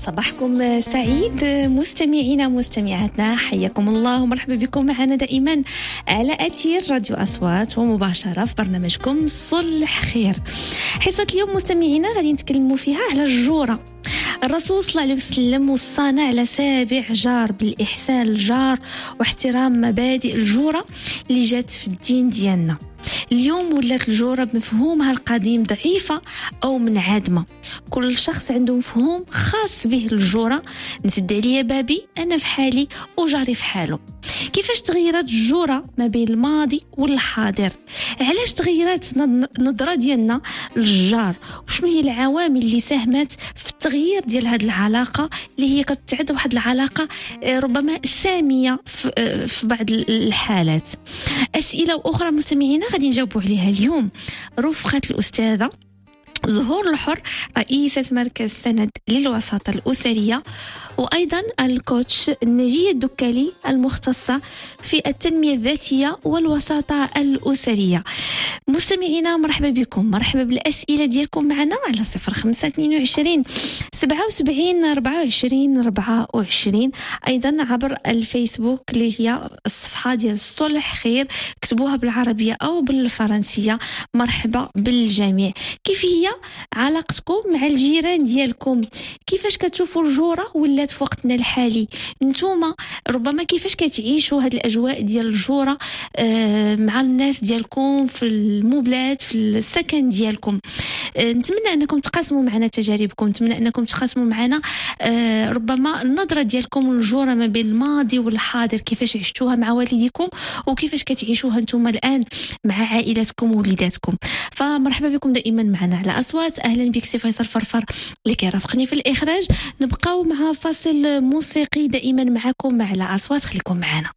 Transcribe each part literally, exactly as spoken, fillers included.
صباحكم سعيد مستمعينا مستمعاتنا، حياكم الله ومرحبا بكم معنا دائما على أثير راديو أصوات ومباشرة في برنامجكم صلح خير. حصة اليوم مستمعينا غادي نتكلموا فيها على الجورة. الرسول صلى الله عليه وسلم وصانا على سابع جار بالإحسان الجار واحترام مبادئ الجورة اللي جات في الدين ديالنا. اليوم ولات الجورة بمفهومها القديم ضعيفة أو منعدمة، كل شخص عنده مفهوم خاص به الجورة. نسد عليا بابي أنا في حالي وجاري في حاله. كيفاش تغيرت الجورة ما بين الماضي والحاضر؟ علاش تغيرت النظرة ديالنا للجار؟ وشنو هي العوامل اللي ساهمت في التغيير ديال هذه العلاقة اللي هي كتعد واحد العلاقة ربما سامية في بعض الحالات؟ أسئلة وأخرى مستمعينا غادي نجاوبوا عليها اليوم رفقة الأستاذة زهور الحر، رئيسة مركز سند للوساطة الأسرية، وأيضا الكوتش نجية الدكالي المختصة في التنمية الذاتية والوساطة الأسرية. مستمعينا مرحبا بكم، مرحبا بالأسئلة ديالكم معنا على صفر خمسة اثنين وعشرين سبعة وسبعين أربعة وعشرين أربعة وعشرين، أيضا عبر الفيسبوك اللي هي الصفحة ديال صلح خير، كتبوها بالعربية أو بالفرنسية. مرحبا بالجميع. كيف هي علاقتكم مع الجيران ديالكم؟ كيفاش كتشوفوا الجورة ولات في وقتنا الحالي؟ نتوما ربما كيفاش كتعيشوا هذه الأجواء ديال الجورة آه مع الناس ديالكم في المبلات في السكن ديالكم؟ آه نتمنى أنكم تقاسموا معنا تجاربكم، نتمنى أنكم تقاسموا معنا آه ربما النظرة ديالكم للجورة ما بين الماضي والحاضر، كيفاش عشتوها مع والديكم وكيفاش كتعيشوها نتوما الآن مع عائلاتكم ووليداتكم. فمرحبا بكم دائما معنا على أصوات. أهلا بك سي فيصل فرفر اللي كيرافقني في الإخراج. نبقاو مع فاصل موسيقي دائما معكم على أصوات، خليكم معنا.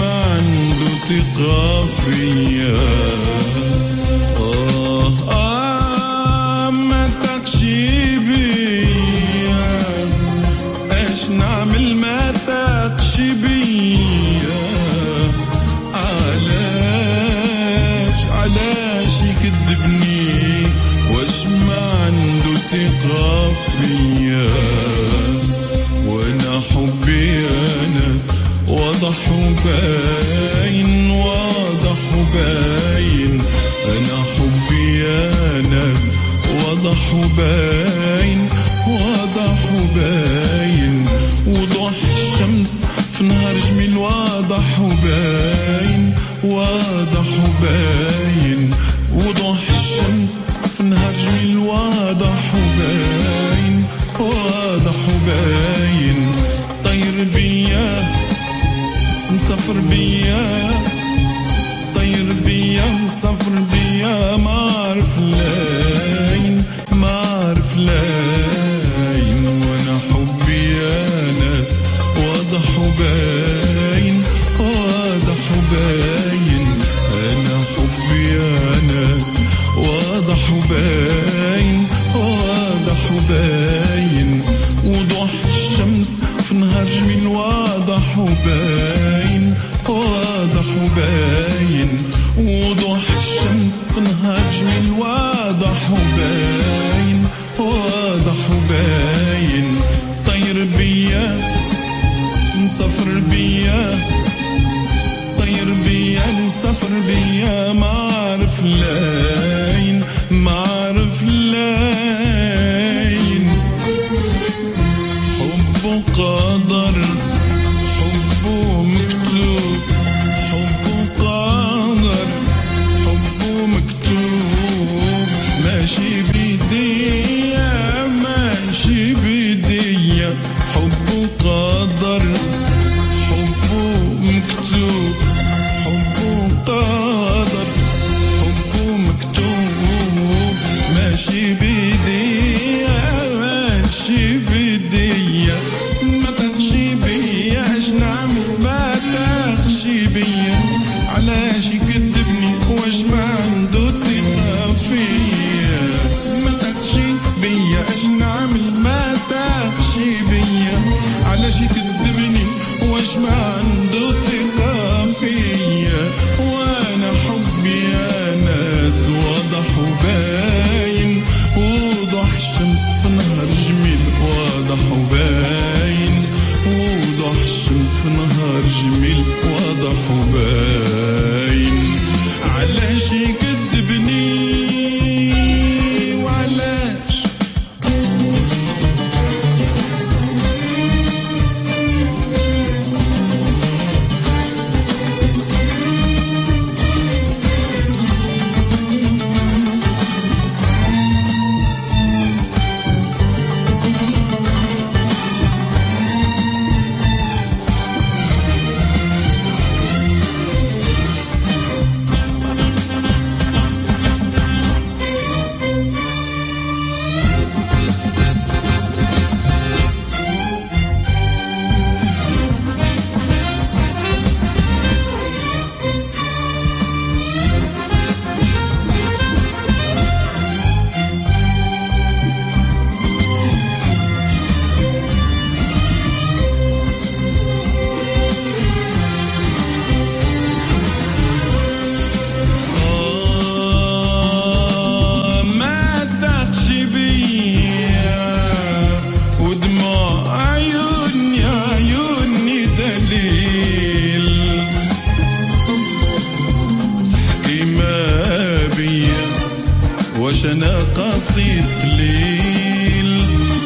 ثقة فيا. آه تدبني واش ما عنده ثقة فيا، وانا حبي يا ناس واضح وباين واضح وباين، انا حبي يا ناس واضح وباين واضح وباين، وضوح الشمس في نهار جميل واضح وباين واضح وباين، وضوح الشمس في نهار جميل واضح وباين واضح وباين، طير بيا مسافر بيا طير بيا مسافر بيا، ما عارف لاين ما عارف لاين، وانا حبي يا ناس واضح وباين واضح وباين، انا حبي يا ناس واضح وباين واضح وباين، وضوح الشمس في نهار جميل واضح وباين واضح وباين، وضوح الشمس في نهار جميل واضح وباين واضح وباين، طير بيا مسافر بيا طير بيا مسافر بيا، ما عارف لاين ما عارف لاين، حبه قدر حبه مكتوب حبه قدر حبه مكتوب، ماشي بيديا ماشي بيديا، حبه قدر حبه مكتوب حبه قدر حبه مكتوب، ماشي بيديا ماشي بيديا، ما تغشي بيا اش نعمل ما تغشي بيا، علاش يكذبني واش ما عنده ثقة فيا، ما تغشي بيا اش نعمل ما تغشي بيا، علاش يكذبني واش ما عنده ثقة فيا، وانا حبي يا ناس واضح وباين، وضوح الشمس في نهار جميل واضح وباين، وضوح الشمس في نهار جميل واضح وباين، علاش يكذبني وعلاش واش انا قصيد قليل،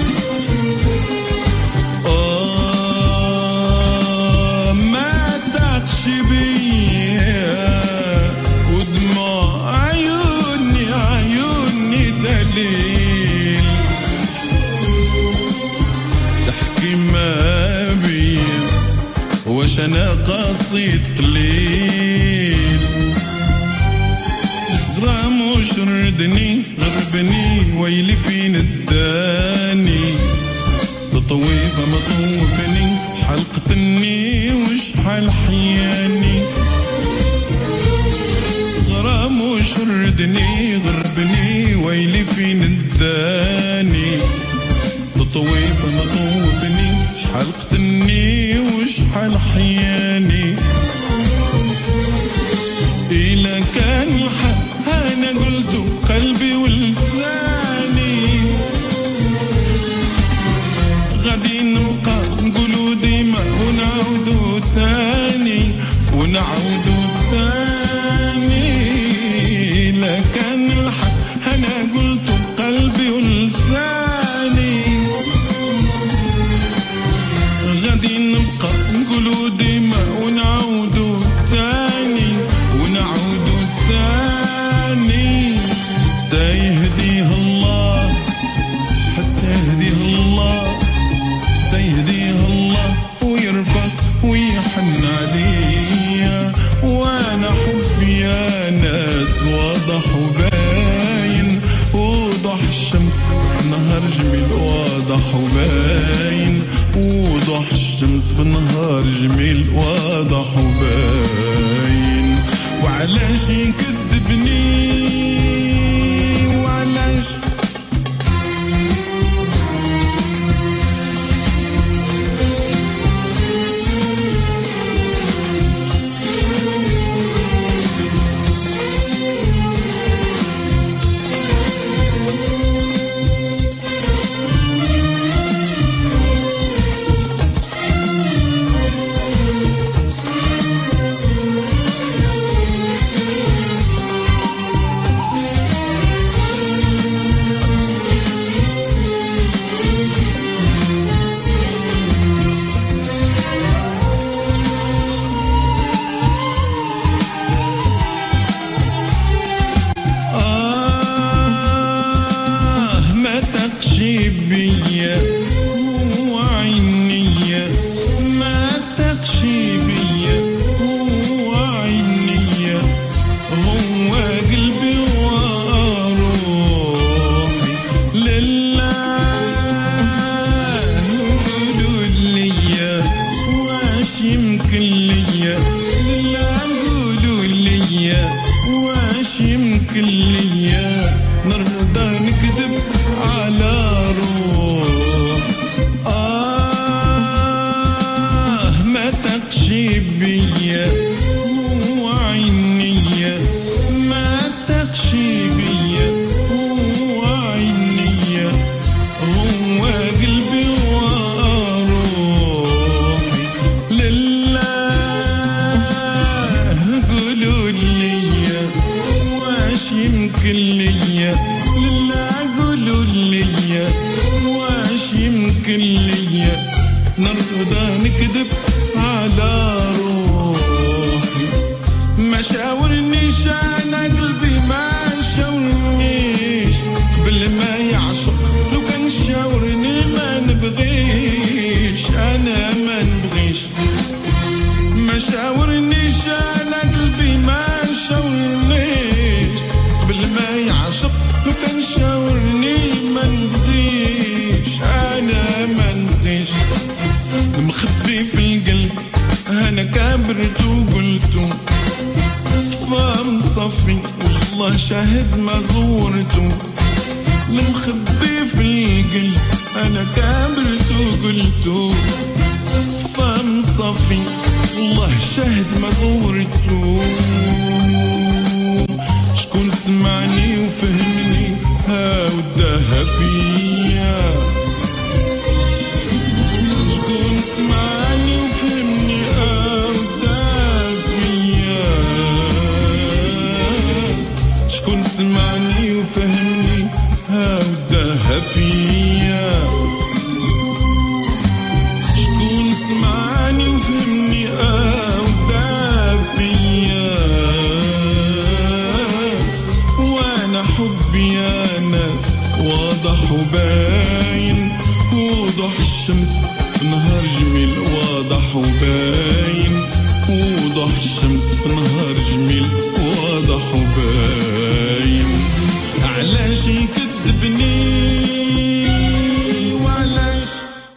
آه ما تقشي بيا ودموع عيوني عيوني دليل، تحكي ما بيا واش انا قصيد قليل، غرام شردني غربني ويلي فين الداني، تطويفة مطوفني شحال قتلني وشحال حياني، غرام شردني غربني ويلي فين الداني، تطويفة مطوفني شحال قتلني وشحال حياني، إلا كان الحق أنا قلت قلبي يهديها الله، حتى يهديها الله، حتى يهديها الله ويرفق ويحن عليا. وانا حبي يا ناس واضح وباين، وضح الشمس في نهار جميل واضح وباين، وضح الشمس في نهار جميل واضح وباين. وعلاش يكذبني وعلاش شاهد ما زورته، المخبي في القلب انا كبرت وقلته. صفا مصفي والله شاهد ما زورته. شكون سمعني وفهمني ها وداها فيا، شكون سمعني وفهمني ها وداها فيا، شكون سمعني وفهمني ها وداها فيا، شكون سمعني وفهمني ها وداها فيا. وانا حبي يا ناس واضح وباين، وضح الشمس في نهار جميل واضح وباين، وضح الشمس في نهار جميل واضح وباين. علاش يكذبني وعلاش.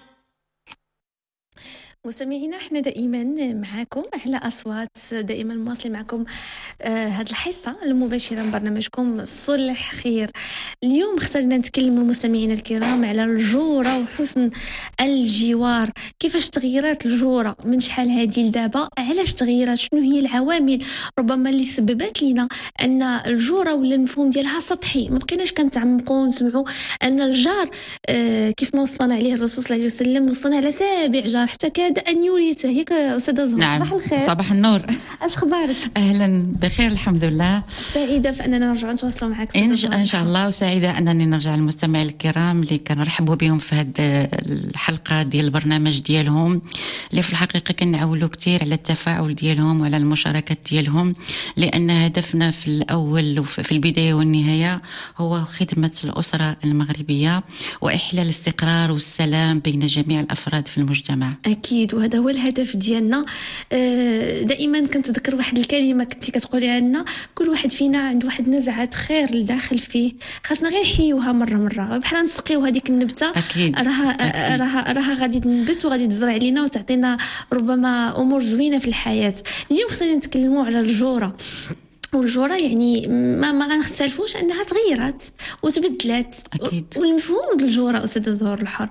مستمعينا احنا دائما معاكم على اصوات، دائما مواصلين معكم آه هذه الحصه المباشره من برنامجكم صلح خير. اليوم اخترنا نتكلم مستمعينا الكرام على الجوره وحسن الجوار، كيفاش تغيرات الجوره من شحال هذه لدابا، علاش تغيرات، شنو هي العوامل ربما اللي سببت لنا ان الجوره ولا المفهوم ديالها سطحي، ما بقيناش كنتعمقوا ونسمعوا ان الجار آه كيف ما وصلنا عليه الرسول صلى الله عليه وسلم، وصلنا على سابع جار حتى كاد أنيوريت هيك أستاذة زهور. نعم. صباح الخير. صباح النور. اش اخبارك؟ اهلا بخير الحمد لله. سعيده في اننا نرجع نتواصلوا معك ان, إن شاء الله، وسعيده انني نرجع للمستمعين الكرام اللي كنرحبوا بهم في هذه الحلقه ديال البرنامج ديالهم، اللي في الحقيقه كنعولوا كثير على التفاعل ديالهم وعلى المشاركات ديالهم، لان هدفنا في الاول وفي البدايه والنهايه هو خدمه الاسره المغربيه واحلال الاستقرار والسلام بين جميع الافراد في المجتمع. اكيد، وهذا هو الهدف ديالنا. دائما كنتذكر واحد الكلمه كنتي كتقوليها لنا، كل واحد فينا عنده واحد نزعه خير لداخل فيه، خاصنا غير نحيوها مره مره، بحال نسقيو هذيك النبته. أكيد. راها راها راها غادي تنبت وغادي تزرع علينا وتعطينا ربما امور زوينه في الحياه. اليوم خصنا نتكلموا على الجوره، والجوره يعني ما ما غنختلفوش انها تغيرت وتبدلت. أكيد. والمفهوم ديال الجوره استاذه زهور الحر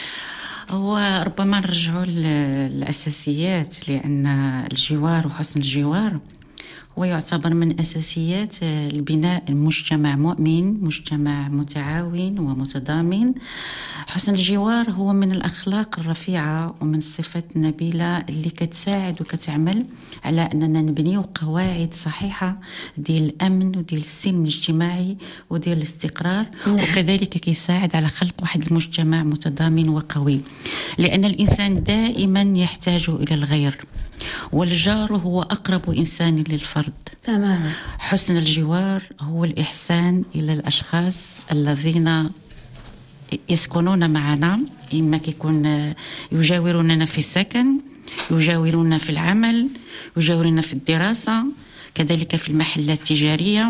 هو ربما نرجعوا للأساسيات، لأن الجوار وحسن الجوار هو يعتبر من أساسيات البناء المجتمع مؤمن، مجتمع متعاون ومتضامن. حسن الجوار هو من الأخلاق الرفيعة ومن الصفات النبيلة اللي كتساعد وكتعمل على أننا نبنيو قواعد صحيحة ديال الأمن وديال السلم الاجتماعي وديال الاستقرار. نعم. وكذلك كيساعد على خلق واحد المجتمع متضامن وقوي، لأن الإنسان دائما يحتاج إلى الغير، والجار هو أقرب إنسان للفرد. تماما. حسن الجوار هو الإحسان إلى الأشخاص الذين يسكنون معنا، إما كيكون يجاوروننا في السكن، يجاوروننا في العمل، يجاوروننا في الدراسة، كذلك في المحلات التجارية.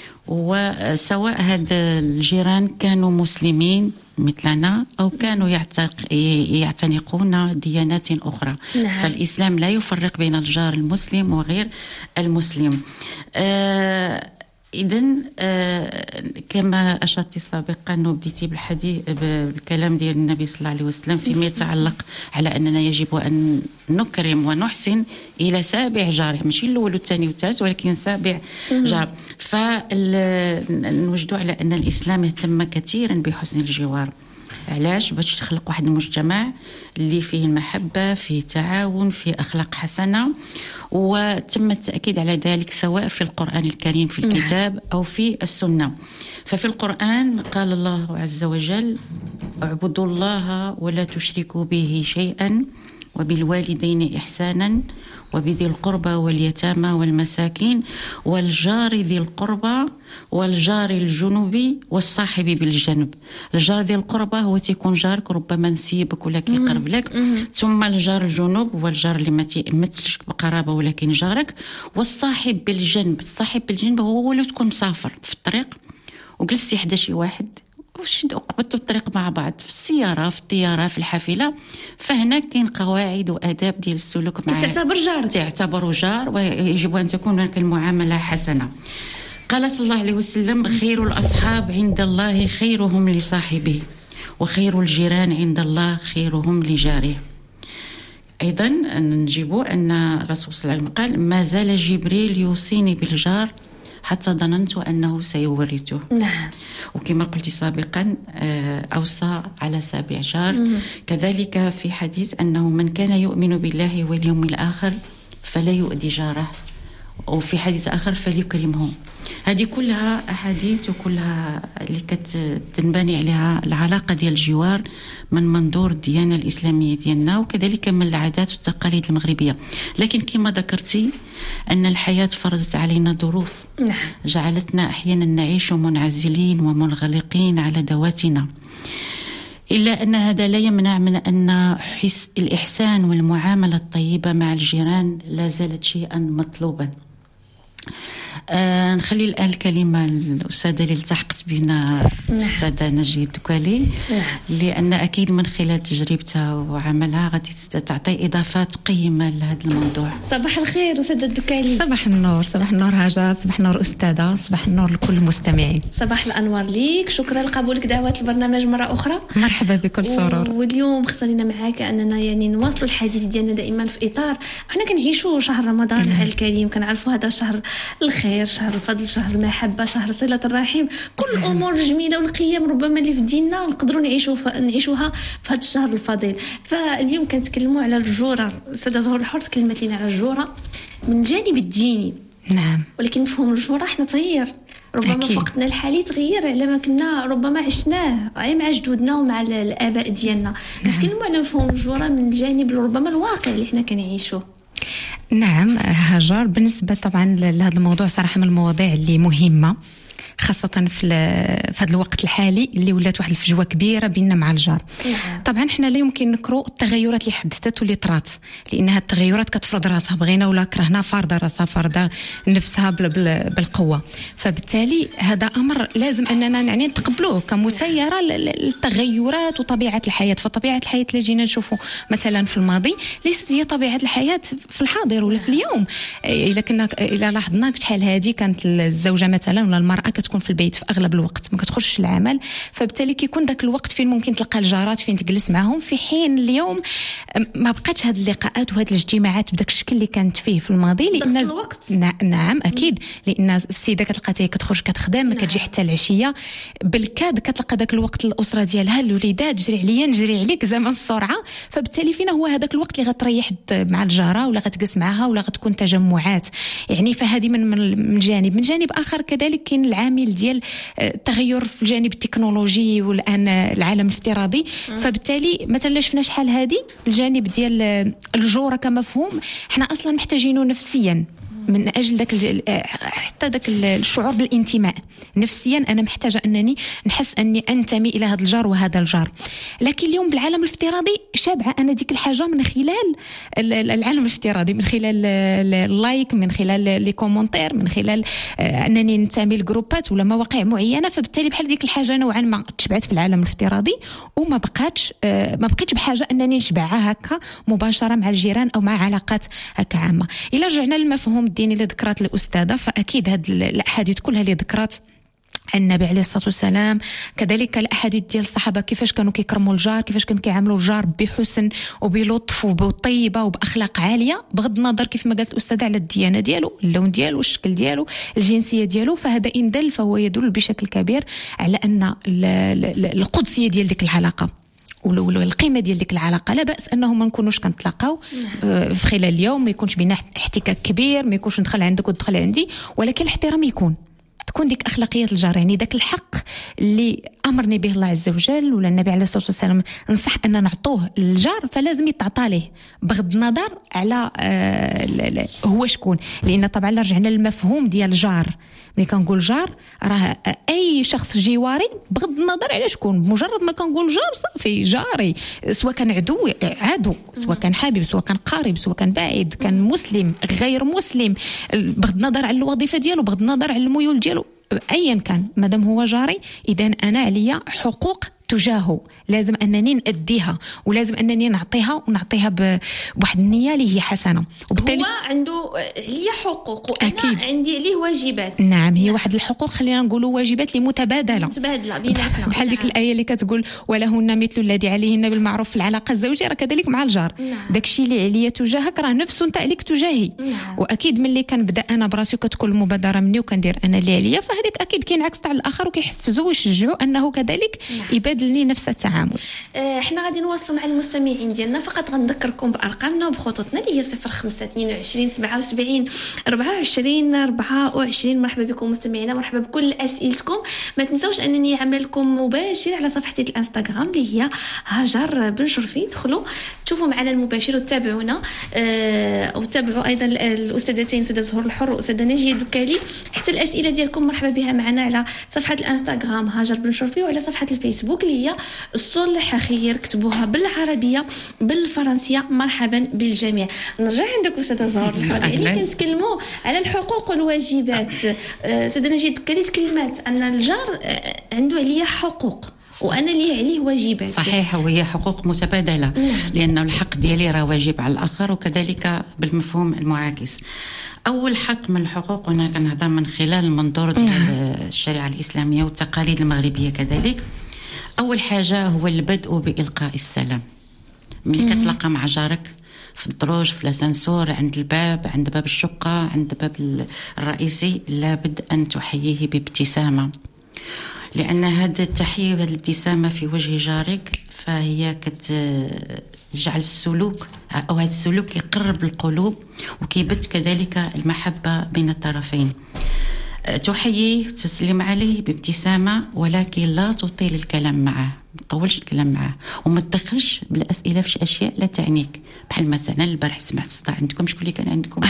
وسواء هاد الجيران كانوا مسلمين مثلنا أو كانوا يعتنقون ديانات أخرى. نعم. فالإسلام لا يفرق بين الجار المسلم وغير المسلم. آه إذن آه كما أشرت سابقا وبديتي بالحديث بالكلام ديال النبي صلى الله عليه وسلم فيما يتعلق على أننا يجب أن نكرم ونحسن إلى سابع جار، ماشي الأول والثاني والثالث ولكن سابع جار. فنوجدوا على أن الإسلام اهتم كثيرا بحسن الجوار. علاش؟ باش تخلق واحد المجتمع اللي فيه المحبة، فيه تعاون، فيه أخلاق حسنة. وتم التأكيد على ذلك سواء في القرآن الكريم في الكتاب أو في السنة. ففي القرآن قال الله عز وجل: اعبدوا الله ولا تشركوا به شيئا وبالوالدين إحسانا وبذي القربى واليتامى والمساكين والجار ذي القربى والجار الجنوب والصاحب بالجنب. الجار ذي القربى هو تيكون جارك ربما نسيبك ولا كيقرب لك، ثم الجار الجنوب هو الجار اللي ما تيمثلش بقرابه ولكن جارك، والصاحب بالجنب. الصاحب بالجنب هو ولو تكون مسافر في الطريق وجلستي حدا شي واحد وقبضتوا الطريق مع بعض في السيارة، في الطيارة، في الحافلة، فهنا كاين قواعد وآداب ديال السلوك معه. تعتبر جار، تعتبر جار، ويجب أن تكون هناك المعاملة حسنة. قال صلى الله عليه وسلم: خير الأصحاب عند الله خيرهم لصاحبه، وخير الجيران عند الله خيرهم لجاره. أيضا نجيبوا أن الرسول صلى الله عليه وسلم قال: ما زال جبريل يوصيني بالجار حتى ظننت أنه سيورثه. نعم. وكما قلت سابقا أوصى على سابع جار. مم. كذلك في حديث أنه من كان يؤمن بالله واليوم الآخر فلا يؤذي جاره، وفي حديث آخر فليكرمه. هذه كلها أحاديث وكلها اللي كتنبني عليها العلاقة ديال الجوار من منظور الديانة الإسلامية ديالنا، وكذلك من العادات والتقاليد المغربية. لكن كما ذكرتي أن الحياة فرضت علينا ظروف جعلتنا أحيانا نعيش منعزلين ومنغلقين على ذواتنا، إلا أن هذا لا يمنع من أن حس الإحسان والمعاملة الطيبة مع الجيران لا زالت شيئا مطلوبا. آه نخلي الآن الكلمة الأستاذة اللي التحقت بنا الأستاذة نجية الدكالي، لأن أكيد من خلال تجربتها وعملها غادي تعطي إضافات قيمة لهذا الموضوع. صباح الخير أستاذة الدكالي. صباح النور. صباح النور هاجر. صباح النور أستاذة. صباح النور لكل المستمعين. صباح الأنوار ليك. شكرا لقبولك دعوات البرنامج مرة أخرى. مرحبا بكل سرور. واليوم اختارينا معاك أننا يعني نواصل الحديث ديالنا دائما في إطار حنا كنعيشوا شهر رمضان الكريم، كنعرفوا هذا شهر الخير الخير، شهر الفضل، شهر المحبة، شهر صلة الرحم، كل الأمور الجميلة والقيم ربما اللي في ديننا نقدروا نعيشوا نعيشوها في هذا الشهر الفضيل. فاليوم كنتكلموا على الجورة. السيدة زهور الحر تكلمت لنا على الجورة من الجانب الديني. نعم. ولكن مفهوم الجورة احنا تغير ربما أكيد. في وقتنا الحالي تغير على ما كنا ربما عشناه مع جدودنا ومع الآباء ديالنا. نعم. نتكلموا على مفهوم الجورة من الجانب ربما الواقع اللي احنا كنعيشوه. نعم هاجر، بالنسبة طبعا لهذا الموضوع صراحة من المواضيع اللي مهمة، خاصة في في هذا الوقت الحالي اللي ولات واحد الفجوة كبيرة بيننا مع الجار. نعم. طبعا احنا لا يمكن نكرو التغيرات اللي حدثت واللي طرات، لأنها التغيرات كتفرض راسها، بغينا ولا كرهنا فرض راسها، فرض نفسها بالقوة. فبالتالي هذا أمر لازم أننا يعني نتقبلوه كمسيرة للتغيرات وطبيعة الحياة. فطبيعة الحياة اللي جينا نشوفوا مثلا في الماضي ليست هي طبيعة الحياة في الحاضر ولا في اليوم. إذا كنا إذا لاحظنا شحال هذه كانت الزوجة مثلا ولا المرأة كتكون في البيت في اغلب الوقت، ما كتخرجش العمل، فبالتالي كيكون داك الوقت فين ممكن تلقى الجارات فين تجلس معهم، في حين اليوم ما بقاتش هاد اللقاءات وهاد الاجتماعات بداك الشكل اللي كانت فيه في الماضي. لان الوقت نعم اكيد، لان السيده كتلقى كتخرج كتخدم، ما كتجي حتى العشيه، بالكاد كتلقى داك الوقت الاسره ديالها، الوليدات جري عليا نجري عليك زمن السرعه. فبالتالي فينا هو هذاك الوقت اللي غتريح مع الجاره ولا غتجلس معها ولا غتكون تجمعات يعني. فهذه من من جانب من جانب اخر كذلك كاين العامل ديال التغير في الجانب التكنولوجي والان العالم الافتراضي. فبالتالي مثلا شفنا شحال هذه الجانب ديال الجوره كمفهوم احنا اصلا محتاجينه نفسيا من اجل داك حتى داك الشعور بالانتماء. نفسيا انا محتاجه انني نحس اني انتمي الى هذا الجار وهذا الجار. لكن اليوم بالعالم الافتراضي شابعه انا ديك الحاجه من خلال العالم الافتراضي، من خلال اللايك، من خلال لي كومونتير، من خلال انني ننتمي لجروبات ولا مواقع معينه. فبالتالي بحال ديك الحاجه نوعا ما تشبعت في العالم الافتراضي وما بقاتش ما بقيتش بحاجه انني نشبعها هكا مباشره مع الجيران او مع علاقات هكا عامه. الا رجعنا للمفهوم الديني اللي ذكرت الاستاذه، فاكيد هاد الاحاديث كلها اللي ذكرت عن النبي عليه الصلاه والسلام، كذلك الاحاديث ديال الصحابه كيفاش كانوا كيكرموا الجار، كيفاش كانوا كيعاملوا الجار بحسن وبلطف وبطيبه وباخلاق عاليه، بغض النظر كيف ما قالت الاستاذه على الديانه ديالو، اللون ديالو، الشكل ديالو، الجنسيه ديالو. فهذا ان دل فهو يدل بشكل كبير على ان القدسيه ديال ديك العلاقه والقيمه ديال ديك العلاقه. لا باس انه ما نكونوش كنتلاقاو في خلال اليوم، ما يكونش بينا احتكاك كبير، ما يكونش ندخل عندك وتدخل عندي، ولكن الاحترام يكون تكون ديك اخلاقيه الجار. يعني داك الحق اللي امرني به الله عز وجل ولا النبي عليه الصلاه والسلام نصح ان نعطوه للجار، فلازم يتعطى ليه بغض النظر على آه هو شكون. لان طبعا رجعنا للمفهوم ديال الجار، ملي كنقول جار راه اي شخص جواري بغض النظر على شكون. بمجرد ما كنقول جار صافي جاري، سواء كان عدو عدو، سواء كان حبيب، سواء كان قريب، سواء كان بعيد، كان مسلم غير مسلم، بغض النظر على الوظيفه ديالو، بغض النظر على الميول ديالو، ايا كان مادام هو جاري اذا انا عليا حقوق تجاهه، لازم انني ناديها ولازم انني نعطيها ونعطيها بواحد النيه اللي هي حسنه. وبالتالي هو عنده ليه حقوق وانا أكيد. عندي عليه واجبات. نعم هي نعم. واحد الحقوق خلينا نقولوا واجبات اللي متبادله متبادله بيناتنا، بحال ديك نعم. الايه اللي كتقول ولهن مثل الذي عليهن بالمعروف في العلاقه الزوجيه، راه كذلك مع الجار. نعم. داكشي اللي عليا تجاهك راه نفس نتا عليك تجاهي. نعم. واكيد ملي كنبدا انا براسي وكتكون المبادره مني وكندير انا اللي عليا، فهذيك اكيد كينعكس على الاخر وكيحفزوا ويشجعوا انه كذلك نعم. يبادلني نفس التعامل. احنا غادي نواصلوا مع المستمعين ديالنا، فقط غنذكركم بارقامنا وبخطوطنا اللي هي صفر خمسة اثنين وعشرين سبعة وسبعين أربعة وعشرين أربعة وعشرين. مرحبا بكم مستمعينا، مرحبا بكل اسئلتكم. ما تنسوش انني عامله لكم مباشر على صفحتي الانستغرام اللي هي هاجر بن شرفي، دخلوا تشوفوا معنا المباشر وتتابعونا اه وتتابعوا ايضا الاستاذتين استاذه زهور الحر واستاذه ناجيه الدكالي. حتى الاسئله ديالكم مرحبا بها معنا على صفحه الانستغرام هاجر بن شرفي وعلى صفحه الفيسبوك اللي هي الصلح خير، كتبوها بالعربيه بالفرنسيه. مرحبا بالجميع. نرجع عندك استاذه زهور الحر، يعني كنتكلموا على الحقوق والواجبات. استاذه ناجيه الدكالي تكلمات ان الجار عنده عليه حقوق وانا ليه عليه واجبات. صحيح، وهي حقوق متبادله لانه الحق ديالي راه واجب على الاخر، وكذلك بالمفهوم المعاكس. اول حق من الحقوق، وانا كنهضر من خلال المنظور ديال الشريعه الاسلاميه والتقاليد المغربيه كذلك، اول حاجه هو البدء بالقاء السلام. ملي كتلاقى مع جارك في الدروج، في الاسانسور، عند الباب، عند باب الشقة، عند باب الرئيسي، لابد أن تحييه بابتسامة، لأن هذا التحية وهذه الابتسامة في وجه جارك فهي كتجعل السلوك أو هذا السلوك يقرب القلوب وكيبت كذلك المحبة بين الطرفين. تحييه تسلم عليه بابتسامة، ولكن لا تطيل الكلام معه، ما تطولش الكلام معه، وما تدخلش بالأسئلة في أشياء لا تعنيك. بحال مثلا البارح سمعت صداع عندكم، شكون اللي كان عندكم؟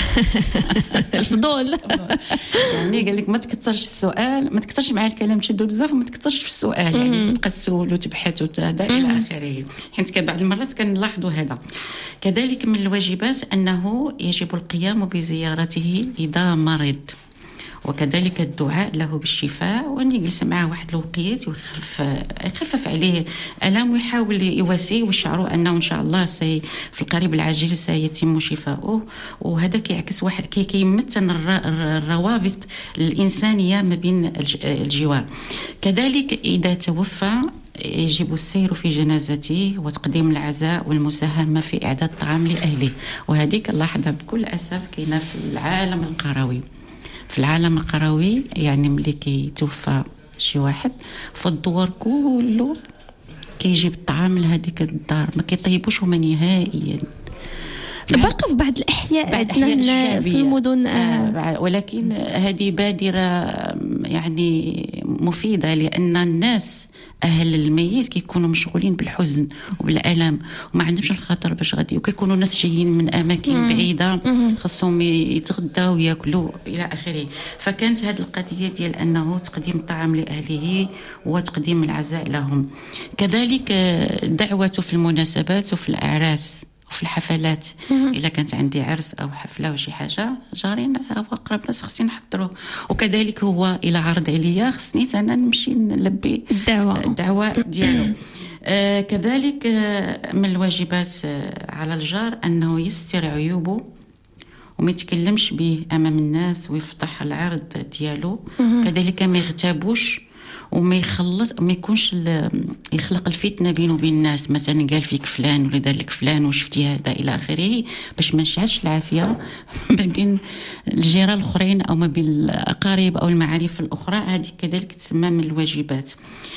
الفضول. يعني قال لك ما تكثرش السؤال، ما تكثرش مع الكلام، تشدو بزاف وما تكثرش في السؤال، يعني تبقى تسول وتبحث وهذا إلى آخره. حيت بعض المرات كنلاحظوا هذا. كذلك من الواجبات أنه يجب القيام بزيارته إذا مرض، وكذلك الدعاء له بالشفاء، وأن يجلس معه واحد الوقيت ويخفف يخفف عليه ألم ويحاول يواسيه ويشعروا أنه إن شاء الله سي في القريب العاجل سيتم شفاؤه. وهذا كيعكس واحد كي كيمثل الروابط الإنسانية ما بين الجوار. كذلك إذا توفى يجب السير في جنازته وتقديم العزاء والمساهمة في إعداد الطعام لأهله، وهذه كنلاحظها بكل أسف كاينة في العالم القروي. في العالم القروي يعني ملي كيتوفى شي واحد فالدوار كله كيجيب الطعام لهذيك الدار، ما كيطيبوش هما نهائيا. باقي في بعض الأحياء عندنا في المدن آه. ولكن هذه بادرة يعني مفيدة، لأن الناس أهل الميت كيكونوا مشغولين بالحزن وبالألم وما عندهمش الخاطر باش غادي، وكيكونوا ناس جايين من أماكن مم. بعيدة خاصهم يتغداو وياكلوا إلى آخره. فكانت هذه القضية ديال أنه تقديم الطعام لأهله وتقديم العزاء لهم. كذلك دعوته في المناسبات وفي الأعراس وفي الحفلات. إذا كانت عندي عرس أو حفلة أو شي حاجة جارين أو أقرب ناس خصني نحضره، وكذلك هو إلى عرض عليا خصني أنا نمشي نلبي الدعوة الدعوة ديالو. آه كذلك آه من الواجبات آه على الجار أنه يستر عيوبه وما يتكلمش به أمام الناس ويفتح العرض ديالو. كذلك ما يغتابوش وما يخلط ما يكونش يخلق الفتنه بينه وبين الناس، مثلا قال فيك فلان ولا دار لك فلان وشفتي هذا الى اخره، باش ما نشعلش العافيه ما بين الجيران الاخرين او ما بين الاقارب او المعارف الاخرى. هذه كذلك تسمى من الواجبات.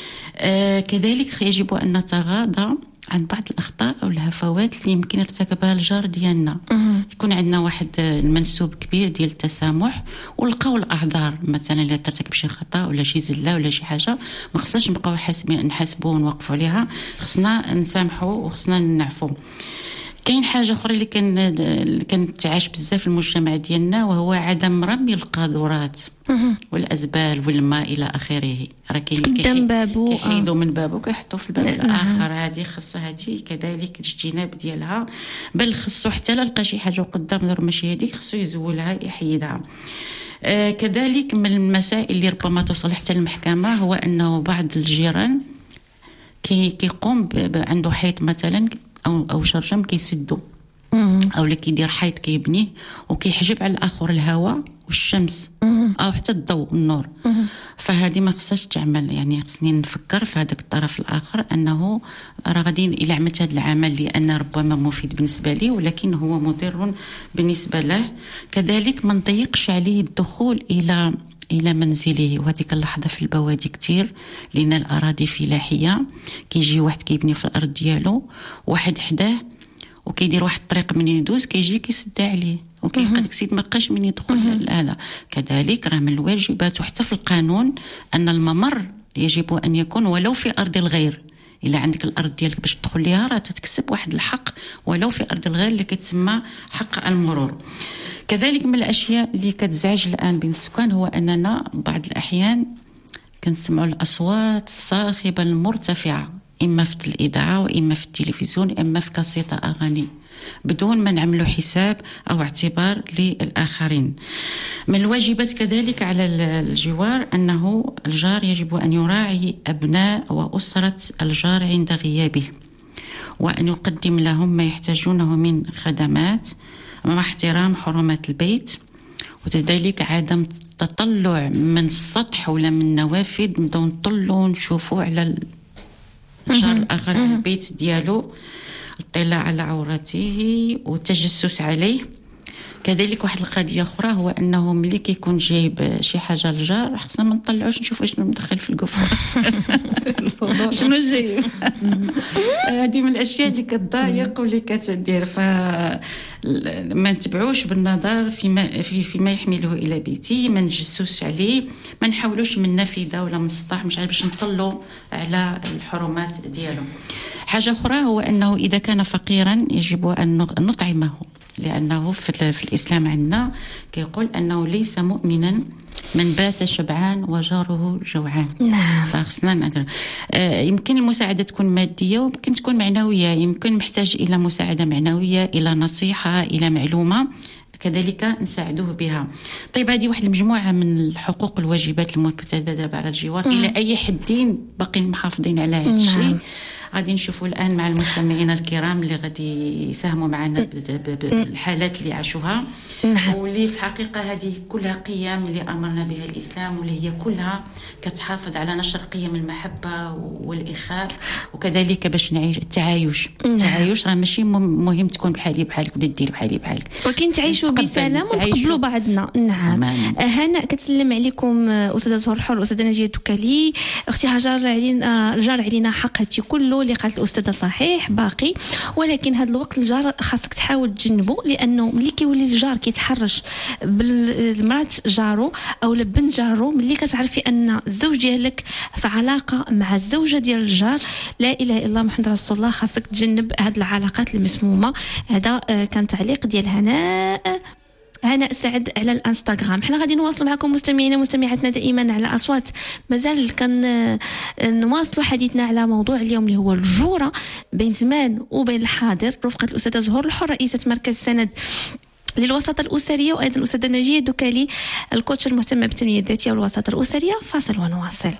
آه كذلك يجب ان نتغاضى عن بعض الأخطاء أو الهفوات اللي يمكن ارتكبها الجار ديالنا. يكون عندنا واحد المنسوب كبير ديال التسامح ولقاو الأعذار، مثلا إذا ترتكب شي خطأ ولا شي زلة ولا شي حاجة ما خصناش نبقاو حاسبين نحاسبوا ونوقفوا عليها، خصنا نسامحوا وخصنا نعفو. كاين حاجه اخرى اللي كان كانت تعاش بزاف في المجتمع ديالنا، وهو عدم رمي القاذورات والازبال والماء الى اخره. راه كاين اللي كيحيدوا من بابه وكيحطوا في الباب الاخر. هذه خاصها هذه كذلك الاجتناب ديالها، بل خصو حتى لا لقى شي حاجه قدام دار ماشي هذيك خصو يزولها يحيدها. آه كذلك من المسائل اللي ربما توصل حتى للمحكمه هو انه بعض الجيران كي كيقوم عنده حيط مثلا او او شرجم كيسدو او اللي كيدير حيط كيبنيه وكيحجب على الاخر الهواء والشمس او حتى الضوء والنور. فهذه ما خصهاش تعمل، يعني خصني نفكر في هذاك الطرف الاخر انه راه غادي الى عملت هذا العمل لان ربما مفيد بالنسبه لي ولكن هو مضر بالنسبه له. كذلك ما نضيقش عليه الدخول الى الى منزله، وهذه كنلاحظها في البوادي كتير لان الاراضي فلاحيه. كيجي واحد كيبني في الارض ديالو واحد حداه وكيدير واحد الطريق من يدوز كيجي كيسد عليه وكيبقى داك السيد ما بقاش من يدخل هذا. كذلك راه من الواجبات وحتى في القانون ان الممر يجب ان يكون ولو في ارض الغير. الا عندك الارض ديالك باش تدخل ليها راه تتكسب واحد الحق ولو في ارض الغير اللي كتسمى حق المرور. كذلك من الاشياء اللي كتزعج الان بين السكان هو اننا بعض الاحيان كنسمعوا الاصوات الصاخبه المرتفعه اما في الاذاعه واما في التلفزيون اما في كاسيطه اغاني بدون ما نعملوا حساب او اعتبار للاخرين. من الواجبات كذلك على الجوار انه الجار يجب ان يراعي ابناء واسره الجار عند غيابه وان يقدم لهم ما يحتاجونه من خدمات مع احترام حرمات البيت، وكذلك عدم التطلع من السطح ولا من النوافذ نبداو نطلوا ونشوفوا على الجار الاخر على البيت ديالو. الاطلاع على عورته والتجسس عليه. كذلك واحد القضيه اخرى هو انه ملي كيكون جايب شي حاجه للجار خصنا ما نطلعوش نشوف شنو مدخل في القفه شنو جايب. هذه من الاشياء اللي كتضايق واللي كتدير، فما نتبعوش بالنظر فيما في فيما يحمله الى بيتي، ما نجسوش عليه، ما نحاولوش من نافذه ولا من السطح مش عارف باش نطلوا على الحرمات ديالو. حاجه اخرى هو انه اذا كان فقيرا يجب ان نطعمه، لأنه في, في الإسلام عندنا كيقول أنه ليس مؤمنا من بات شبعان وجاره جوعان. نعم. فخصنا نقدر آه يمكن المساعدة تكون مادية ويمكن تكون معنوية، يمكن محتاج إلى مساعدة معنوية، إلى نصيحة، إلى معلومة كذلك نساعدوه بها. طيب هذه واحد المجموعة من الحقوق والواجبات المتبادلة على الجوار. إلى أي حد باقي محافظين على هذا الشيء؟ نعم. غادي نشوفوا الآن مع المستمعين الكرام اللي غادي يساهموا معنا بالحالات اللي عاشوها. نعم. واللي في الحقيقة هذه كلها قيم اللي أمرنا بها الإسلام، واللي هي كلها كتحافظ على نشر قيم المحبة والإخاء، وكذلك باش نعيش التعايش. نعم. التعايش راه ماشي مهم تكون بحالي بحالك ولا دير بحالي بحالك، ولكن تعيشوا بسلام وتقبلوا بعضنا. نعم. هنا كتسلم عليكم أستاذة زهور الحر والأستاذة نجية الدكالي. أختي هاجر علينا الجار علينا حق هادشي كله اللي قالت الأستاذة صحيح باقي، ولكن هذا الوقت الجار خاصك تحاول تجنبه، لأنه ملي كيولي الجار كيتحرش بالمرات جارو أو لبنت جارو، ملي كتعرفي أن الزوج ديالك في علاقة مع الزوجة ديال الجار، لا إله إلا الله محمد رسول الله، خاصك تجنب هذه العلاقات المسمومة. هذا كان تعليق ديال هناء هنا سعد على الانستغرام. حنا غادي نواصلوا معكم مستمعينا ومستمعاتنا دائما على اصوات. مازال كان نواصلوا حديثنا على موضوع اليوم اللي هو الجوره بين زمان وبين الحاضر، رفقه الاستاذه زهور الحر رئيسه مركز سند للوساطة الأسرية، وأيضا الأستاذة نجية الدكالي الكوتش المهتمة بالتنمية الذاتية والوساطة الأسرية. فاصل ونواصل.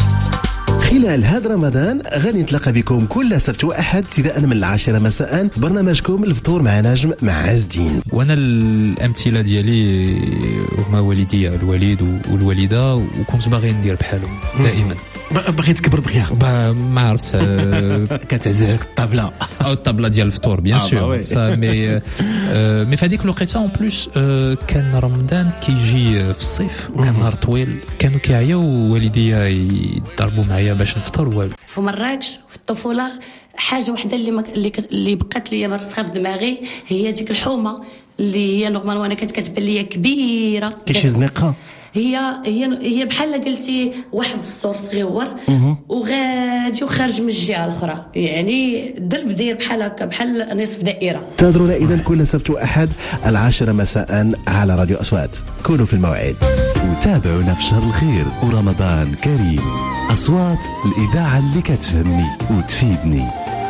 خلال هذا رمضان غادي نتلاقى بكم كل سبت واحد ابتداء من العاشرة مساء برنامجكم الفطور مع نجم مع عز الدين. وانا الامثله ديالي هما والدي الوالد والوالده، وكنت باغي ندير بحالهم دائما. بغيت تكبر دغيا ما عرفت كتعزف الطابله او الطابله ديال الفطور بيان سور سا مي مي في هذيك الوقيته اون بلوس كان رمضان كيجي في الصيف، كان نهار طويل، كانوا كيعياو والديا يضربوا معايا باش نفطر والو. في مراكش في الطفوله حاجه وحده اللي مك... اللي, ك... اللي بقات لي مرسخه في دماغي هي ديك الحومه اللي هي نورمال وانا كانت كتبان ليا كبيره كيشي زنقه. هي هي هي بحال قلتي واحد السور صغيور وغادي وخارج من الجهه الاخرى، يعني درب داير بحال هكا بحال نصف دائره. انتظرونا اذا كل سبت واحد العاشرة مساء على راديو أصوات. كونوا في الموعد وتابعونا في شهر الخير ورمضان كريم. أصوات الإذاعة اللي كتفهمني وتفيدني.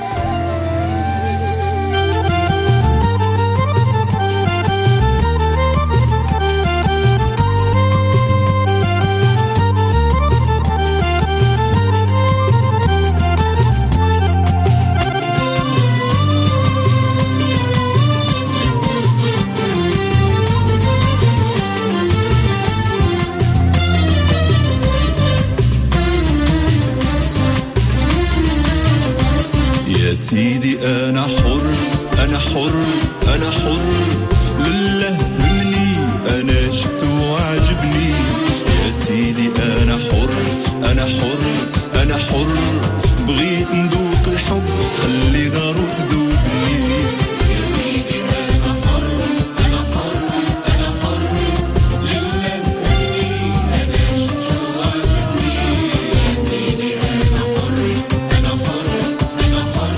سيدي أنا حر أنا حر أنا حر لله همني أنا شفت وعجبني. يا سيدي أنا حر أنا حر أنا حر بغيت ندوق الحب خلي نارو تذوبني. يا سيدي أنا حر أنا حر أنا حر لله همني أنا شفت وعجبني. يا سيدي أنا حر أنا حر أنا حر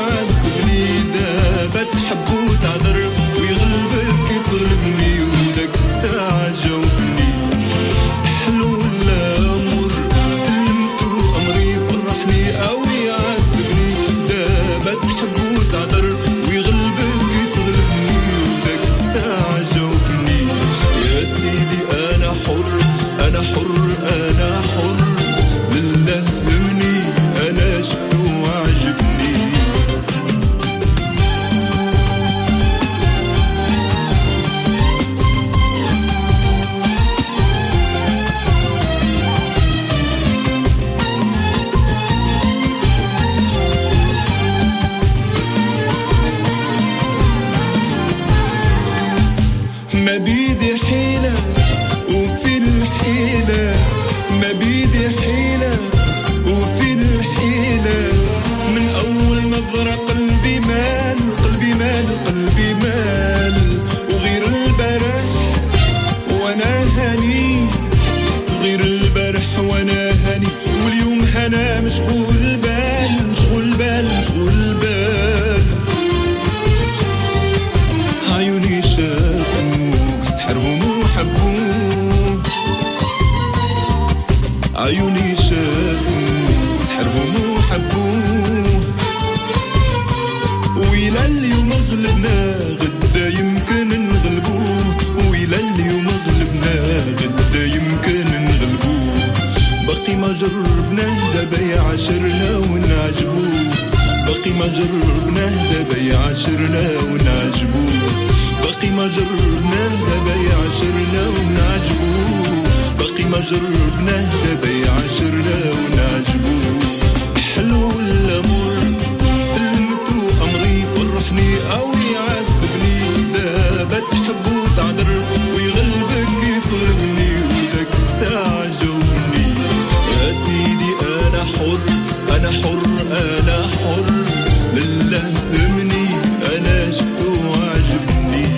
تحب وتعذر ويغلبك يطلبني ودك ما بيدي حيلة وفي الحيلة ما بيدي حيلة وفي الحيلة من أول نظرة قلبي مال قلبي مال قلبي مال وغير البارح وانا هاني غير البارح وانا هاني واليوم هنا مشغول بال مشغول بال مشغول بال عيوني شافوه سحرهم وحبوه عيوني شافوه سحرهم وحبوه وإلى اليوم غلبنا غدا يمكن نغلبوه وإلى اليوم غلبنا غدا يمكن نغلبوه باقي ما جربناه دابا يعاشرنا ونعجبوه باقي ما جربناه دابا يعاشرنا ونعجبوه باقي ما جربناه دابا يعاشرنا ونعجبوه باقي ما جربناه دابا يعاشرنا ونعجبوه حلو الأمور سلمتو أمري فرحني أو يعذبني دابا تحبو تعذر ويغلبك كيف غلبني وداك الساعة جاوبني يا سيدي أنا حر أنا حر أنا حر لله فهمني أنا شفتو وعجبني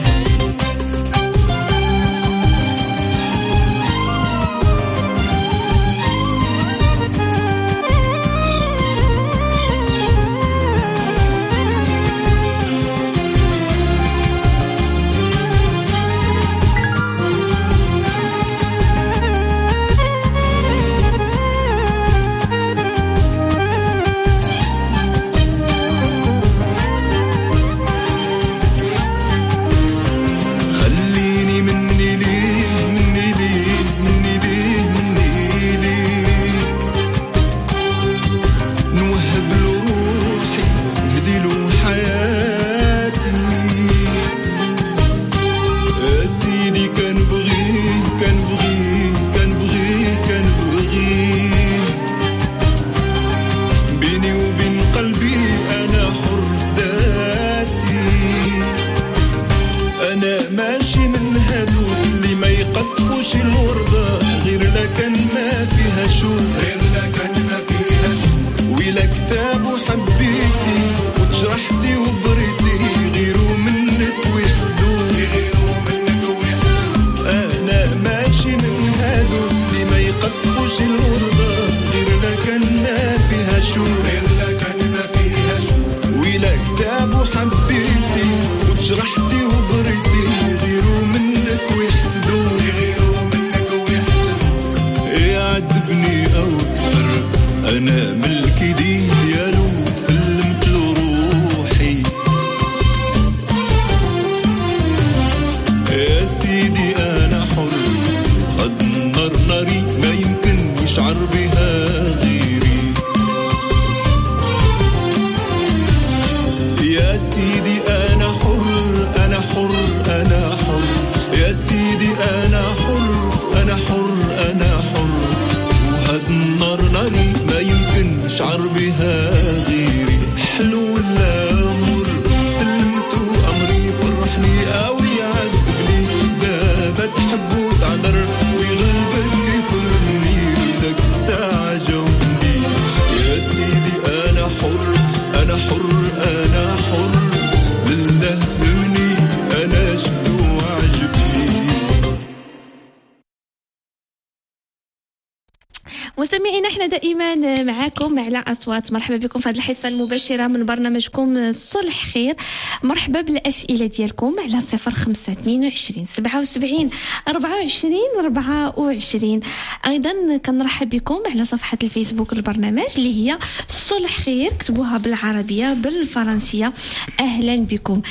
مستمعينا احنا دائما معاكم على أصوات. مرحبا بكم في هذه الحصة المباشرة من برنامجكم الصلح خير. مرحبا بالأسئلة ديالكم على صفر خمسة اثنين وعشرين سبعة وسبعين أربعة وعشرين أربعة وعشرين. أيضا كنرحب بكم على صفحة الفيسبوك البرنامج اللي هي الصلح خير، كتبوها بالعربية بالفرنسية. أهلا بكم.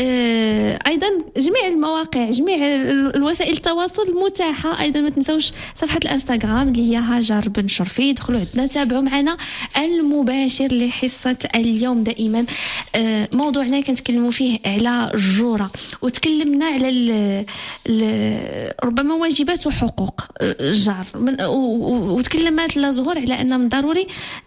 اه أيضا جميع المواقع جميع الوسائل التواصل متاحة. أيضا ما تنسوش صفحة الانستغرام اللي هي هاجر بن شرفيد، ندخلوا عندنا تابعوا معنا المباشر لحصة اليوم. دائما موضوعنا كنتكلموا فيه على الجورة، وتكلمنا على ال ال ربما واجبات وحقوق الجار، وتكلمات لا زهور على أن من ضروري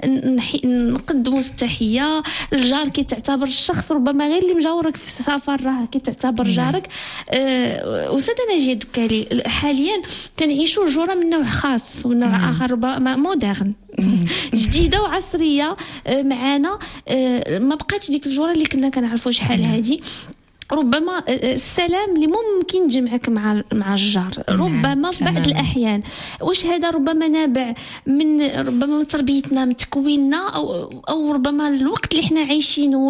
نقدموا التحية للجار كي تعتبر الشخص ربما غير اللي مجاورك في سفر، راه كي تعتبر جارك. وسادة نجية دكالي حاليا كنعيشوا جورة من نوع خاص ونوع آخر ربما مودرن جديدة وعصرية معانا. ما بقاتش ديك الجورة اللي كنا كنعرفوا شحال هذه. ربما السلام اللي ممكن تجمعك مع مع الجار ربما في بعض الأحيان، واش هذا ربما نابع من ربما من تربيتنا من تكويننا، أو أو ربما الوقت اللي احنا عايشينه،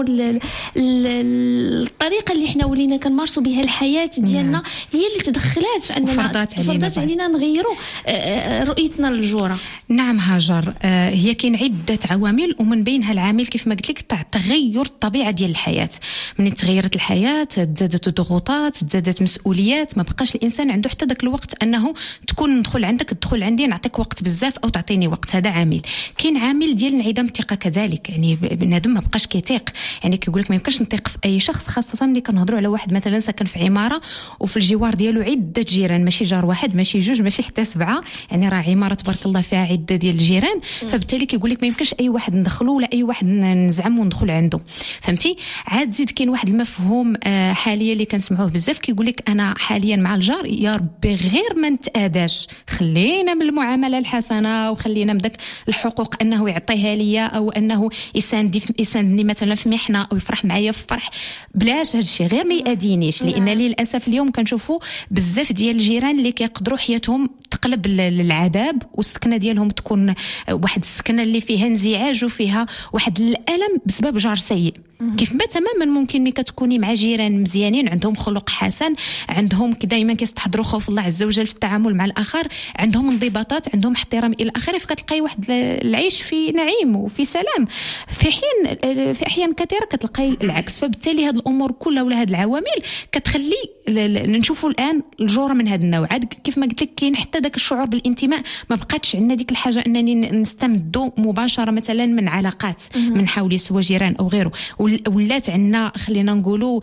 الطريقة اللي احنا ولينا كنمارسوا بها الحياة ديالنا هي اللي تدخلات في أننا فرضات علينا, فرضات علينا نغيروا رؤيتنا للجورة. نعم هاجر، هي كاين عدة عوامل، ومن بينها العامل كيف ما قلت لك تاع تغير الطبيعة ديال الحياة. من تغيرت الحياة تزادت الضغوطات، تزادت مسؤوليات، ما بقاش الانسان عنده حتى ذاك الوقت انه تكون ندخل عندك تدخل عندي نعطيك وقت بزاف او تعطيني وقت. هذا عامل. كاين عامل ديال انعدام الثقه كذلك، يعني بنادم ما بقاش كيثيق، يعني كيقول لك ما يمكنش نثيق في اي شخص، خاصه ملي كنهضروا على واحد مثلا ساكن في عماره وفي الجوار ديالو عده جيران، ماشي جار واحد ماشي جوج ماشي حتى سبعه، يعني راه عماره تبارك الله فيها عده ديال الجيران، فبالتالي كيقول لك ما يمكنش اي واحد ندخلو ولا اي واحد نزعم وندخل عنده، فهمتي. عاد زيد كاين واحد المفهوم حاليا اللي كنسمعوه بزاف، كيقول لك انا حاليا مع الجار يا ربي غير ما نتاداش، خلينا من المعامله الحسنه وخلينا من داك الحقوق انه يعطيها ليا او انه يساندني يساندني مثلا في محنه او يفرح معايا في فرح، بلاش هادشي غير ما يأذينيش. لان للاسف اليوم كنشوفوا بزاف ديال الجيران اللي كيقدروا حياتهم تقلب للعذاب، والسكنه ديالهم تكون واحد السكنه اللي فيها انزعاج وفيها واحد الالم بسبب جار سيء. كيف ما تماما ممكن ملي كتكوني مع جيران مزيانين عندهم خلق حسن، عندهم دائما كيستحضروا خوف الله عز وجل في التعامل مع الاخر، عندهم انضباطات، عندهم احترام الى اخره، فكتلقاي واحد العيش في نعيم وفي سلام. في حين في احيان كثيره كتلقاي العكس. فبالتالي هذه الامور كلها ولا هذه العوامل كتخلي نشوفوا الان الجوره من هذا النوع. عاد كيف ما قلت لك كاين حتى داك الشعور بالانتماء، ما بقاتش عندنا ديك الحاجه انني نستمدوا مباشره مثلا من علاقات من حولي سواء جيران او غيره، ولات عندنا خلينا نقولوا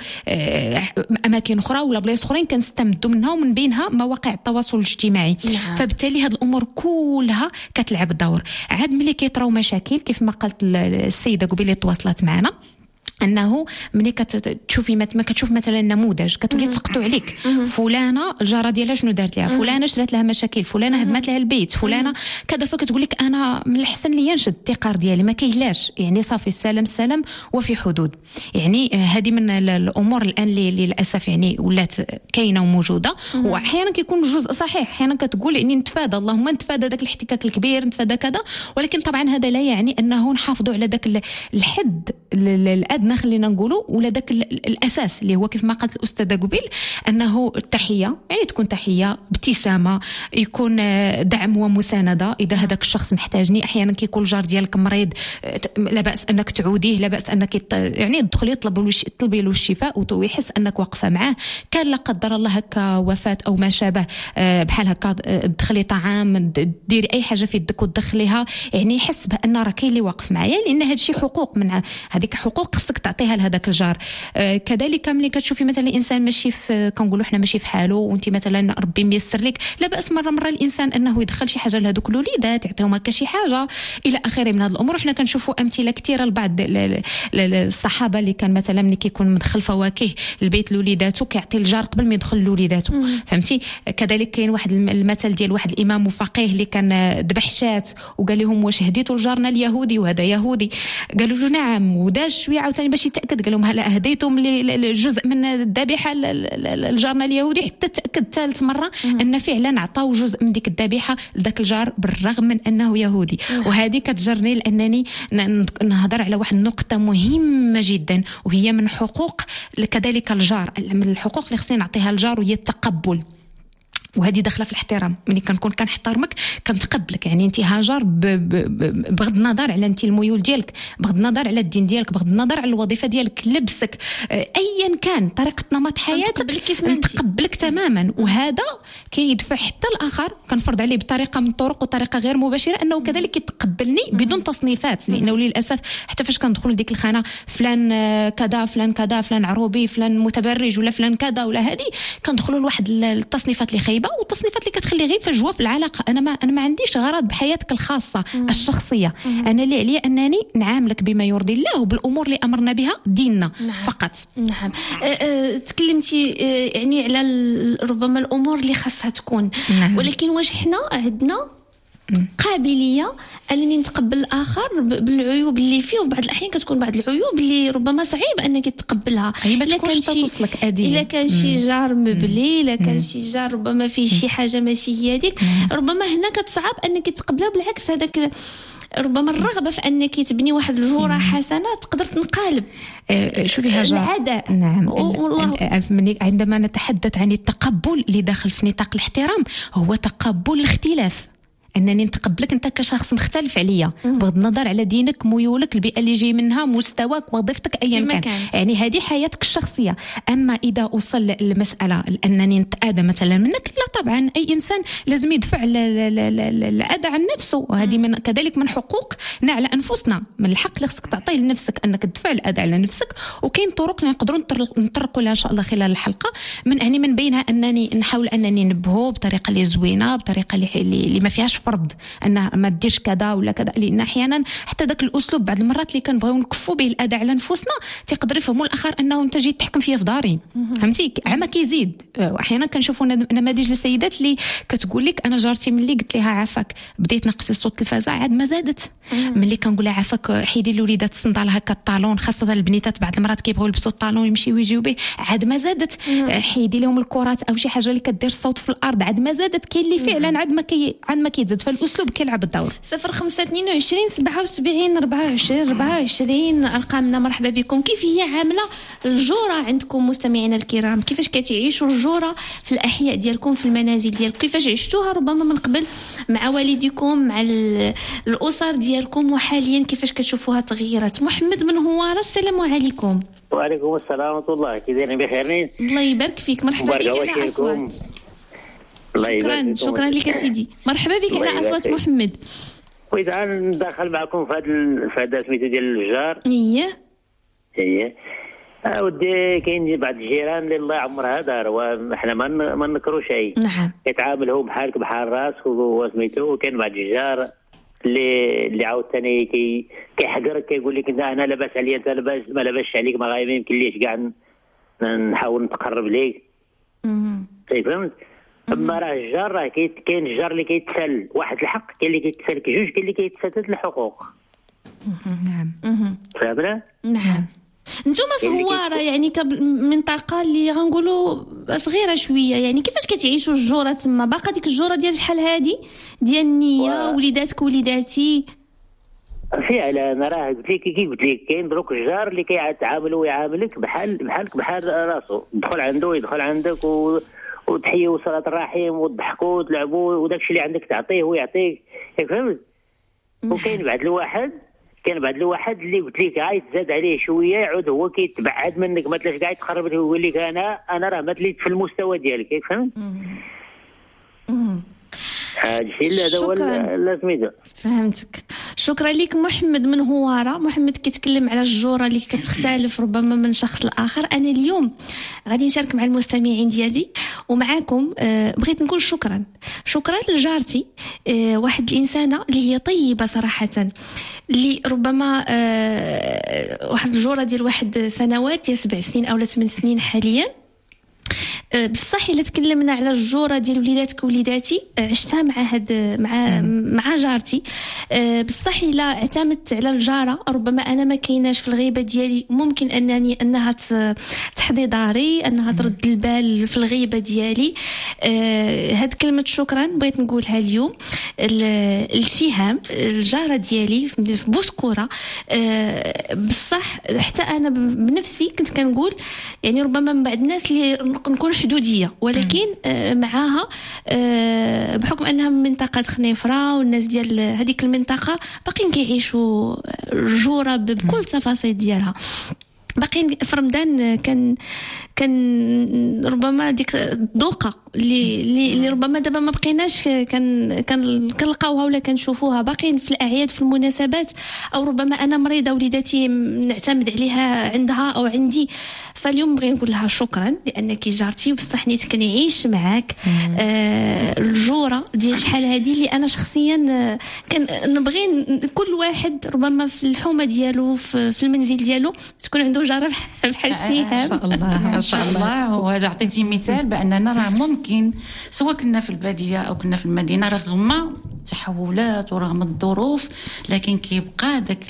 اماكن اخرى ولا بلايص اخرين كنستمدوا منها، ومن بينها مواقع التواصل الاجتماعي. نعم. فبالتالي هذه الامور كلها كتلعب دور. عاد ملي كيطراو مشاكل كيف ما قالت السيده قبيله تواصلت معنا، انه ملي كتشوفي ما كتشوف مثلا نموذج كتولي تسقطوا عليك، فلانه الجاره ديالها شنو دارت لها، فلانه شرات لها مشاكل، فلانه هدمت لها البيت، فلانه كذا، فكتقول لك انا من الحسن لي نشد التقار ديالي، ما كاينلاش، يعني صافي السلام السلام وفي حدود. يعني هذه من الامور الان اللي للاسف يعني ولات كاينه وموجوده، واحيانا كيكون جزء صحيح، احيانا كتقول يعني نتفادى، اللهم نتفادى داك الاحتكاك الكبير، نتفادى كذا، ولكن طبعا هذا لا يعني انه نحافظوا على داك الحد الادنى خلينا نقولوا، ولا داك الاساس اللي هو كيف ما قالت الاستاذه قبيل، انه التحيه يعني تكون تحيه بابتسامه، يكون دعم ومسانده اذا هذاك الشخص محتاجني. احيانا كيكون الجار ديالك مريض، لا باس انك تعوديه، لا باس انك يعني تدخلي تطلبي تطلبي له الشفاء ويحس انك واقفه معاه. كان لا قدر الله هكا وفاه او ما شابه بحال هكا، تدخلي طعام، ديري اي حاجه في يدك وتدخليها، يعني يحس بان راه كاين اللي واقف معايا، لان هذا الشيء حقوق، من هذيك حقوق خصك تعطيها لهذاك الجار. آه كذلك ملي كتشوفي مثلا الانسان ماشي في كنقولوا حنا ماشي في حاله، وانت مثلا ربي ميسر لك، لا باس مره مره الانسان انه يدخل شي حاجه لهذوك الوليدات، يعطيهم هكا شي حاجه الى اخره من هذه الامور. حنا كنشوفوا امثله كثيره لبعض الصحابه اللي كان مثلا ملي كيكون مدخل فواكه لبيت لوليداتو كيعطي الجار قبل ما يدخل لوليداتو، فهمتي. كذلك كاين واحد المثل ديال واحد الامام وفقيه اللي كان ذبح شات وقال لهم واش هديتوا لجارنا اليهودي وهذا يهودي، قالوا له نعم، وداز شويه عاوتاني باش يتاكد قال لهم هلا هديتم جزء من الذبيحه لجارنا اليهودي، حتى تاكد ثالث مره ان فعلا عطاو جزء من ديك الذبيحه لذاك الجار بالرغم من انه يهودي. وهذه كتجرني لانني نهضر على واحد النقطه مهمه جدا، وهي من حقوق كذلك الجار، من الحقوق اللي خصني نعطيها الجار وهي التقبل. وهذه داخله في الاحترام. ملي كنكون كنحترمك كنتقبلك، يعني انت هاجر ب... ب... بغض النظر على انت الميول ديالك، بغض النظر على الدين ديالك، بغض النظر على الوظيفه ديالك، لبسك، ايا كان طريقه نمط حياتك، نتقبلك تماما. وهذا كيدفع حتى الاخر، كنفرض عليه بطريقه من الطرق وطريقه غير مباشره انه كذلك يتقبلني بدون تصنيفات، لانه للاسف حتى فاش كندخل لديك الخانه فلان كذا فلان كذا فلان عروبي فلان متبرج ولا فلان كذا ولا هذه، كندخلوا لواحد التصنيفات اللي خايبه والتصنيفات اللي كتخلي غير فجوه في العلاقه. انا ما انا ما عنديش غرض بحياتك الخاصه مم. الشخصيه. مم. انا اللي عليا انني نعاملك بما يرضي الله وبالامور اللي امرنا بها ديننا. نعم. فقط. نعم. أه أه تكلمتي أه يعني على ربما الامور اللي خاصها تكون. نعم. ولكن واش حنا عندنا قابليه انني نتقبل الاخر بالعيوب اللي فيه؟ وبعض الاحيان كتكون بعض العيوب اللي ربما صعيب انك تتقبلها. الا كان شي الا كان شي جار مبلي، الا كان شي جار ربما فيه شي حاجه ماشي هي هذيك، ربما هنا كتصعب انك تتقبلها. بالعكس هذاك ربما الرغبه في انك تبني واحد الجوره حسنه تقدر تنقلب أه شوفي هاجر العداء. نعم. والله عندما نتحدث عن التقبل اللي داخل في نطاق الاحترام هو تقبل الاختلاف، انني نتقبلك انت كشخص مختلف عليا بغض النظر على دينك، ميولك، البيئه اللي جاي منها، مستواك، وظيفتك، ايا كان كانت. يعني هذه حياتك الشخصيه. اما اذا وصل المساله لانني نتاذى مثلا منك، لا طبعا اي انسان لازم يدفع الاذى عن نفسه، وهذه من كذلك من حقوقنا على انفسنا، من الحق اللي خصك تعطيه لنفسك انك تدفع الاذى على نفسك. وكاين طرق اللي نقدروا نطرقوا لها ان شاء الله خلال الحلقه، من يعني من بينها انني نحاول انني ننبهه بطريقه اللي زوينه، بطريقه اللي اللي ما فيهاش فرض ان ما ديرش كذا ولا كذا، لان احيانا حتى ذاك الاسلوب بعض المرات اللي كنبغيو نكفوا به الاذى على نفوسنا تقدر يفهموا الاخر انه انت جيت تحكم فيا في داري. فهمتي؟ عما كيزيد. احيانا كنشوفوا نماذج لسيدات اللي كتقول لك انا جارتي ملي قلت لها عافاك بديت نقصي صوت التلفازه عاد ما زادت، ملي كنقول لها عافاك حيدي لوليدات الصندال هكا الطالون، خاصه البنيتات بعض المرات كيبغيو يلبسوا الطالون يمشيو يجيو به، عاد ما زادت. حيدي لهم الكرات او شي حاجه اللي كدير الصوت في الارض، عاد ما زادت. كاين اللي فعلا عاد ما كي عاد ما كيتزاد، فالاسلوب كيلعب الدور. صفر خمسة اثنين وعشرين سبعة وسبعين أربعة وعشرين أربعة وعشرين ارقامنا. مرحبا بكم. كيف هي عامله الجوره عندكم مستمعينا الكرام؟ كيفاش كتعيشوا الجوره في الاحياء ديالكم، في المنازل ديالكم؟ كيفاش عشتوها ربما من قبل مع والديكم، مع الاسر ديالكم، وحاليا كيفاش كتشوفوها تغيرت؟ محمد من هواره، السلام عليكم. وعليكم السلام ورحمه الله. كي دايرين؟ بخير؟ الله يبارك فيك. مرحبا بك على اصوات. شكرا شكرا لك سيدي. مرحبا بك على اصوات محمد. واذا ندخل معكم في هذا في هذا سميتو ديال الجار. اييه اييه اودي كاين بعض الجيران اللي الله يعمرها دار، وحنا ما ما نكروش شيء. نعم. كيتعاملوا بحالك بحال راسك وسميتو. وكاين بعض الجار اللي اللي عاوتاني كي كيحقرك، كيقول لك انا لاباس عليا انت لاباس ما لاباسش عليك، ما غايب يمكن ليش كاع نحاول نتقرب ليك. اها فهمت؟ اما راه الجار راه كاين الجار اللي كيتسال واحد الحق، كاين اللي كيتسالك جوج، كاين اللي كيتسدد الحقوق. نعم. فهمنا؟ نعم. نتوما في هواره يعني منطقه اللي غنقولوا صغيره شويه، يعني كيفاش كتعيشوا الجوره تما؟ باقا ديك الجوره ديال شحال هادي ديال النيه و... وليداتك وليداتي فعلا؟ انا راه قلت لك كي قلت لك كاين دروك الجار اللي كيتعامل ويعاملك بحال بحالك بحال راسو، تدخل عنده يدخل عندك و... وتحيوا صلاة الرحيم وتضحكوا وتلعبوا وداكشي اللي عندك تعطيه ويعطيك. فهمت؟ وكاين بعد الواحد كاين بعد الواحد اللي قلت لك عايز تزاد عليه شويه يعود هو كيتبعد منك، ما تلاش قاعد تقرب لك ويقول لك انا انا راه ما تليت في المستوى ديالك. فهمت؟ هذا الشيء هذا هو لازم. فهمتك. شكرا لك محمد من هواره. محمد كيتكلم على الجوره اللي كتختلف ربما من شخص لاخر. انا اليوم غادي نشارك مع المستمعين ديالي ومعاكم. أه بغيت نقول شكرا شكرا لجارتي، أه واحد الانسانه اللي هي طيبه صراحه، اللي ربما أه واحد الجوره ديال واحد سنوات، ديال سبع سنين او ثمان سنين حاليا. بصح الا تكلمنا على الجوره ديال وليداتك ووليداتي عشتها مع هاد مع مع جارتي. بصح الا اعتمدت على الجاره ربما انا ما كايناش في الغيبه ديالي، ممكن انني انها تحضي داري، انها ترد البال في الغيبه ديالي. هاد كلمه شكرا بغيت نقولها اليوم. السهام الجاره ديالي في بوسكوره، بصح حتى انا بنفسي كنت كنقول يعني ربما من بعد الناس اللي نكون حدوديه، ولكن آه معها آه بحكم انها من منطقه خنيفره والناس ديال هذيك المنطقه باقيين كيعيشوا الجوره بكل التفاصيل ديالها. باقيين في رمضان كان كان ربما ديك الذوقه اللي اللي ربما دابا ما بقيناش كان كان كنلقاوها ولا كنشوفوها، باقيين في الاعياد في المناسبات، او ربما انا مريضه وليداتي نعتمد عليها عندها او عندي. فاليوم بغي نقول لها شكرا لانك جارتي وبصح نيت كنعيش معاك آه الجوره ديال شحال هذه اللي انا شخصيا آه كنبغي كل واحد ربما في الحومه ديالو في, في المنزل ديالو تكون عنده جاره بحال سيهام. ان شاء الله ان شاء الله. وهذا عطيتي مثال باننا راه ممكن سواء كنا في الباديه او كنا في المدينه رغم التحولات ورغم الظروف، لكن كيبقى داك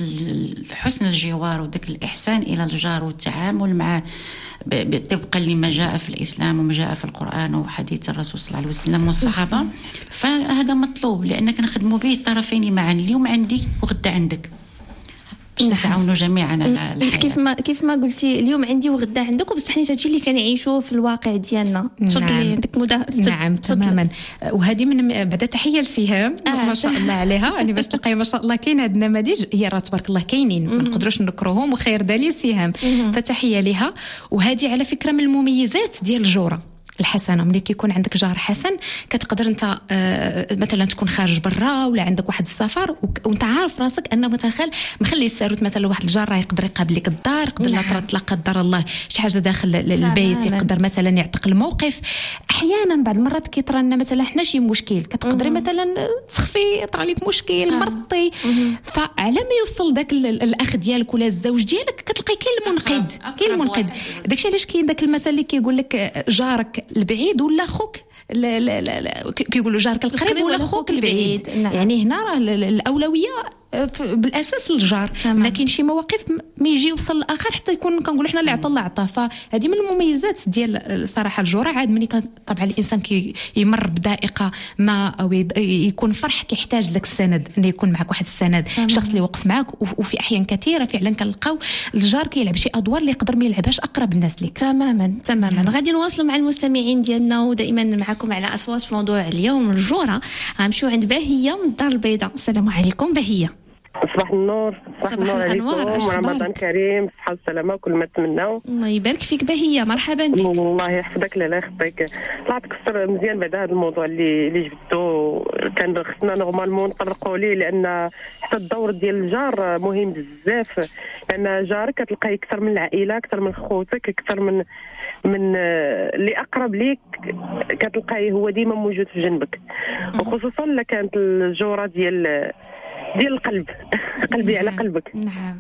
حسن الجوار وداك الاحسان الى الجار والتعامل معه طبقا لما جاء في الاسلام وما جاء في القران وحديث الرسول صلى الله عليه وسلم والصحابه. فهذا مطلوب لانك نخدموا به الطرفين معا، اليوم عندي وغدا عندك باش نتعاونوا جميعا على الحياة. كيف ما كيف ما قلتي اليوم عندي وغدا عندك، وبصح حيت هادشي اللي كنعيشوه في الواقع ديالنا. تفضلي نعم. عندك مدا نعم تماما. وهذه من بعد تحيه لسهام آه. ما شاء الله عليها. يعني باش تلقاي ما شاء الله كاين هاد النماذج هي راه تبارك الله كاينين ما نقدروش نكروهم، وخير دليل سهام، فتحيه لها. وهذه على فكره من المميزات ديال الجوره الحسنه. ملي كيكون عندك جار حسن كتقدر انت آه مثلا تكون خارج برا ولا عندك واحد السفر وانت عارف راسك انه مثلا مخلي الساروت مثلا واحد الجار راه يقدر يقابل لك الدار، يقدر لا لا قدر الله شي حاجه داخل البيت، يقدر مثلا يعتق الموقف. احيانا بعض المرات كيطرى لنا مثلا حنا شي مشكل كتقدري مثلا تسخفي طرا لك مشكل مرضتي، فعلى ما يوصل داك الاخ ديالك ولا الزوج ديالك كتلقاي كاين المنقذ كاين المنقذ. داكشي علاش كاين داك المثل اللي كيقول لك جارك البعيد ولا خوك لا لا لا كيقولوا جارك القريب ولا خوك البعيد. نعم. يعني هنا راه الاولويه بالاساس للجار، لكن شي مواقف ما يجي يوصل الاخر حتى يكون كنقولوا حنا اللي عطى الله عطاه. فهذه من المميزات ديال صراحه الجوره. عاد ملي طبعا الانسان كي يمر بضائقه ما او يكون فرح كيحتاج لك السند، انه يكون معك واحد السند، الشخص اللي وقف معك. وفي احيان كثيره فعلا كنلقاو الجار كيلعب شي ادوار اللي يقدر ما يلعبهاش اقرب الناس لك. تماما تماما. غادي نواصلوا مع المستمعين ديالنا ودائما معكم على اصوات في موضوع اليوم الجوره. غنمشيو عند باهيه من الدار البيضاء. السلام عليكم باهيه. صباح النور. صباح النور عليكم، رمضان كريم، صحة والسلامة وكل ما تمناو. الله يبارك فيك باهية، مرحبا بك. الله يحفظك. لا لا يخطيك. طلعت كثر مزيان بعد هذا الموضوع اللي اللي جبتو. كان خصنا نورمالمون نطرقوا ليه لان حتى الدور ديال الجار مهم بزاف، لان جارك كتلقاه اكثر من العائلة، اكثر من خوتك، اكثر من من اللي اقرب ليك، كتلقاه هو ديما موجود في جنبك، وخصوصا الا كانت الجوره ديال ديال القلب. قلبي على قلبك. نعم.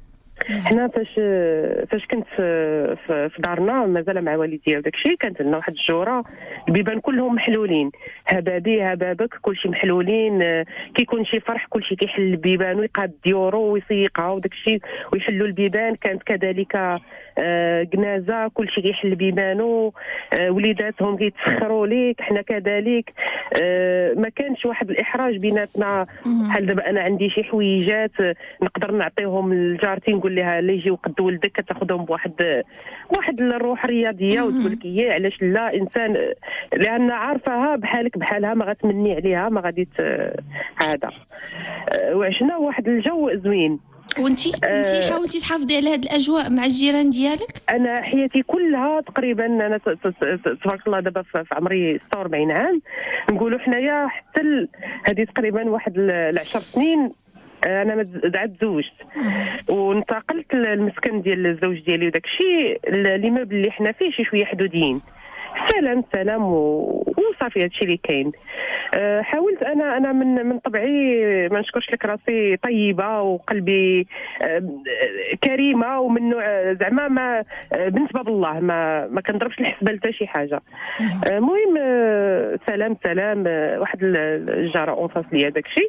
حنا فاش فاش كنت في, في دارنا مازال مع والديا وداك الشيء، كانت لنا واحد الجوره البيبان كلهم محلولين، هبابي هبابك كلشي محلولين، كيكون شي فرح كلشي كيحل البيبان ويقاد ديورو ويسيقها وداك الشيء ويحلوا البيبان. كانت كذلك جنازه كلشي كيحل بيبانو، وليداتهم كيتسخروا ليك، حنا كذلك. ما كانش واحد الاحراج بيناتنا بحال دابا انا عندي شي حويجات نقدر نعطيهم لجارتي نقول لها لا يجيو قد ولدك، كتاخذهم بواحد واحد الروح رياضيه وتقول لك يا علاش لا انسان لان عارفاها بحالك بحالها ما غتمني عليها ما غادي هذا. وعشنا واحد الجو زوين. وانتي انتي حاولتي تحافظي على هذه الاجواء مع الجيران ديالك؟ انا حياتي كلها تقريبا انا تبارك الله دابا في عمري ستة وأربعين عام، نقولوا حنايا حتى هذه تقريبا واحد العشر سنين انا عاد تزوجت وانتقلت للمسكن ديال الزوج ديالي وداك الشيء. ليموبل اللي حنا فيه شي شويه حدوديين، سلام سلام وصافي هادشي اللي كاين. أه حاولت انا انا من من طبعي ما نشكرش لك راسي طيبه وقلبي أه كريمه ومن نوع زعما ما بنت باب الله، ما ما كنضربش الحسبه لتا شي حاجه. المهم أه سلام سلام أه واحد الجاره اونفاس ليا داكشي.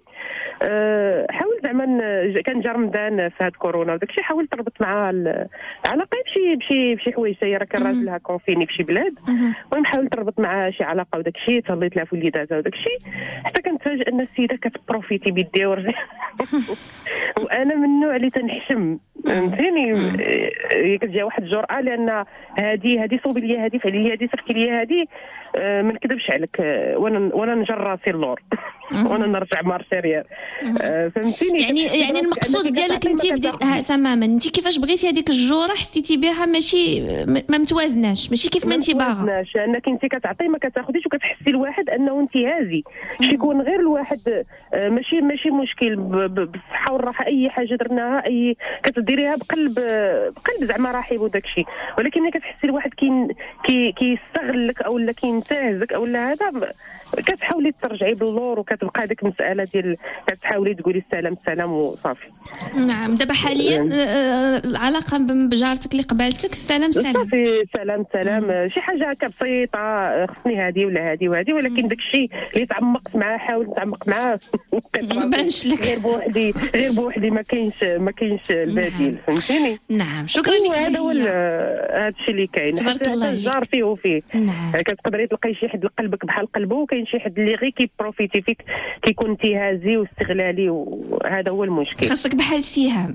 أه حاولت زعما كان جا رمضان في هاد كورونا وداكشي، حاولت نربط معها علاقه بشي بشي بشي حوايج. هي راه كان راجلها كونفيني في شي بلاد، المهم حاولت نربط معها شي علاقه وداك الشيء، تهضيت لها في وليداتها وداك الشيء، حتى كنتفاجئ ان السيده كتبروفيتي بيدي ورجلي. وانا من النوع اللي تنحشم فهمتيني. هي كتجي واحد الجرأة لان هذه هذه صوبي ليا، هذه فعلي ليا، هذه صفتي ليا، هذه ما نكذبش عليك وانا وانا نجر راسي اللور وانا نرجع مارشيريال. فهمتيني. يعني يعني المقصود ديالك انت بدي... تماما انت كيفاش بغيتي هذيك الجوره حسيتي بها ماشي ما متوازناش، ماشي كيف ما انت باغا، ماشي انك انت كتعطي ما كتاخذيش وكتحسي الواحد انه انت هازي شي يكون غير الواحد ماشي ماشي مشكل بالصحه والراحه، اي حاجه درناها اي كتديريها بقلب بقلب زعما رحيب وداك الشيء، ولكن ملي كتحسي الواحد كي كي كيستغلك او لا كينتهزك او لا هذا كتحاولي ترجعي باللور وكتبقى ديك المساله ديال كتحاولي تقولي السلام السلام وصافي. نعم. دابا حاليا العلاقه بجارتك اللي قبالتك سلام سلام صافي سلام سلام شي حاجه هكا بسيطه خصني هذه ولا هذه وهذه، ولكن داك الشيء اللي تعمقت معاه حاول نتعمق معاه ما بانش لك غير بوحدي غير بوحدي ما كاينش ما كاينش البديل. فهمتيني. نعم. شكرا لك. هذا هو هذا الشيء اللي كاين. تبارك الله عليك. الجار فيه وفيه. نعم. كتقدري تلقاي شي حد لقلبك بحال قلبه، وكاين شي حد اللي غير كيبروفيتي فيك كيكون انتهازي واستغلالي، وهذا هو المشكل. خاصك بحال سهام.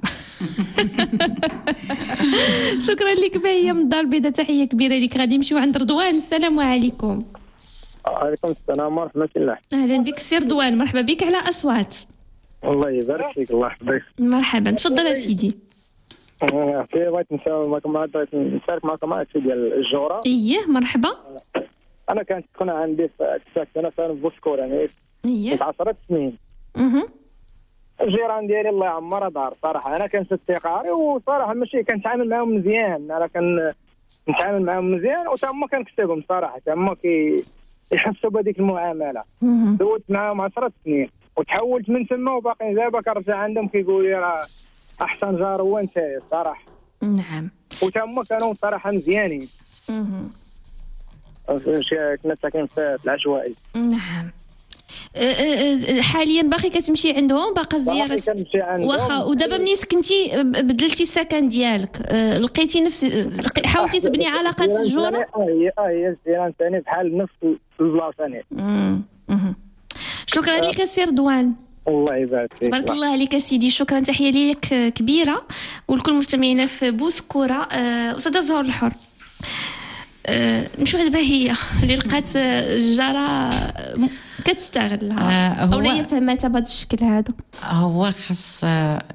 شكرا لك باهيه من الدار البيضاء، تحيه كبيره لك. غادي نمشيو عند رضوان. السلام عليكم. وعليكم السلام ورحمه الله. اهلا بك سي رضوان، مرحبا بك على اصوات. الله يبارك فيك. الله يحفظك. مرحبا، تفضل يا سيدي. اه في بغيت نشارك معكم نشارك معكم هذا الشيء ديال الجوره. اييه مرحبا. انا كانت تكون عندي في ساكنه في بوسكور يعني اييه عشرة سنين. اها الجيران ديالي الله يعمرها دار صراحه، انا كنت استقاري وصراحه ماشي كنتعامل معاهم مزيان، انا كان نتعامل معاهم مزيان وتا هما كنكتبهم صراحه، تا هما كي يحسوا بهذيك المعامله. دوت معاهم عشرة سنين وتحولت من تما وباقي دابا كنرجع عندهم كيقول لي راه احسن جار هو انت صراحه. نعم. وتا هما كانوا صراحه مزيانين. اها كنا ساكنين في العشوائي. نعم. حاليا باقي كتمشي عندهم باقا زياره واخا، ودابا ملي سكنتي بدلتي السكن ديالك لقيتي نفس حاولتي تبني علاقه الجوره؟ اه هي اه هي الجيران ثاني بحال نفس البلاصه. شكرا لك سي رضوان. الله يبارك فيك. تبارك الله عليك سيدي. شكرا، تحيه ليك كبيره ولكل مستمعينا في بوسكوره. استاذه زهور الحر، أه نشوف دابا هي اللي لقات الجاره كتستغلها أه او لا فهمتها بهذا الشكل هذا. هو خاص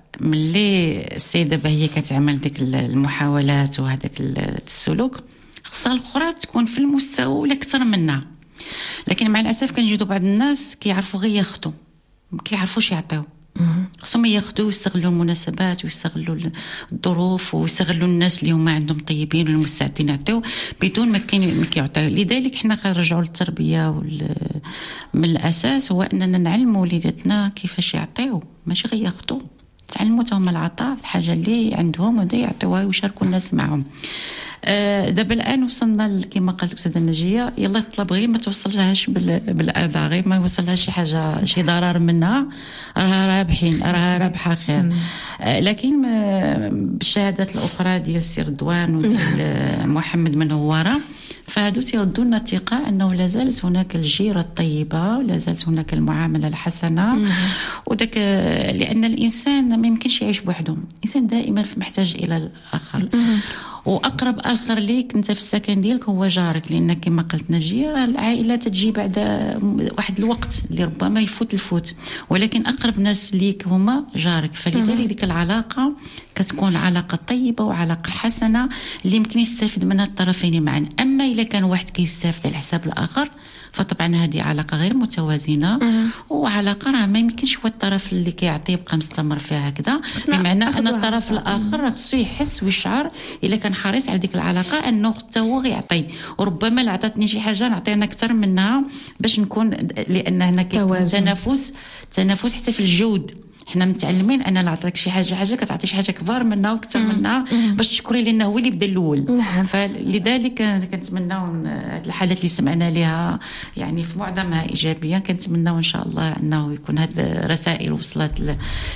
ملي السيده دابا هي كتعمل ديك المحاولات وهذاك السلوك، خاصها الاخرى تكون في المستوى ولا اكثر منها. لكن مع الاسف كنجدوا بعض الناس كيعرفوا غير ياخذوا، ما كيعرفوش يعطيو. خصهم ياخذوا ويستغلوا المناسبات ويستغلوا الظروف ويستغلوا الناس اللي هما عندهم طيبين والمستعدين يعطيو بدون ما كاين ما كيعطيو. لذلك حنا كنرجعوا للتربيه وال... من الاساس هو اننا نعلموا وليداتنا كيفاش يعطيو، ماشي غير ياخذوا. تعلموا هما العطاء، الحاجه اللي عندهم ودا يعطيوها ويشاركوا الناس معهم. آه دابا الان وصلنا كما قالت الاستاذه نجيه، يلا طلب غير ما توصلهاش بالاذى، غير ما يوصلهاش شي حاجه شي ضرر منها، راها رابحين راها رابحه خير. آه لكن بالشهادات الاخرى ديال السي رضوان وديال محمد من هواره، فهادو تيردوا لنا الثقه انه لا زالت هناك الجيره الطيبه ولا زالت هناك المعامله الحسنه. وداك لان الانسان ما يمكنش يعيش بوحده، الانسان دائما محتاج الى الاخر. واقرب اخر ليك انت في السكن ديالك هو جارك، لان كما قلت نجيه العائله تجي بعد واحد الوقت اللي ربما يفوت الفوت، ولكن اقرب ناس ليك هما جارك. فلذلك ديك العلاقه كتكون علاقه طيبه وعلاقه حسنه اللي يمكن يستفيد منها الطرفين معا. اما اذا كان واحد كيستافد على حساب الاخر فطبعا هذه علاقه غير متوازنه، وعلاقه راه ما يمكنش هو الطرف اللي كيعطي يبقى مستمر فيها هكذا، بمعنى ان الطرف الاخر خصو يحس ويشعر الا كان حريص على ديك العلاقه انه حتى هو غيعطي، وربما لا عطاتني شي حاجه نعطي انا اكثر منها باش نكون، لان هنا كيكون تنافس تنافس حتى في الجود. حنا متعلمين ان لا عطاك شي حاجه حاجه كتعطي شي حاجه كبار منها واكثر منها باش تشكري لانه هو اللي بدا الاول. فلذلك كنتمناو هذه الحالات اللي سمعنا لها يعني في معظمها ايجابيه، كنتمناو ان شاء الله انه يكون هذه الرسائل وصلت ل...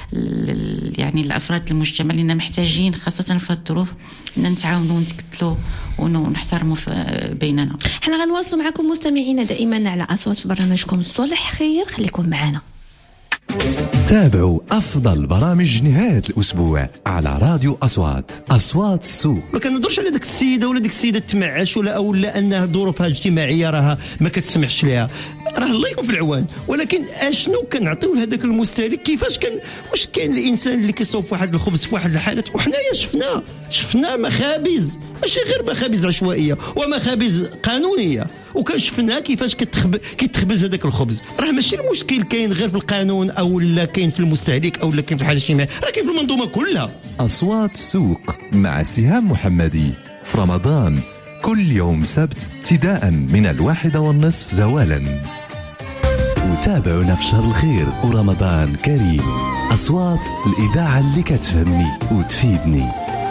ل... يعني الافراد المجتمع لنا محتاجين خاصه في الظروف ان نتعاونوا ونتكتلوا ونحترموا بيننا. حنا غنواصلوا معكم مستمعينا دائما على اصوات في برنامجكم الصلح خير، خليكم معنا. تابعوا أفضل برامج نهاية الأسبوع على راديو أصوات. أصوات السوق. ما كنهضرش على داك السيده ولا ديك السيده تمعش ولا او لا انها ظروفها الاجتماعيه راها ما كتسمحش ليها، راه الله يكون في العوان. ولكن اشنو كنعطيو لهذاك المستهلك؟ كيفاش كان واش كاين الانسان اللي كيصوب واحد الخبز في واحد الحالات؟ وحنايا شفنا شفنا مخابز، ماشي غير مخابز عشوائيه ومخابز قانونيه، وكنشفنا كيفاش كتخب... كيتخبز هذاك الخبز. راه ماشي المشكل كاين غير في القانون او لا كاين في المستهلك او لا كاين في الحاله الاجتماعيه، راه كاين في المنظومه كلها. أصوات سوق مع سهام محمدي في رمضان كل يوم سبت ابتداء من الواحدة والنصف زوالا. وتابعونا في شهر الخير ورمضان كريم. أصوات الإذاعة اللي كتفهمني وتفيدني.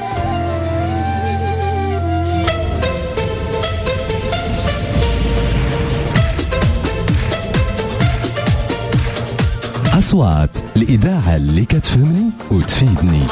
أصوات الإذاعة اللي كتفهمني وتفيدني.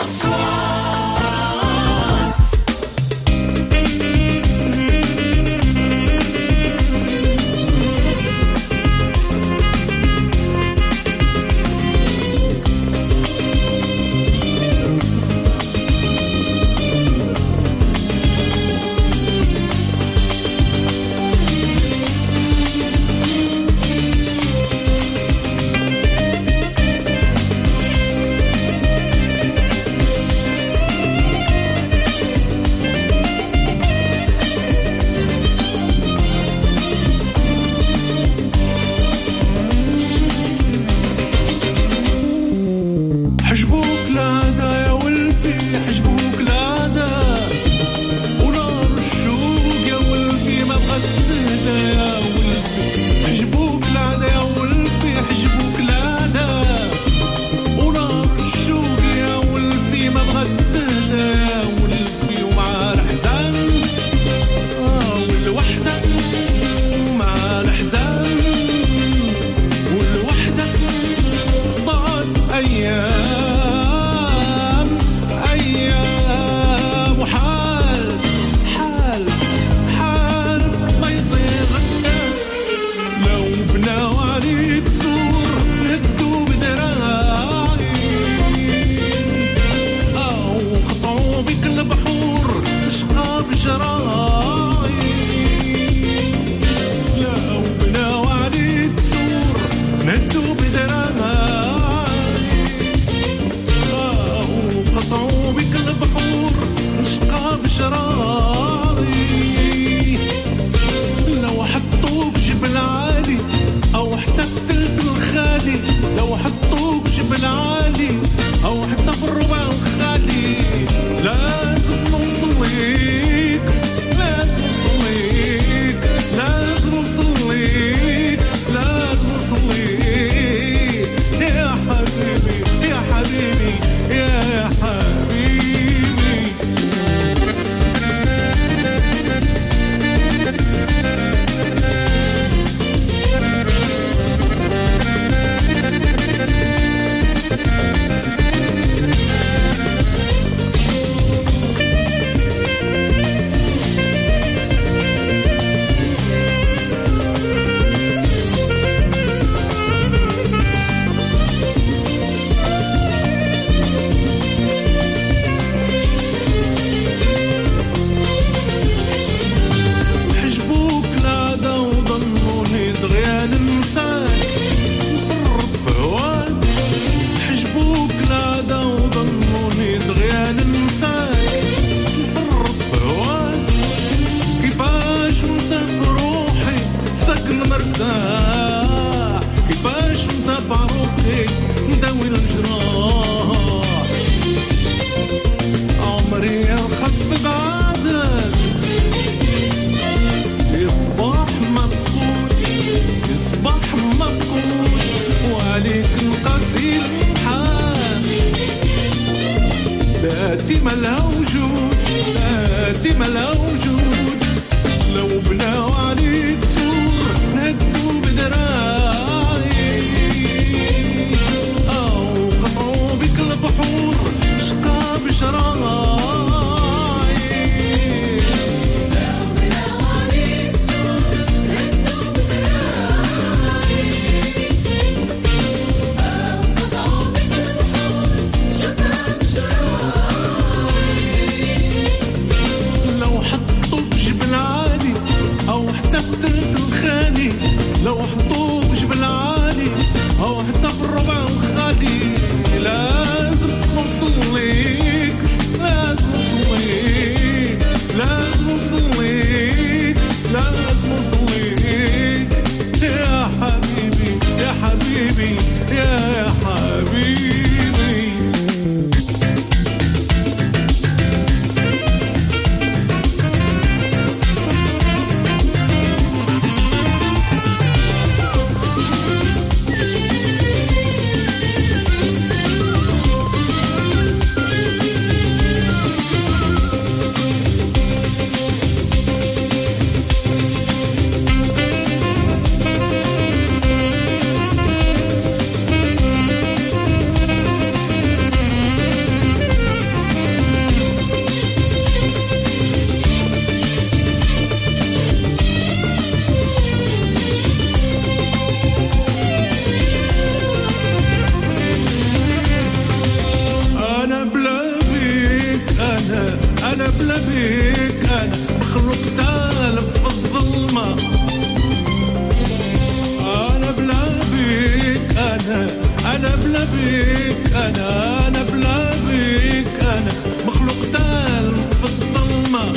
أنا بلا بيك أنا أنا بلا بيك أنا مخلوق تال في الظلمة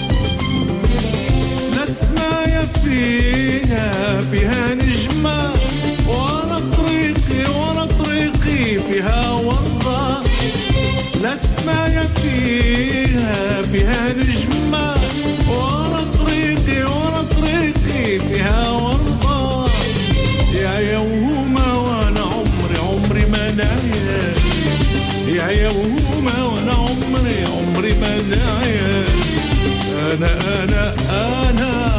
نسمع فيها فيها نجمة وانا طريقي وانا طريقي فيها وردة نسمع فيها فيها نجمة وانا طريقي وانا طريقي فيها وردة يا يوما وانا عمري عمري ما نعيا يا يوما وانا عمري عمري ما نعيا أنا أنا أنا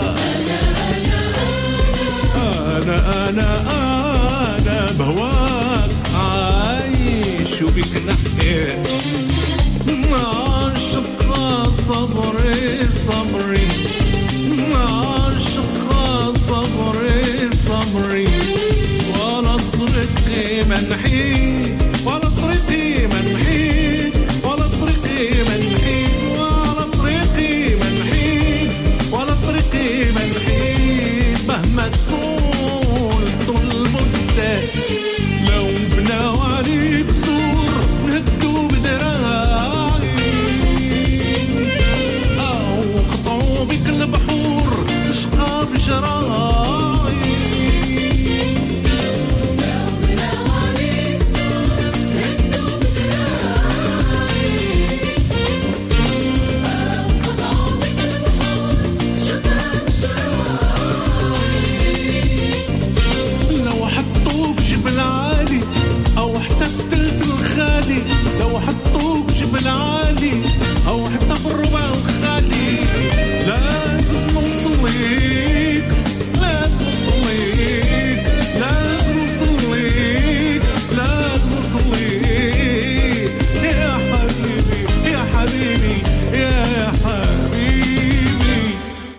أنا أنا أنا بهواك عايش وبك نحيا عاشق صبري صبري عاشق صبري صبري ولا طريقي منحي ولا طريقي منحي ولا طريقي منحي ولا طريقي منحي ولا طريقي منحي مهما تكون طول المدة لو بناو عليك سور نهدو بدراعي أو قطعوا بك البحور تشقى بجراعي لو بناو عليك سور نهدو بدراعي أو قطعوا بك البحور تشقى بجراعي لو حطوك جبل عالي أو حتى في تلت الخالي لو حطوك جبل عالي أو حتى في الربع الخالي لازم نوصل ليك لازم نوصل ليك لازم نوصل ليك لازم نوصل ليك يا حبيبي يا حبيبي يا حبيبي.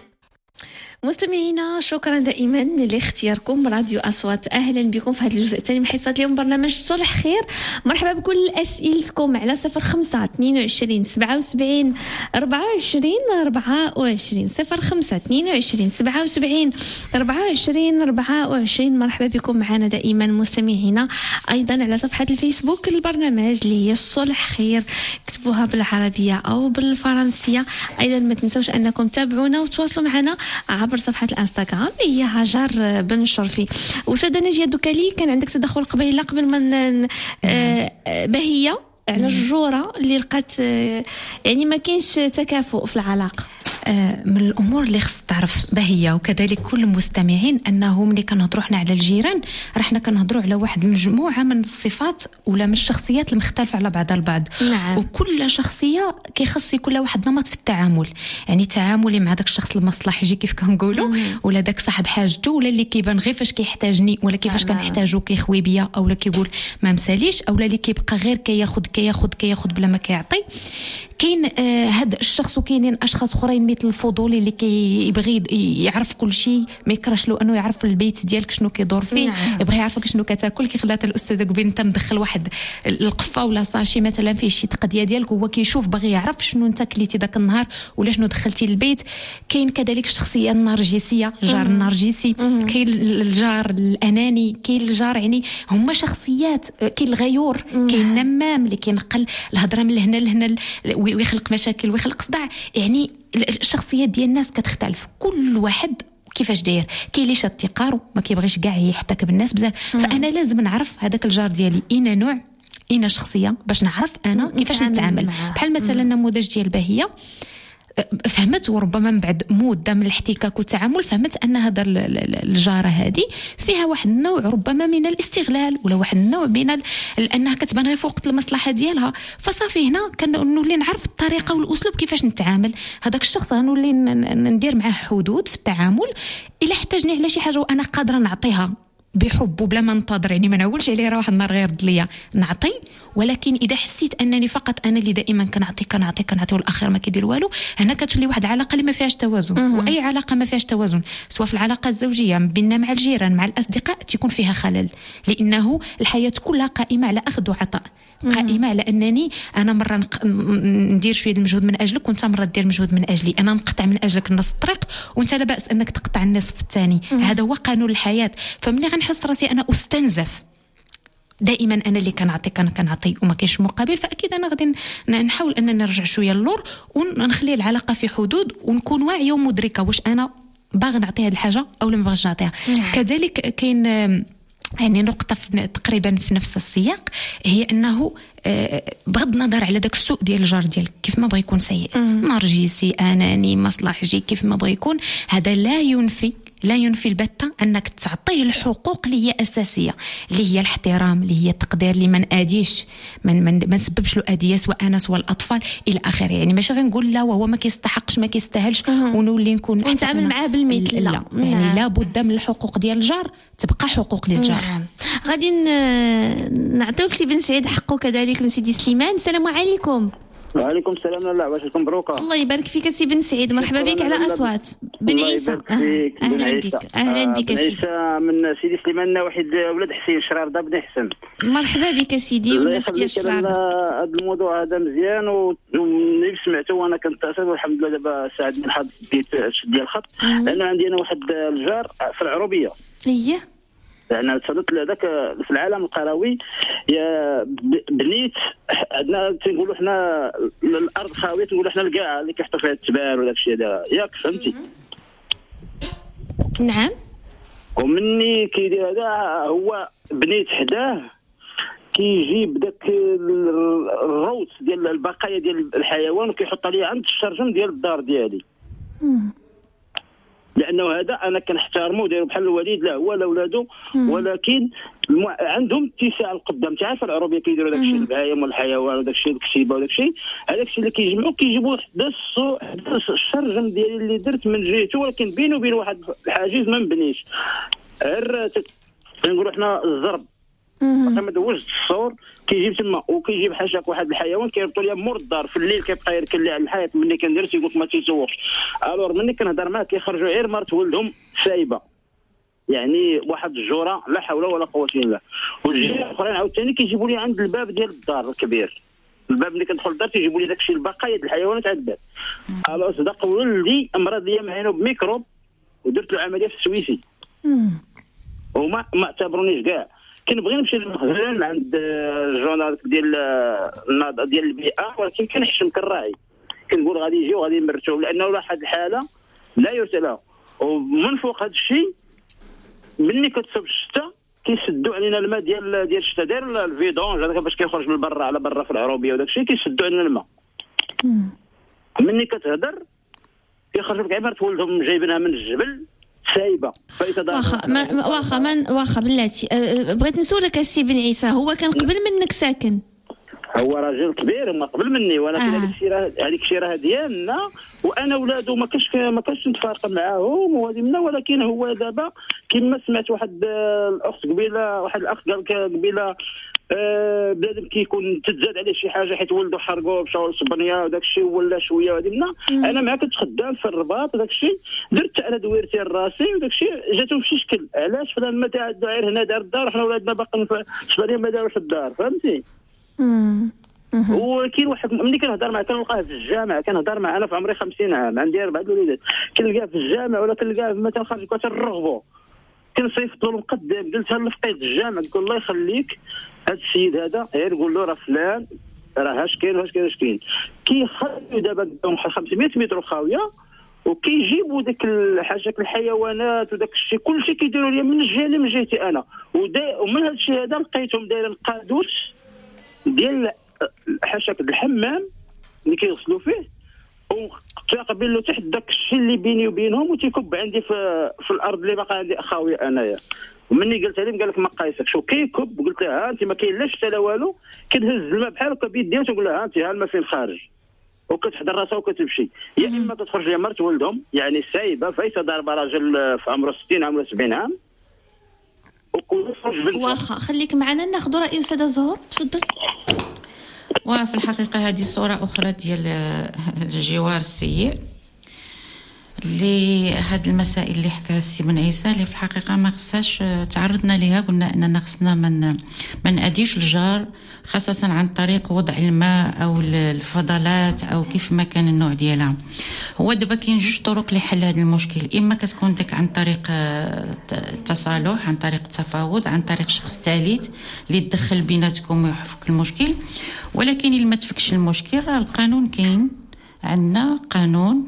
مستمعينا شكرا دائما لاختياركم راديو أصوات. أهلا بكم في هذا الجزء الثاني من حصة اليوم برنامج صلح خير. مرحبا بكل أسئلتكم على صفر خمسة اثنين وعشرين سبعة وسبعين أربعة وعشرين أربعة وعشرين صفر خمسة اثنين وعشرين سبعة وسبعين أربعة وعشرين أربعة وعشرين. مرحبا بكم معنا دائما مستمعينا أيضا على صفحة الفيسبوك البرنامج اللي هي صلح خير، اكتبوها بالعربية أو بالفرنسية. أيضا ما تنسوش أنكم تابعونا وتواصلوا معنا عبر صفحة الانستغرام هي هاجر بن شرفي. وسادة نجية دوكالي كان عندك تدخل قبيله قبل ما بهية على الجورة اللي لقات يعني ما كاينش تكافؤ في العلاقة. من الامور اللي خص تعرف بهية وكذلك كل المستمعين انه ملي كنهضروا حنا على الجيران راه حنا كنهضروا على واحد المجموعه من الصفات ولا من الشخصيات المختلفه على بعضها البعض. نعم. وكل شخصيه كيخص يكون لها واحد نمط في التعامل، يعني تعاملي مع داك الشخص المصلحجي كيف كنقولوا ولا داك صاحب حاجته ولا اللي كيبان غير فاش كيحتاجني ولا كيفاش كنحتاجو كيخوي بيا اولا كيقول ما مساليش اولا اللي كيبقى غير كياخذ كياخذ كياخذ بلا ما كيعطي. كاين آه هذا الشخص وكاينين اشخاص اخرين مثل الفضولي اللي كيبغي يعرف كل شيء، ما يكرهش له انه يعرف البيت ديالك شنو كيدور فيه. نعم. يبغي يعرفك شنو كتاكل. كي خلات الاستاذه قبيل انت مدخل واحد القفه ولا ساشي مثلا فيه شي تقديه ديالك هو كيشوف باغي يعرف شنو انت كليتي داك النهار ولا شنو دخلتي للبيت. كاين كذلك الشخصيه النرجسيه، الجار النرجسي. كاين الجار الاناني، كاين الجار يعني هما شخصيات. كاين الغيور، كاين النمام اللي كينقل الهضره من لهنا لهنا ويخلق مشاكل ويخلق صداع. يعني الشخصيات ديال الناس كتختلف، كل واحد كيفاش داير. كاين اللي شاد تيقارو ما كيبغيش كاع يحتك بالناس بزاف. فانا لازم نعرف هذاك الجار ديالي اين نوع اين شخصيه باش نعرف انا كيفاش نتعامل. بحال مثلا النموذج ديال بهية فهمت وربما من بعد مده من الاحتكاك والتعامل فهمت ان هذا الجاره هذه فيها واحد النوع ربما من الاستغلال ولا واحد النوع من انها كتبان غير فوق المصلحه ديالها. فصافي هنا كنولي نعرف الطريقه والاسلوب كيفاش نتعامل. هذاك الشخص غنولي ندير معاه حدود في التعامل. الا احتاجني على شي حاجه وانا قادره نعطيها بحب وبلا ما ننتظر، يعني ما نقولش عليه راه واحد النهار غير رد ليا نعطي. ولكن اذا حسيت انني فقط انا اللي دائما كنعطي كنعطي كنعطي والاخر ما كيدير والو، هنا كتولي واحد العلاقه اللي ما فيهاش توازن. واي علاقه ما فيهاش توازن سواء في العلاقه الزوجيه بيننا مع الجيران مع الاصدقاء تكون فيها خلل، لانه الحياه كلها قائمه على اخذ وعطاء، قائمه على انني انا مره نق... ندير شويه المجهود من اجلك وانت مره دير المجهود من اجلي. انا نقطع من اجلك نص الطريق وانت لا باس انك تقطع النصف الثاني. هذا هو قانون الحياه. فملي غنحس راسي انا استنزف دائما انا اللي كنعطي كان كنعطي وما كاينش مقابل، فاكيد انا غادي نحاول ان نرجع شويه اللور ونخلي العلاقه في حدود ونكون واعيه ومدركه واش انا باغي نعطي هذه الحاجه او لما باغيش نعطيها. كذلك كاين يعني نقطة في تقريبا في نفس السياق، هي أنه بغض النظر على داك السوء ديال الجار ديالك كيف ما بغى يكون سيء، نرجسي أناني مصلحجي كيف ما بغى يكون، هذا لا ينفي لا ينفي البتة أنك تعطيه الحقوق اللي هي أساسية، اللي هي الاحترام، اللي هي التقدير، اللي ما نأديش من من ما نسببش له أذية سواء أنا سواء الأطفال إلى آخره. يعني ماشي غير نقول لا وهو ما كيستحقش ما كيستاهلش ونولي نكون ونتعامل معاه بالمثل. لا, لا. يعني نعم. لا بد من الحقوق ديال الجار تبقى حقوق للجار. نعم. غادي نعطيو سي بن سعيد حقه كذلك من سيدي سليمان. السلام عليكم. وعليكم السلام ورحمة الله. واش مبروكه؟ الله يبارك فيك سي بن سعيد، مرحبا بك على أصوات بن عيسى. أهلا بك أهلا بك سيدي. عيسى من سيدي سليمان واحد ولد حسين شرارده بن حسن. مرحبا بك سيدي ولد ديال الشرارده. هذا الموضوع هذا مزيان وملي سمعته وانا كنتصل والحمد لله دابا ساعدني الحظ ديال ديال الخط، لأن عندي انا واحد الجار في العروبيه. اييه يعني تصدت لهذاك في العالم القروي يا بنيت عندنا تنقولوا حنا الارض خاويه، تنقولوا حنا القاع اللي كيحطوا فيها التبار وداك الشيء هذا، ياك فهمتي؟ نعم. ومني كيدير هذا هو بنيت حداه كيجيب داك الروث ديال البقايا ديال الحيوان وكيحط عليه عند الشرجم ديال الدار ديالي. لانه هذا انا كنحترمه وداير بحال الوليد لا هو لا ولادو، ولكن المع... عندهم اتساع القدام. تعرف العروبيه كيديروا داك الشيء البهايم والحيوان وداك الشيء الكسيبه وداك الشيء، هذاك الشيء اللي كيجمعوا كيجيبوا حدا الشرجم ديالي اللي درت من جهته، ولكن بينه وبين واحد الحاجز ما مبنيش غير كنقولوا حنا الزرب ما مدوزش الصور، كيجيب تما وكيجيب حاشاك واحد الحيوان كيربطوا ليا مور الدار في الليل، كيبقى يركن لي على الحيط. ملي كندير تيقول ما تيسوقش. الور ملي كنهضر معاه كيخرجوا غير مرت ولدهم سايبه، يعني واحد الجوره لا حول ولا قوه الا بالله. والجهه الاخرين عاوتاني كيجيبوا لي عند الباب ديال الدار الكبير، الباب اللي كندخل الدار تيجيبوا لي داكشي البقايا ديال الحيوانات على الباب. الور صدق ولدي امراض ليا معينه بميكروب ودرت له عمليه في السويسي وما ما اعتبرونيش كاع. كنبغي نمشي للمخزن عند الجورنال ديال النهضه ديال البيئه، ولكن كنحشم كالراعي كنقول غادي يجي وغادي يمرتوه، لانه واحد الحاله لا يرثى له. ومن فوق هذا الشيء ملي كتصب الشتاء كيسدوا علينا الماء ديال ديال الشتاء، داير الفيدونج هذاك باش كيخرج من برا على برا في العروبيه وداك الشيء كيسدوا علينا الماء. ملي كتهضر كيخرجوا لك عباره ولدهم جايبينها من الجبل سايبه. واخا ما واخا من واخا بلاتي أه بغيت نسولك السي بن عيسى، هو كان قبل منك ساكن؟ هو راجل كبير ما قبل مني، ولكن هذيك آه. الشيء هذيك الشيء راه ديالنا، وانا ولادو ما كاش ما كاش نتفارق معاهم وهذه منا. ولكن هو دابا كما سمعت واحد الاخت قبيله، واحد الاخ قال قبيله أه بلادم كيكون تتزاد عليه شي حاجه حيت ولدو حرقوه مشاو للصبنيه وداك الشيء ولا شويه وهذه منا. انا معاك كنت خدام في الرباط وداك الشيء، درت على دويرتي راسي وداك الشيء جاتهم في شكل. علاش فلان ما تاع الداير هنا دار الدار وحنا ولادنا باقيين في الصبنيه ما داروش الدار، فهمتي؟ وكاين واحد ملي كنهضر معاه كنلقاه في الجامع، كنهضر معاه انا في عمري خمسين عام عندي اربعه الوليدات، كنلقاه في الجامع ولا كنلقاه مثلا خارج كنرغبو كنصيفط له مقدم. قلت هل لقيت الجامع قلت الله يخليك هذا السيد هذا غير قول له راه فلان راه اش كاين واش كاين اش كاين. كيخليو دابا قدام خمسمية متر خاويه وكيجيبوا ديك الحاجات الحيوانات وداك الشيء كلشي كيديروا لي من الجهه من جهتي انا. ومن هذا الشيء هذا لقيتهم دايرين قادوس ديال حاشاك الحمام اللي كيغسلوا فيه، وتقابل له تحت داك الشيء اللي بيني وبينهم وتيكب عندي في في الارض اللي باقا عندي خاويه انايا. ومني قلت لهم قال لك ما قايسكش وكيكب. قلت له ها انت ما كاين لا شتا لا والو، كتهز الماء بحال هكا بيديها وتقول له ها انت ها الماء فين خارج، وكتحضر راسها وكتمشي. يا اما تخرج لها مرت ولدهم يعني سايبه فايته ضاربه راجل في عمره ستين عام ولا سبعين عام. واخا خليك معنا ناخذ راي استاذه زهور تفضل. وفي الحقيقة هذه صورة أخرى ديال الجوار السيء. لهاد المسائل اللي حكاها السي بن عيسى اللي في الحقيقه ما خصهاش تعرضنا ليها. قلنا اننا خصنا من ما نأذيش الجار، خاصه عن طريق وضع الماء او الفضلات او كيف ما كان النوع ديالها. هو دابا كاين جوج طرق لحل هذا المشكل، اما كتكون ديك عن طريق التصالح، عن طريق التفاوض، عن طريق شخص ثالث اللي يدخل بيناتكم ويحفك المشكل. ولكن اللي ما تفكش المشكل راه القانون كاين، عندنا قانون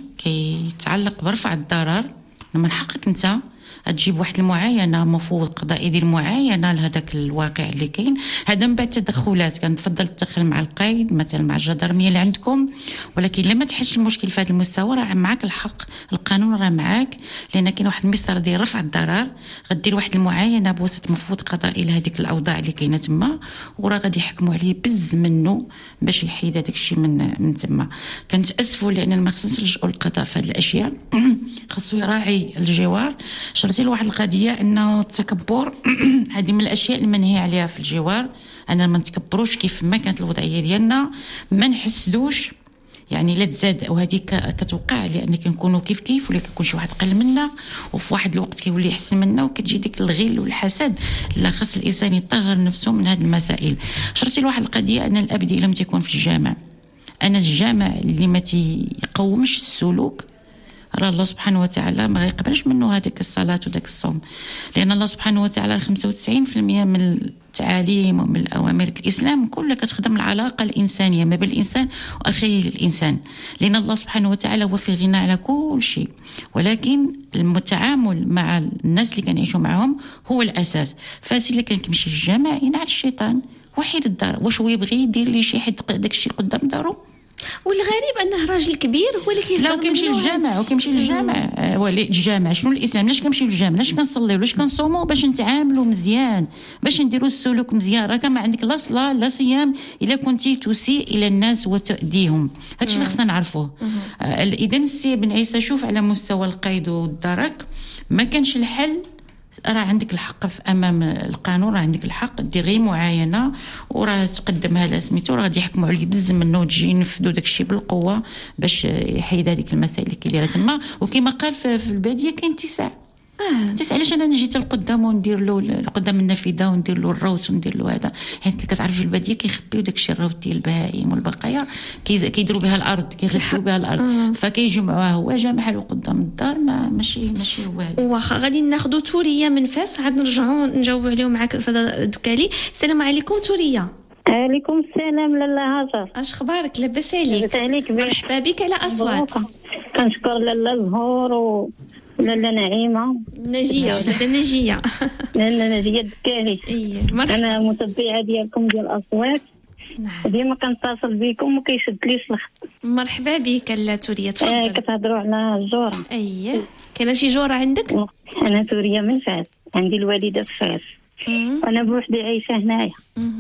كيتعلق برفع الضرر. من حقك انت تجيب واحد المعاينه، مفوض قضائي يدير معاينه لهذاك الواقع اللي كاين. هذا من بعد تدخلات كنفضل تدخل مع القايد مثلا، مع الجدرميه اللي عندكم. ولكن لما تحس المشكل في هذا المستوى راه معك الحق، القانون راه معك، لان كاين واحد المسار ديال رفع الضرر. غدير واحد المعاينه بواسطه مفوض قضائي لهذيك الاوضاع اللي كاينه تما، وراه غادي يحكموا عليه بز منه باش يحيد هذاك الشيء من من تما. كنتاسفوا لان ما خصناش نلجؤوا للقضاء في هذه الاشياء. خصو يراعي الجوار. شرتي لواحد القضيه انه التكبر هذه من الاشياء المنهي عليها في الجوار، اننا ما نتكبروش كيف ما كانت الوضعيه ديالنا، ما نحسدوش يعني لا تزاد. وهذه كتوقع لان كنكونوا كيف كيف، ولا كيكون شي واحد قل منا وفي واحد الوقت كيولي يحسن منا، وكتجي ديك الغل والحسد. لا، خص الانسان يطهر نفسه من هذه المسائل. شرتي لواحد القضيه ان الاب ديالها لم تكن في الجامع، انا الجامع اللي ما تيقومش السلوك راه الله سبحانه وتعالى ما غيقبلش منه هذيك الصلاة وداك الصوم، لأن الله سبحانه وتعالى خمسة وتسعين بالمئة من التعاليم ومن الأوامر الإسلام كلها كتخدم العلاقة الإنسانية ما بين الإنسان وأخيه الإنسان، لأن الله سبحانه وتعالى هو في غنى على كل شيء. ولكن التعامل مع الناس اللي كنعيشوا معهم هو الأساس. فاسي اللي كان كيمشي للجامع ينعل الشيطان وحيد الدار، واش هو يبغي يدير لي شي حد داك الشيء قدام دارو؟ والغريب انه راجل كبير هو اللي كيصدر. لا، وكيمشي للجامع وكيمشي للجامع ولي الجامع. شنو الاسلام؟ علاش كنمشيو للجامع؟ علاش كنصليو؟ علاش كنصوموا؟ باش نتعاملوا مزيان، باش نديروا السلوك مزيان. راه ما عندك لا صلاه لا صيام الا كنتي تسيء الى الناس وتؤذيهم. هادشي اللي خصنا نعرفوه. اذا السي بن عيسى شوف على مستوى القيد والدرك ما كانش الحل. راه عندك الحق في امام القانون، راه عندك الحق دير غير معاينه وراه تقدمها لسميتو، راه غادي يحكموا عليك بزز منه وتجي ينفذوا داك الشيء بالقوه باش يحيد هذيك المسائل اللي كيديرها تما. وكما قال في الباديه كاين اتساع. اه تسع علاش انا نجي لقدام وندير له قدام النافذه وندير له الروت وندير له هذا، حيت كتعرف في الباديه كيخبيو داك الشيء الروت ديال البهائم والبقايا كيديروا بها الارض، كيغسلوا بها الارض، فكيجمعوها هو جامع له قدام الدار. ما ماشي ماشي هو هذا. واخا غادي ناخذوا توريه من فاس، عاد نرجعوا نجاوبوا عليهم معك استاذ دكالي. السلام عليكم توريه. عليكم السلام لاله هاجر. اش اخبارك؟ لاباس عليك؟ لاباس عليك؟ مرحبا بك على اصوات. كنشكر لاله زهور و لاله نعيمه نجيه وسيده نجيه. لاله نجيه دكالي. اي انا متبعه ديالكم ديال الاصوات. نعم. ديما كنتصل بكم وما كيشدليش الخط. مرحبا بك لا توريه، تفضل. آه كتهضروا على الجوره. اييه كاينه شي جوره عندك؟ انا توريه من فاس، عندي الوالده في فاس وانا بوحدي عايشه هنايا.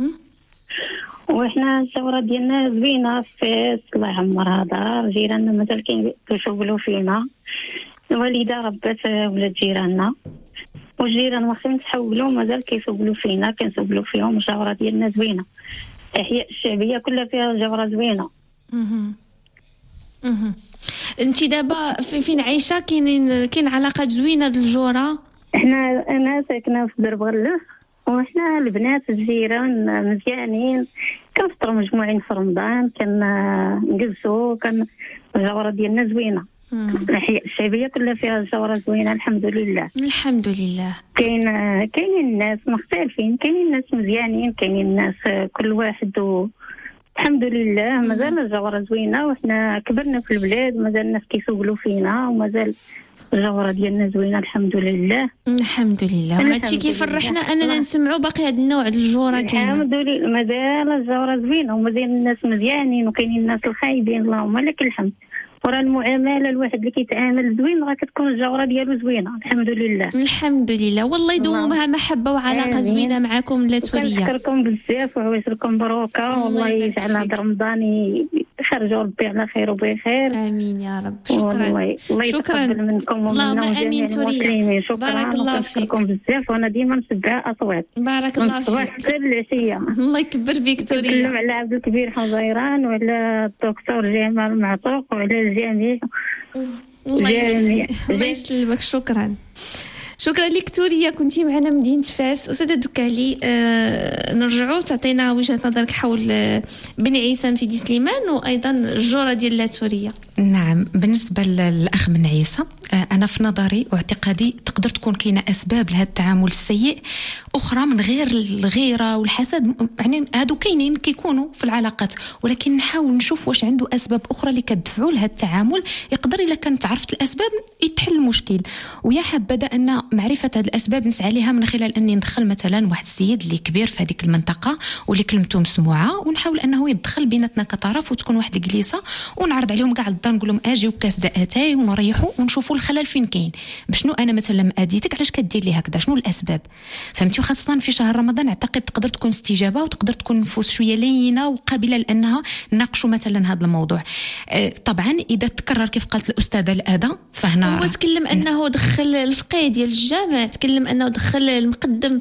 وحنا الجوره ديالنا زوينه في فاس، الله يعمرها دار. جيراننا مازال كيشغلوا فينا، الوالده ربات ولاد جيراننا، والجيران واخا تحولوا مازال كيشغلوا فينا، كنسولوا فيهم. الجوره ديالنا زوينه، الاحياء الشعبيه كلها فيها جوره زوينه. اها اها انت دابا فين عايشه؟ كاين كاين علاقات زوينه بالجوره؟ احنا انا ساكنه في درب غلف، وحنا البنات الجيران مزيانين، كنفطروا مجموعين في رمضان، كنجلسوا، كان الجوره ديالنا زوينه. الاحياء الشعبيه كلها فيها الجوره زوينه الحمد لله. الحمد لله. كاين كاينين الناس مختلفين، كاينين الناس مزيانين، كاينين الناس كل واحد و... الحمد لله. مازال الجوره زوينه، وحنا كبرنا في البلاد، مازال الناس كيسولوا فينا، ومازال الجوره ديالنا زوينه الحمد لله. الحمد لله. وهادشي كيفرحنا اننا نسمعوا باقي هذا النوع ديال الجوره كاينه. الحمد لله مازال الجوره زوينه، ومازال الناس مزيانين، وكاينين الناس الخايبين، اللهم لك الحمد. ورا المعامله الواحد اللي كيتعامل زوين راه كتكون الجوره ديالو زوينه الحمد لله. الحمد لله. والله يدومها محبه وعلاقه زوينه معكم لا توريه. نشكركم بزاف وعواشركم مبروكه، والله يجعل هذا رمضان يخرجوا ربي على خير وبخير. امين يا رب. شكرا والله الله يتقبل منكم ومنا وجميع المسلمين. شكرا، بارك الله فيك. نشكركم بزاف، وانا ديما نتبع اصوات. بارك الله فيك. الصباح حتى العشيه. الله يكبر بك توريه. نسلم على عبد الكبير حزيران وعلى الدكتور جمال معطوق وعلى الجميع الله الله يسلمك. شكرا شكرا لك توريا، كنتي معنا مدينة فاس. أستاذة دكالي، آه نرجعوا تعطينا وجهة نظرك حول آه بن عيسى سيدي سليمان وأيضا الجورة ديال توريا. نعم، بالنسبة للأخ بن عيسى، آه أنا في نظري واعتقادي تقدر تكون كاينة أسباب لهذا التعامل السيء أخرى من غير الغيرة والحسد، يعني هادو كاينين كيكونوا في العلاقات، ولكن نحاول نشوف واش عنده أسباب أخرى اللي كتدفعوا لهذا التعامل. يقدر إلا كانت عرفت الأسباب يتحل المشكل، ويا حبذا أن معرفة هذه الأسباب نسعى لها من خلال أني ندخل مثلا واحد السيد اللي كبير في هذيك المنطقة واللي كلمته مسموعة، ونحاول أنه يدخل بيناتنا كطرف وتكون واحد الجليسة ونعرض عليهم كاع الدار، نقول لهم أجي وكاس اتاي ونريحوا ونشوفوا الخلل فين كاين، بشنو أنا مثلا لما أديتك علاش كدير لي هكذا، شنو الأسباب، فهمتي؟ خاصة في شهر رمضان أعتقد تقدر تكون استجابة وتقدر تكون نفوس شوية لينة وقابلة لأنها ناقشوا مثلا هذا الموضوع. طبعا إذا تكرر كيف قالت الأستاذة الأذى فهنا هو تكلم أنه دخل الفقيه ديال الجامع، تكلم أنه دخل المقدم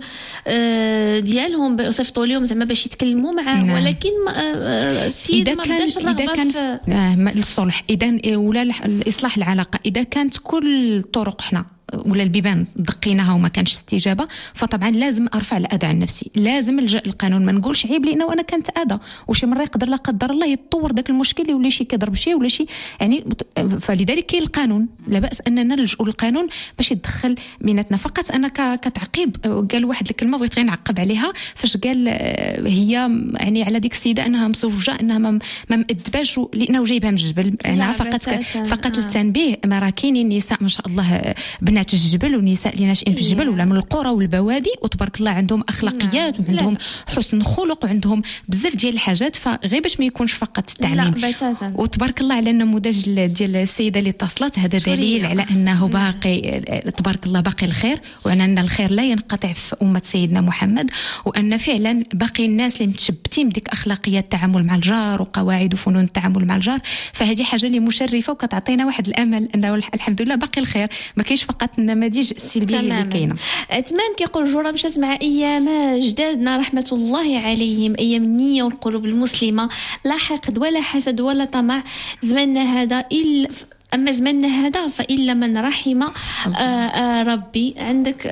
ديالهم وصيفطوا لهم زعما باش يتكلموا معاه، نعم. ولكن السيد ما بداش الرغبة كان في للصلح إذا ولا الإصلاح العلاقة. إذا كانت كل الطرق حنا ولا البيبان دقيناها وما كانش استجابه، فطبعا لازم ارفع الاذى عن نفسي، لازم نلجا للقانون، ما نقولش عيب لانه انا كنت اذى وشي مره يقدر لا قدر الله يتطور ذاك المشكل يولي شي كيضرب شي ولا شي يعني. فلذلك كاين القانون، لا باس اننا نلجؤ للقانون باش يتدخل بيناتنا. فقط انا كتعقيب قال واحد الكلمه بغيت غير نعقب عليها، فاش قال هي يعني على ديك السيده انها مزوجه انها ما مأدباش لانه جايبها من الجبل، انا فقط فقط آه. التنبيه، ما راه كاينين نساء ما شاء الله بنات الجبل ونساء اللي ناشئين في الجبل ولا من القرى والبوادي وتبارك الله عندهم اخلاقيات وعندهم حسن خلق وعندهم بزاف ديال الحاجات، فغير باش ما يكونش فقط التعليم. وتبارك الله على النموذج ديال السيده اللي اتصلت، هذا دليل على انه باقي تبارك الله باقي الخير، وان الخير لا ينقطع في امه سيدنا محمد، وان فعلا باقي الناس اللي متشبتين بديك اخلاقيات التعامل مع الجار وقواعد وفنون التعامل مع الجار. فهذه حاجه اللي مشرفه وكتعطينا واحد الامل انه الحمد لله باقي الخير، ما كاينش فقط النماذج السلبيه اللي كاينه. عثمان كيقول جوره مشات مع ايام جدادنا رحمه الله عليهم، ايام النيه والقلوب المسلمه، لا حقد ولا حسد ولا طمع. زماننا هذا الا أما زماننا هذا فإلا من رحم آآ آآ ربي. عندك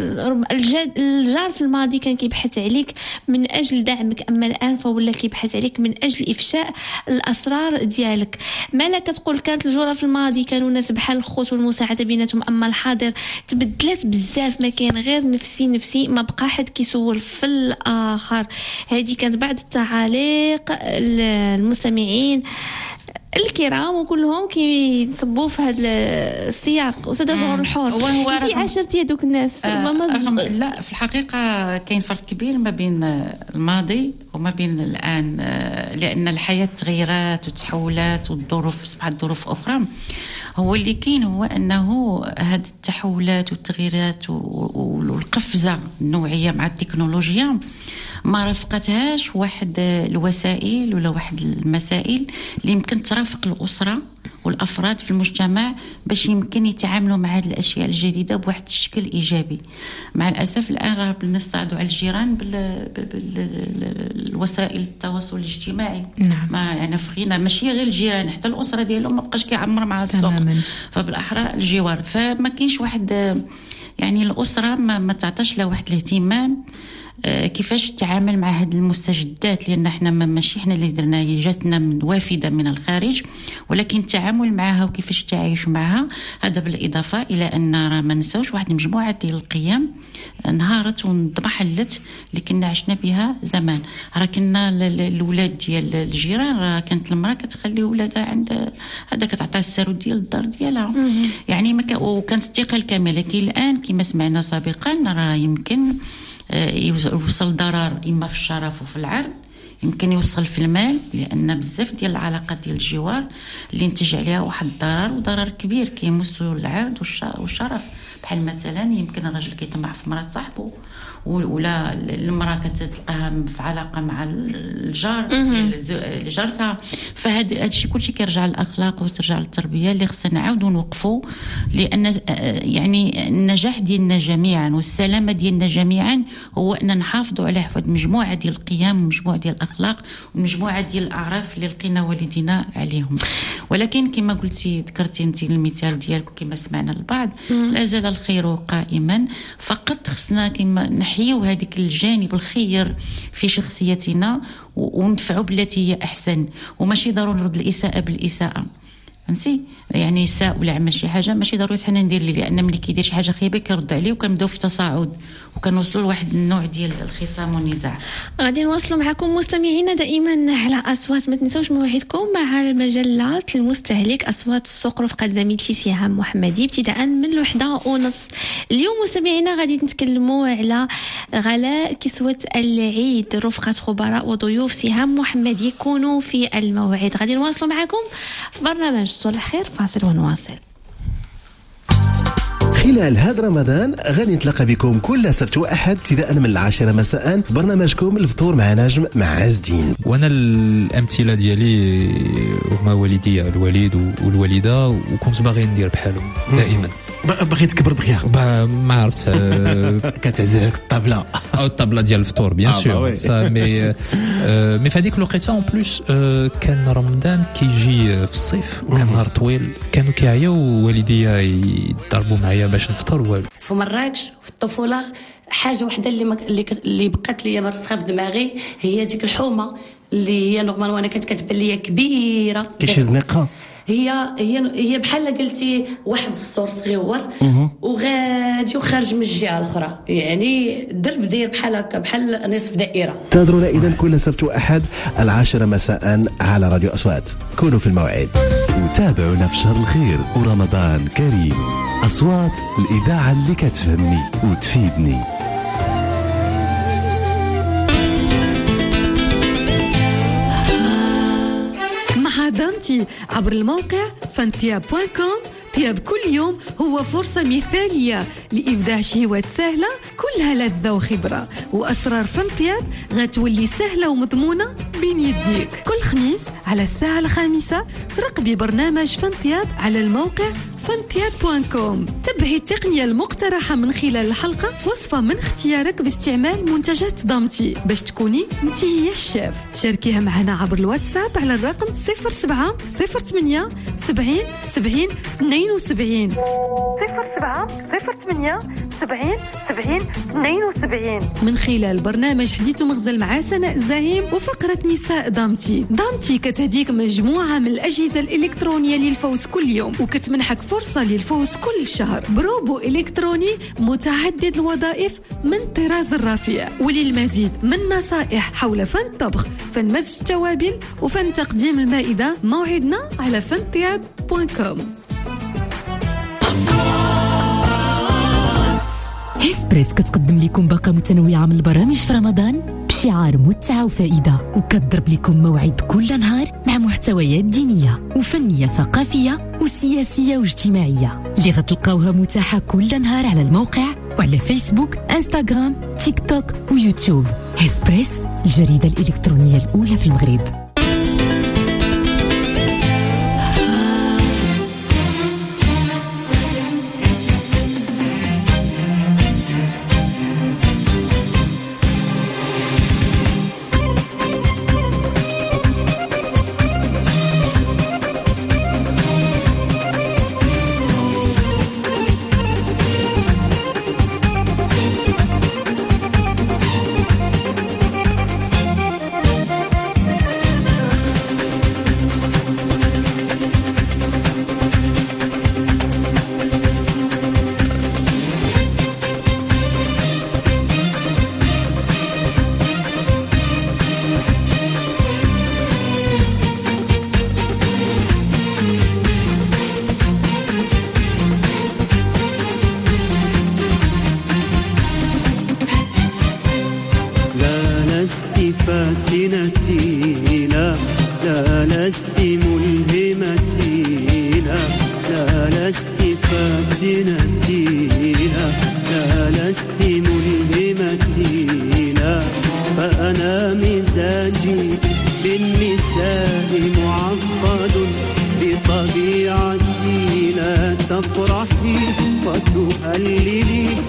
الجار في الماضي كان كيبحث عليك من أجل دعمك، أما الآن فولا كيبحث عليك من أجل إفشاء الأسرار ديالك. مالك تقول كانت الجورة في الماضي كانوا ناس بحال الخوت والمساعدة بيناتهم، أما الحاضر تبدلت بزاف، ما كان غير نفسي نفسي، ما بقى حد كيسول في الآخر. هذه كانت بعض التعاليق المستمعين الكرام وكلهم كيصبوا في هذا السياق. استاذه زهور الحور، انت عاشرتي هذوك الناس؟ آه ما لا، في الحقيقه كاين فرق كبير ما بين الماضي وما بين الان، لان الحياه تغيرات وتحولات والظروف اصبحت ظروف اخرى. هو اللي كاين هو انه هذه التحولات والتغييرات والقفزه النوعيه مع التكنولوجيا ما رافقتهاش واحد الوسائل ولا واحد المسائل اللي يمكن ترافق الأسرة والأفراد في المجتمع باش يمكن يتعاملوا مع هذه الأشياء الجديدة بواحد الشكل إيجابي. مع الأسف الآن راه بنستعدوا على الجيران بالوسائل التواصل الاجتماعي. نعم. ما يعني فخينا ماشي غير الجيران، حتى الأسرة ديالهم ما بقاش كيعمر مع السوق، فبالأحرى الجوار. فما كاينش واحد يعني الأسرة ما, ما تعطاش له واحد الاهتمام كيفاش تتعامل مع هذه المستجدات، لان احنا ماشي احنا اللي درنا، هي جاتنا من وافده من الخارج، ولكن التعامل معها وكيفاش تعايش معها. هذا بالاضافه الى ان راه ما نساوش واحد المجموعه ديال القيم انهارت وانضمحلت اللي كنا عشنا بها زمان. راه كنا الاولاد ديال الجيران، راه كانت المراه كتخلي ولادها عند هذا كتعطيها السرود ديال الدار ديالها، يعني ما وكانت الثقه الكامله. لكن الان كما سمعنا سابقا راه يمكن يوصل ضرر إما في الشرف وفي العرض، يمكن يوصل في المال، لأن بزاف ديال العلاقات ديال الجوار اللي ينتج عليها واحد الضرر وضرر كبير كيمس العرض والشرف. بحال مثلا يمكن الرجل كيطمع في مرات صاحبه، ولا المراه كتلقاها في علاقه مع الجار جارتها. فهذا الشيء كلشي كيرجع للاخلاق وترجع للتربيه اللي خصنا نعاودوا نوقفوا، لان يعني النجاح ديالنا جميعا والسلامه ديالنا جميعا هو ان نحافظوا على واحد مجموعه ديال القيم ومجموعه ديال الأخلاق ومجموعة ديال الأعراف اللي لقينا والدينا عليهم. ولكن كما قلتي ذكرتي انت المثال ديالك وكما سمعنا البعض لا زال الخير قائما، فقط خصنا كما نحيو هذيك الجانب الخير في شخصيتنا وندفعوا بالتي هي أحسن، وماشي ضروري نرد الإساءة بالإساءة. فهمتي؟ يعني ساء ولا عمل شي حاجه ماشي ضروري حنا ندير ليه، لان ملي كيدير شي حاجه خايبه كنرد عليه وكنبداو في تصاعد وكنوصلوا لواحد النوع ديال الخصام والنزاع. غادي نواصلوا معكم مستمعينا دائما على اصوات. ما تنساوش موعدكم مع المجله المستهلك اصوات السوق رفقه زميلتي سهام محمدي ابتداء من الوحده ونص. اليوم مستمعينا غادي نتكلموا على غلاء كسوه العيد رفقه خبراء وضيوف سهام محمدي. كونوا في الموعد. غادي نواصلوا معكم في برنامج صلح خير. فاصل ونواصل. خلال هذا رمضان غادي نتلاقى بكم كل سبت واحد ابتداء من العاشرة مساء برنامجكم الفطور مع نجم مع عز الدين. وانا الامثله ديالي هما والدي الوالد والوالده وكنت باغي ندير بحالهم دائما. باغي تكبر دغيا ما عرفت كتعزك الطابله او الطابله ديال الفطور بيان سور سا مي مي في هذيك الوقيته اون بلوس كان رمضان كيجي في الصيف كان نهار طويل كانوا كيعياو والديا يضربوا معايا باش نفطر والو. في مراكش في الطفوله حاجه وحده اللي مك... اللي بقات لي مرسخه في دماغي هي ديك الحومه اللي هي نورمال وانا كانت كتبان ليا كبيره كيشي زنقه. هي هي هي بحال قلتي واحد السور صغيور وغادي وخارج من الجهه الاخرى، يعني درب داير بحال هكا بحال نصف دائره. انتظرونا اذا كل سبت واحد العاشرة مساء على راديو اصوات. كونوا في الموعد وتابعونا في شهر الخير ورمضان كريم. اصوات الاذاعه اللي كتفهمني وتفيدني. دامتي عبر الموقع فانتياب دوت كوم. تياب كل يوم هو فرصة مثالية لإبداع شهوات سهلة كلها لذة وخبرة، وأسرار فانتياب غتولي سهلة ومضمونة بين يديك. كل خميس على الساعة الخامسة ترقبي برنامج فانتياب على الموقع فانتياب دوت كوم. تبعي التقنية المقترحة من خلال الحلقة في وصفة من اختيارك باستعمال منتجات ضمتي باش تكوني انتي هي الشيف. شاركيها معنا عبر الواتساب على الرقم صفر سبعة صفر ثمانية سبعين سبعين اثنين وسبعين صفر سبعة صفر ثمانية سبعين سبعين اثنين وسبعين. من خلال برنامج حديث مغزل مع سناء الزهيم وفقرة نساء ضمتي. ضمتي كتهديك مجموعة من الأجهزة الإلكترونية للفوز كل يوم وكتمنحك فرصة للفوز كل شهر بروبو إلكتروني متعدد الوظائف من طراز الرفيع. وللمزيد من نصائح حول فن الطبخ، فن مزج التوابل وفن تقديم المائدة، موعدنا على فانتياب دوت كوم. هيسبريس كتقدم لكم باقة متنوعة من البرامج في رمضان بشعار متعة وفائدة، وكتضرب لكم موعد كل نهار مع محتويات دينية وفنية ثقافية وسياسية واجتماعية اللي غتلقاوها متاحة كل نهار على الموقع وعلى فيسبوك انستغرام تيك توك ويوتيوب. هيسبريس الجريدة الإلكترونية الأولى في المغرب.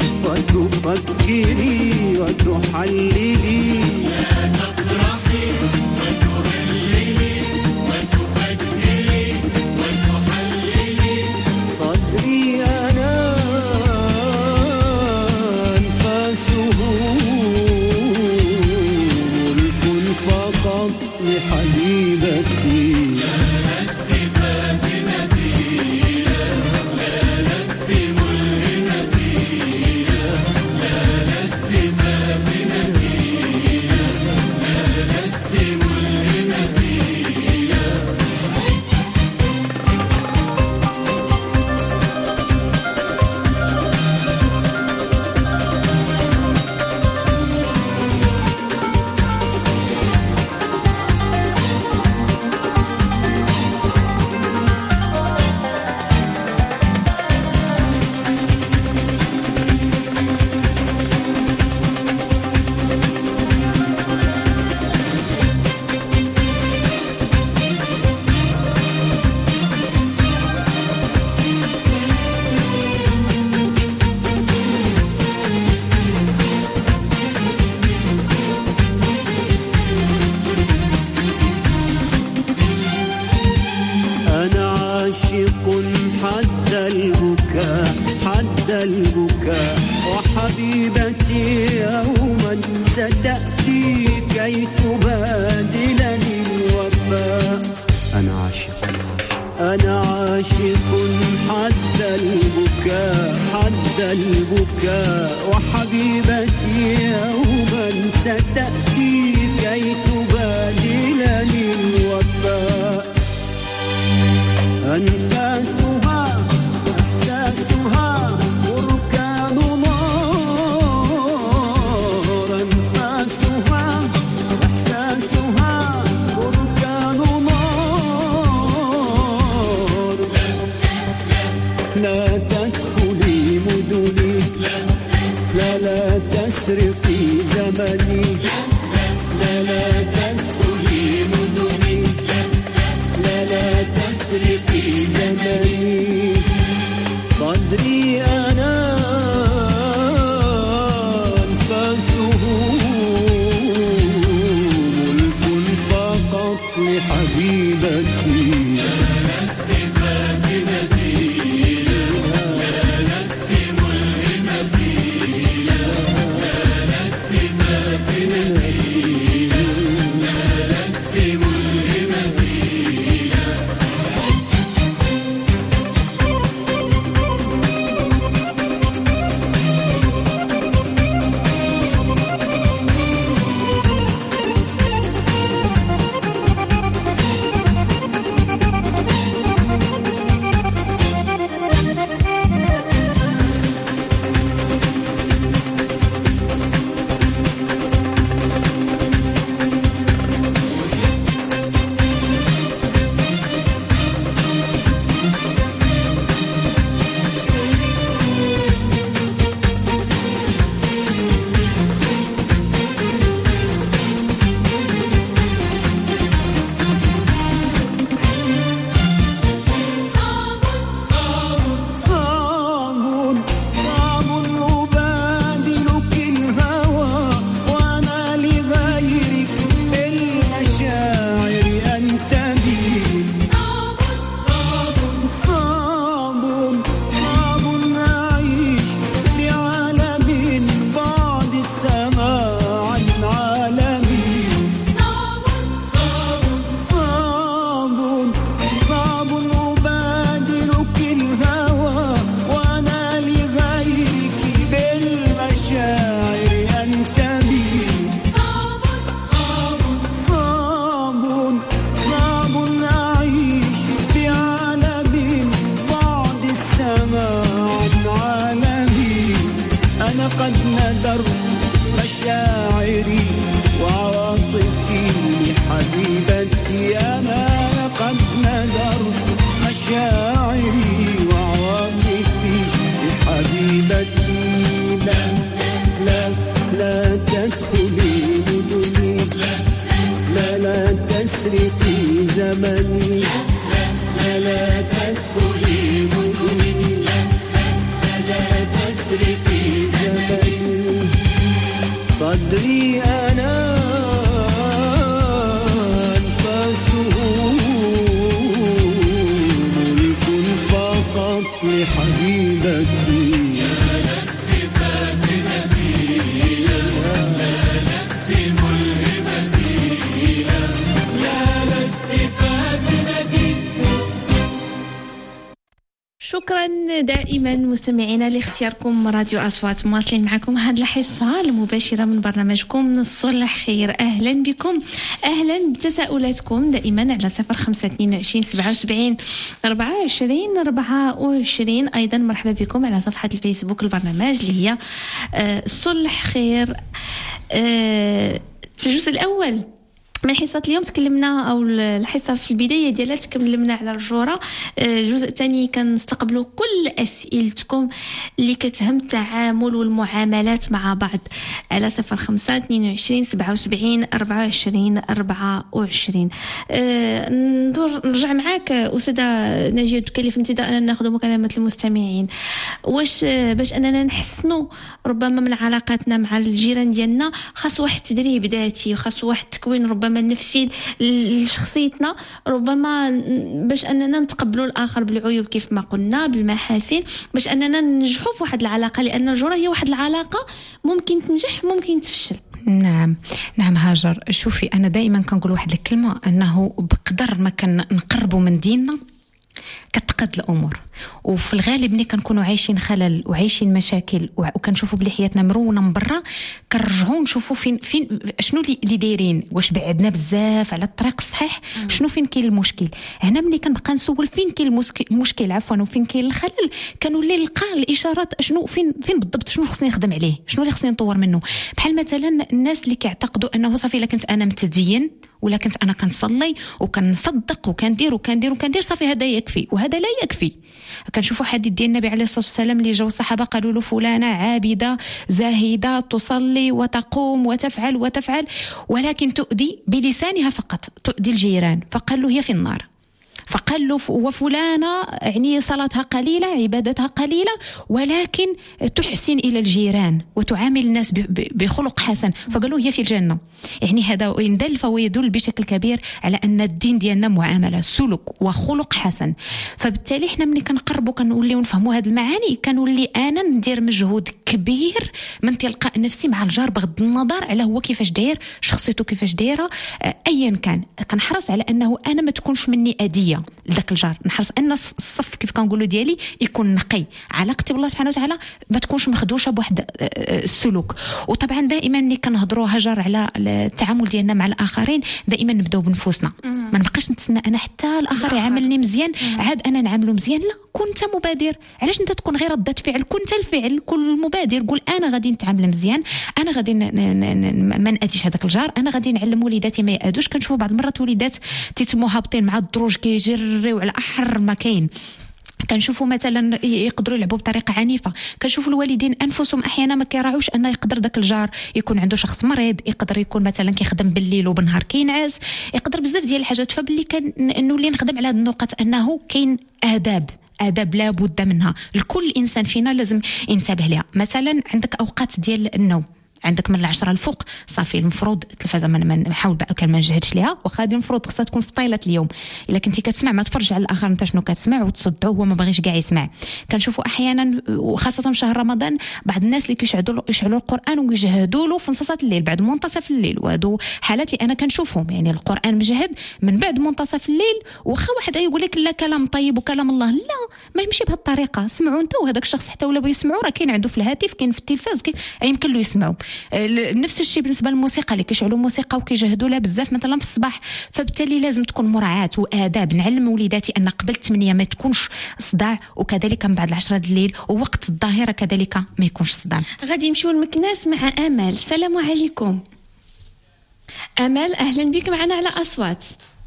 وتفكري وتحللي لا تفرحي حبيبتي يوما ستأتي كي تبادلني الوفاء. أنا عاشق أنا عاشق حد البكاء حد البكاء، وحبيبتي يوما ستأتي كي تبادلني الوفاء. أنفاسها إحساسها بركان نار، أنفاسها إحساسها بركان نار. لا تدخلي مدني، لا لا تسرقي زمني، لا لا تدخلي مدني، لا لا تسرقي زمني. صدري أنا أنفاسه ملك فقط لحبيبتي. لا لست فاتنتي، لا لست ملهمتي، لا لست فاتنتي، لا لست ملهمتي. صدري أنا أنفاسه ملك فقط لحبيبتي. لا لست فاتنتي، لا لست ملهمتي، لا لست فاتنتي. شكرا دائما مستمعينا لاختياركم راديو أصوات. مواصلين معكم هذه الحصة المباشرة من برنامجكم صلح خير. أهلا بكم، أهلا بتساؤلاتكم دائما على صفر خمسة اثنين وعشرين سبعة وسبعين أربعة وعشرين أربعة وعشرين. أيضا مرحبا بكم على صفحة الفيسبوك البرنامج اللي هي صلح خير. في الجزء الأول من حصة اليوم تكلمنا أو الحصة في البداية ديالها تكلمنا على الرجورة. الجزء الثاني كنستقبلوا كل أسئلتكم اللي كتهم التعامل والمعاملات مع بعض على صفر خمسة اثنين وعشرين سبعة وسبعين أربعة وعشرين أربعة وعشرين. أه ندور نرجع معاك أستاذة ناجية تكلف انتظار أننا ناخذ مكالمة المستمعين. واش باش أننا نحسنوا ربما من علاقاتنا مع الجيران ديالنا خاص واحد تدريب ذاتي وخاص واحد تكوين ربما ربما النفسي لشخصيتنا، ربما باش اننا نتقبلوا الاخر بالعيوب كيف ما قلنا، بالمحاسن، باش اننا ننجحوا في واحد العلاقه، لان الجوره هي واحد العلاقه ممكن تنجح ممكن تفشل. نعم نعم هاجر، شوفي أنا دائما كنقول واحد الكلمة، أنه بقدر ما كنقربوا من ديننا كتقاد الامور، وفي الغالب ملي كنكونوا عايشين خلل وعايشين مشاكل وكنشوفوا بلي حياتنا مرونه من برا، كنرجعوا نشوفوا فين فين شنو اللي دايرين، واش بعدنا بزاف على الطريق الصحيح، شنو فين كاين المشكل. هنا ملي كنبقى نسول فين كاين المشكل عفوا وفين كاين الخلل، كنولي نلقى الاشارات شنو فين فين بالضبط، شنو خصني نخدم عليه، شنو اللي خصني نطور منه. بحال مثلا الناس اللي كيعتقدوا انه صافي الا كنت انا متدين ولا كنت انا كنصلي وكنصدق وكندير وكندير وكندير صافي هذا يكفي، وهذا لا يكفي. كنشوفوا حديث ديال النبي عليه الصلاه والسلام اللي جاوا الصحابه قالوا له فلانه عابده زاهده تصلي وتقوم وتفعل وتفعل ولكن تؤذي بلسانها فقط، تؤذي الجيران، فقال له هي في النار. فقال له وفلانة يعني صلاتها قليلة عبادتها قليلة ولكن تحسن إلى الجيران وتعامل الناس بخلق حسن، فقالوا هي في الجنة. يعني هذا إن دل فهو يدل بشكل كبير على أن الدين ديالنا معاملة سلوك وخلق حسن. فبالتالي احنا ملي كنقربوا كنوليو نفهموا هذه المعاني، كنولي أنا ندير مجهود كبير من تلقاء نفسي مع الجار بغض النظر على هو كيفاش داير، شخصيته كيفاش دايره، أيا كان. كنحرص على أنه أنا ما تكونش مني أذية لذاك الجار، نحرص ان الصف كيف كنقولوا ديالي يكون نقي، علاقتي بالله سبحانه وتعالى ما تكونش مخدوشه بواحد السلوك. وطبعا دائما ملي كنهضروا هجر على التعامل ديالنا مع الاخرين، دائما نبداو بنفوسنا، ما نبقاش نتسنى انا حتى الاخر يعاملني مزيان عاد انا نعامله مزيان. لا، كنت مبادر. علاش انت تكون غير ردة فعل؟ كنت الفعل، كل مبادر، قول انا غادي نتعامل مزيان، انا غادي ما ناديش هذاك الجار، انا غادي نعلم وليداتي ما يادوش. كنشوفوا بعض المرات وليدات تيتموا هابطين مع الدروج كيجريو على احر ما كاين، كنشوفوا مثلا يقدروا يلعبوا بطريقه عنيفه. كنشوفوا الوالدين انفسهم احيانا ما كيراعوش ان يقدر داك الجار يكون عنده شخص مريض، يقدر يكون مثلا كيخدم بالليل وبالنهار كينعس، يقدر بزاف ديال الحاجات. فباللي كنولي نخدم على هذه النقط انه كاين آداب آداب لا بد منها، الكل إنسان فينا لازم ينتبه لها. مثلا عندك أوقات ديال النوم، عندك من العشرة الفوق صافي المفروض التلفازه ما نحاول بقى كان ما نجهدش ليها، واخا هذه المفروض خصها تكون في طيله اليوم. الا كنتي كتسمع ما تفرج على الاخر انت شنو كتسمع وتصدعوه هو ما باغيش كاع يسمع. كنشوفوا احيانا وخاصه في شهر رمضان بعض الناس اللي كيشعلوا يشعلوا القران ويجهدوا له في نصاصات الليل بعد منتصف الليل، وهادو حالات اللي انا كنشوفهم. يعني القران مجهد من بعد منتصف الليل، واخا واحد يقول لك لا كلام طيب وكلام الله، لا ما يمشي بهذه الطريقه. سمعوا انت، وهذاك الشخص حتى ولا بغى يسمعوا راه كاين عنده في الهاتف، كاين في التلفاز، كاين يمكن له يسمعوا. نفس الشيء بالنسبه للموسيقى اللي كيشعلوا موسيقى وكيجهدوا لها بزاف مثلا في الصباح. فبالتالي لازم تكون مراعاه واداب. نعلم وليداتي ان قبل الثمانية ما تكونش صداع، وكذلك من بعد العشرة الليل ووقت الظهيره كذلك ما يكونش صداع. غادي نمشيو لمكناس مع امال. السلام عليكم امال، اهلا بك معنا على اصوات.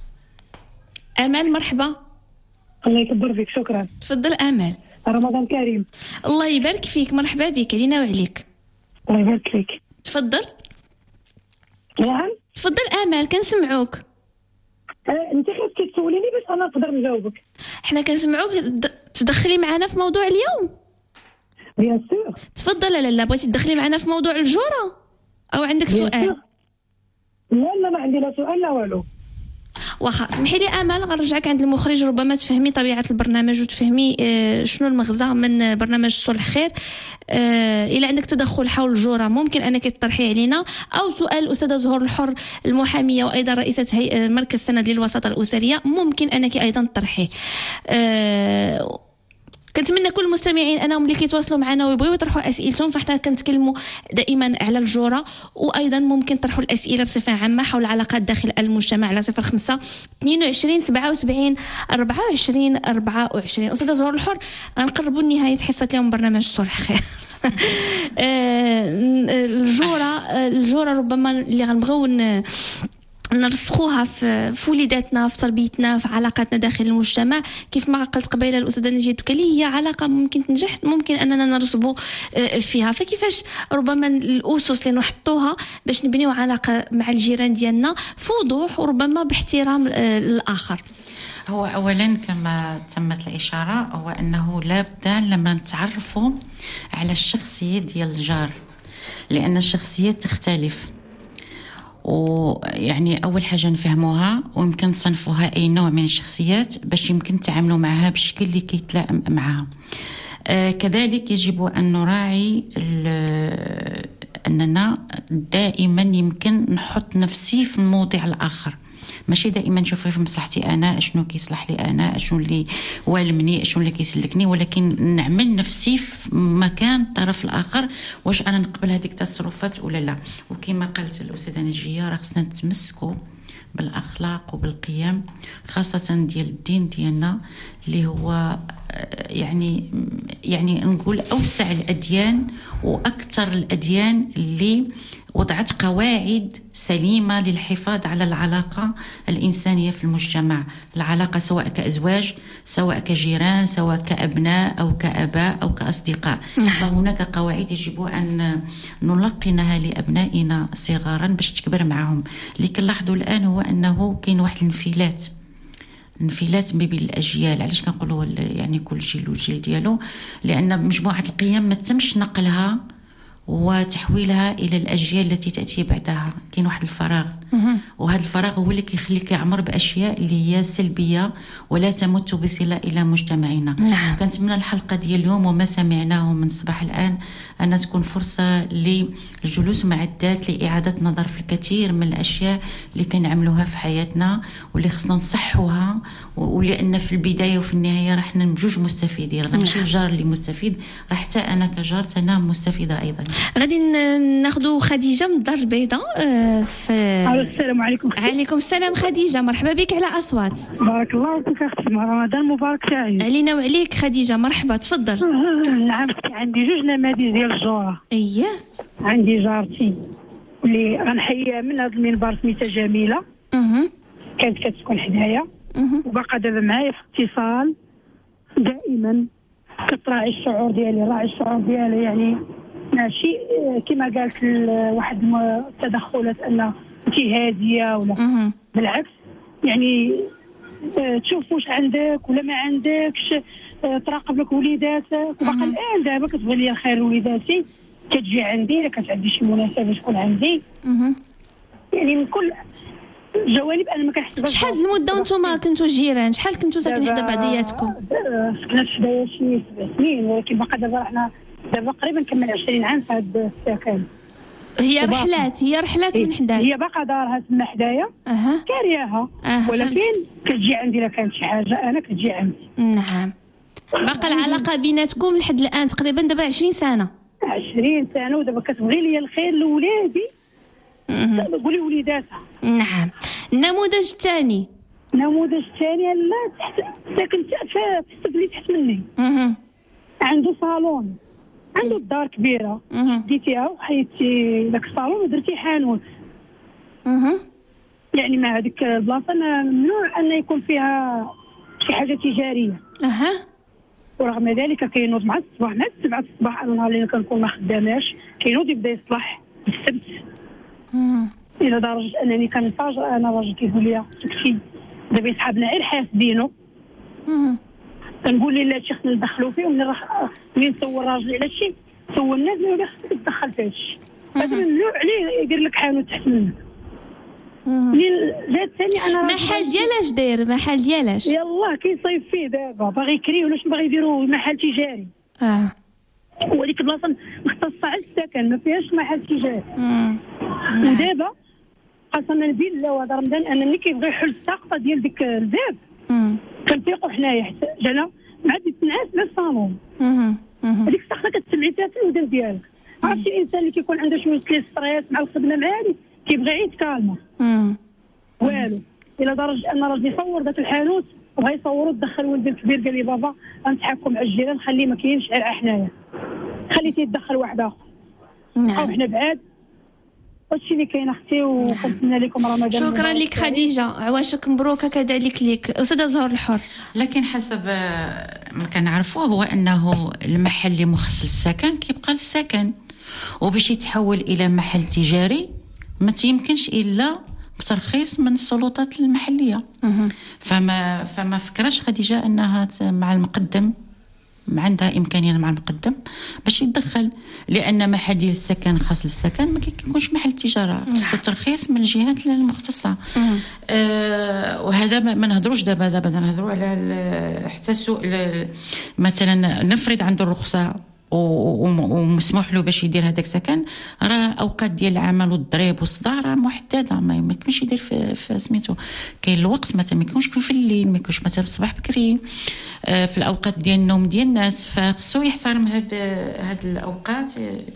امال مرحبا. الله يكبر فيك، شكرا. تفضل امال. رمضان كريم. الله يبارك فيك، مرحبا بك، علينا وعليك. الله يبارك فيك. تفضل. نعم تفضل امال، كنسمعوك. أه انت خاصك تسوليني باش انا نقدر نجاوبك. حنا كنسمعوك، تدخلي معنا في موضوع اليوم. بيان سور. تفضل. لا لا بغيتي تدخلي معنا في موضوع الجوره او عندك سؤال؟ لا لا ما عندي لا سؤال لا والو. واخا سمحي لي امال، غنرجعك عند المخرج ربما تفهمي طبيعه البرنامج وتفهمي شنو المغزى من برنامج صلح خير. الى عندك تدخل حول الجوره ممكن انك تطرحيه علينا، او سؤال الاستاذه زهور الحر المحاميه وايضا رئيسه هيئه مركز سند للوساطه الاسريه ممكن انك ايضا تطرحيه. كنتمنى كل المستمعين انهم اللي كيتواصلوا معنا ويبغيو يطرحوا اسئلتهم، فاحنا كنتكلموا دائما على الجوره، وايضا ممكن تطرحوا الاسئله بصفه عامه حول العلاقات داخل المجتمع على صفر خمسة اثنين وعشرين سبعة وسبعين أربعة وعشرين أربعة وعشرين. استاذه زهور الحر، غنقربوا لنهايه حصه اليوم برنامج صلح خير. الجوره الجوره ربما اللي غنبغيو نرسخوها في في وليداتنا، في تربيتنا، في علاقاتنا داخل المجتمع. كيف ما قلت قبيله الاستاذه نجيه الدكالي، هي علاقه ممكن تنجح، ممكن اننا نرسبوا فيها. فكيفاش ربما الاسس اللي نحطوها باش نبنيو علاقه مع الجيران ديالنا في وضوح وربما باحترام الاخر؟ هو اولا كما تمت الاشاره هو انه لابد لما نتعرفوا على الشخصيه ديال الجار، لان الشخصيات تختلف. ويعني أول حاجة نفهموها ويمكن نصنفوها أي نوع من الشخصيات باش يمكن نتعاملوا معها بالشكل اللي كيتلائم معها. آه كذلك يجب أن نراعي أننا دائما يمكن نحط نفسي في موضع الآخر، ماشي دائما نشوف في مصلحتي انا اشنو كيصلح لي انا، اشنو اللي والمني، اشنو اللي كيسلكني، ولكن نعمل نفسي في مكان الطرف الاخر، واش انا نقبل هذيك التصرفات ولا لا. وكما قالت الاستاذه نجيه راه خصنا نتمسكوا بالاخلاق وبالقيم، خاصه ديال الدين ديالنا اللي هو يعني يعني نقول اوسع الاديان واكثر الاديان اللي وضعت قواعد سليمة للحفاظ على العلاقة الإنسانية في المجتمع، العلاقة سواء كأزواج، سواء كجيران، سواء كأبناء أو كأباء أو كأصدقاء. فهناك قواعد يجب أن نلقنها لأبنائنا صغارا باش تكبر معهم. اللي كنلاحظوا الآن هو أنه كاين واحد الانفلات انفلات ما بين الاجيال. علاش كنقولوا يعني كل جيل والجيل ديالو؟ لان مجموعه القيم ما تمش نقلها وتحويلها الى الاجيال التي تاتي بعدها. كاين واحد الفراغ، وهذا الفراغ هو اللي كيخليك يعمر باشياء اللي هي سلبيه ولا تمت بصله الى مجتمعنا. نعم. كنتمنى الحلقه ديال اليوم وما سمعناه من صباح الان ان تكون فرصه للجلوس مع الذات لاعاده النظر في الكثير من الاشياء اللي كنعملوها في حياتنا واللي خصنا نصحوها، ولان في البدايه وفي النهايه راه حنا بجوج مستفيدين، راه ماشي الجار اللي مستفيد، راه حتى انا كجار انا مستفيده ايضا. غادي ناخذ خديجه من الدار البيضاء. في السلام عليكم. عليكم السلام خديجه، مرحبا بك على اصوات. بارك الله فيك اختي، رمضان مبارك سعيد علينا وعليك خديجه، مرحبا تفضل. نعم عندي جوج نماذج ديال الجوره. اييه عندي جارتي اللي غنحييها من هذا المنبر سميتها جميله. اها كانت كتسكن حدايا وباقا دابا معايا في اتصال دائما، كتراعي الشعور ديالي، راعي الشعور ديالي يعني ماشي كما قالت واحد التدخلات ان انت هاديه ولا بالعكس، يعني تشوف واش عندك ولا ما عندكش، تراقب لك وليداتك. وباقا الان دابا كتبغي لي الخير وليداتي، كتجي عندي الا كانت عندي شي مناسبه تكون عندي، يعني من كل الجوانب انا ما كنحسبهاش. شحال المده وانتم كنتوا جيران؟ شحال كنتوا ساكنين حدا بعضياتكم؟ سكنات حدايا شي سبع سنين، ولكن باقا دابا حنا دابا تقريبا كمل عشرين عام في هذا السكن. هي رحلات هي رحلات من حدايا، هي باقا دارها تما حدايا أه. كارياها أه. ولكن كتجي عندي الا كانت شي حاجه انا كتجي عندي. نعم. باقا العلاقه بيناتكم لحد الان تقريبا دابا عشرين سنه. عشرين سنه ودابا كتبغي لي الخير لولادي، قولي وليداتها. نعم. النموذج الثاني النموذج الثاني لا تحت ساكن في السفلي تحت مني. اها عنده صالون، عنده الدار كبيره، ديتيها وحيدتي داك الصالون ودرتي حانوت. اها يعني مع هذيك البلاصه ممنوع ان يكون فيها شي حاجه تجاريه. اها ورغم ذلك كينوض مع الصباح، مع السبعة الصباح النهار اللي كنكون ما خداماش كينوض يبدا يصلح السبت. اها الى درجه انني كنفاجئ انا راجل كيقول لي داكشي دابا يسحبنا غير حاسبينه. اها كنقول لي لا شي خصنا ندخلوا فيه، ومن راح مين سول راجل على شي سول الناس ولا خصك تدخل في هادشي. هذا ممنوع عليه يدير لك حانوت تحت منك. من زاد ثاني انا محل ديالاش داير محل ديالاش؟ يلاه كيصيف فيه دابا، باغي يكريو ولاش باغي يديروا محل تجاري. اه وديك البلاصه مختصه على السكن ما فيهاش محل تجاري. امم ودابا قسما بالله وهذا رمضان انا ملي كيبغي يحل السقفه ديال ديك الباب كنفيقوا حنايا حتى جانا مع ديك الناس لا الصالون. هذيك السقفه كتسمعي فيها في الودان ديالك. عرفتي الانسان اللي كيكون عنده شويه ستريس مع الخدمه معالي كيبغي يعيد كالمه. والو الى درجه ان راجل يصور ذاك الحانوت وبغى يصوروا تدخل ولدي الكبير قال لي بابا غنتحكم على الجيران خليه ما كاينش غير حنايا، خليتي يتدخل واحد اخر. نعم وحنا بعاد. هادشي اللي كاين اختي، وكنتمنى لكم رمضان. شكرا لك خديجه، عواشك مبروكه كذلك لك استاذه زهور الحر. لكن حسب ما كنعرفوه هو انه المحل اللي مخصص للسكن كيبقى للسكن، وباش يتحول الى محل تجاري ما تيمكنش الا بترخيص من السلطات المحليه. فما فما فكرش خديجه انها مع المقدم ما عندها إمكانية مع المقدم باش يتدخل، لأن محل ديال السكن خاص للسكن ما كيكونش محل تجارة، خصو ترخيص من الجهات المختصة. آه وهذا ما نهضروش دابا دابا نهضروا على حتى سوق مثلا نفرض عنده الرخصة ومسموح له باش يدير هذاك السكن، راه اوقات ديال العمل والضريب والصداع راه محدده، ما يمكنش يدير في, في سميتو. كاين الوقت مثلا ما يكونش في الليل، ما يكونش مثلا في الصباح بكري، آه في الاوقات ديال النوم ديال الناس، فخصو يحترم هاد هاد الاوقات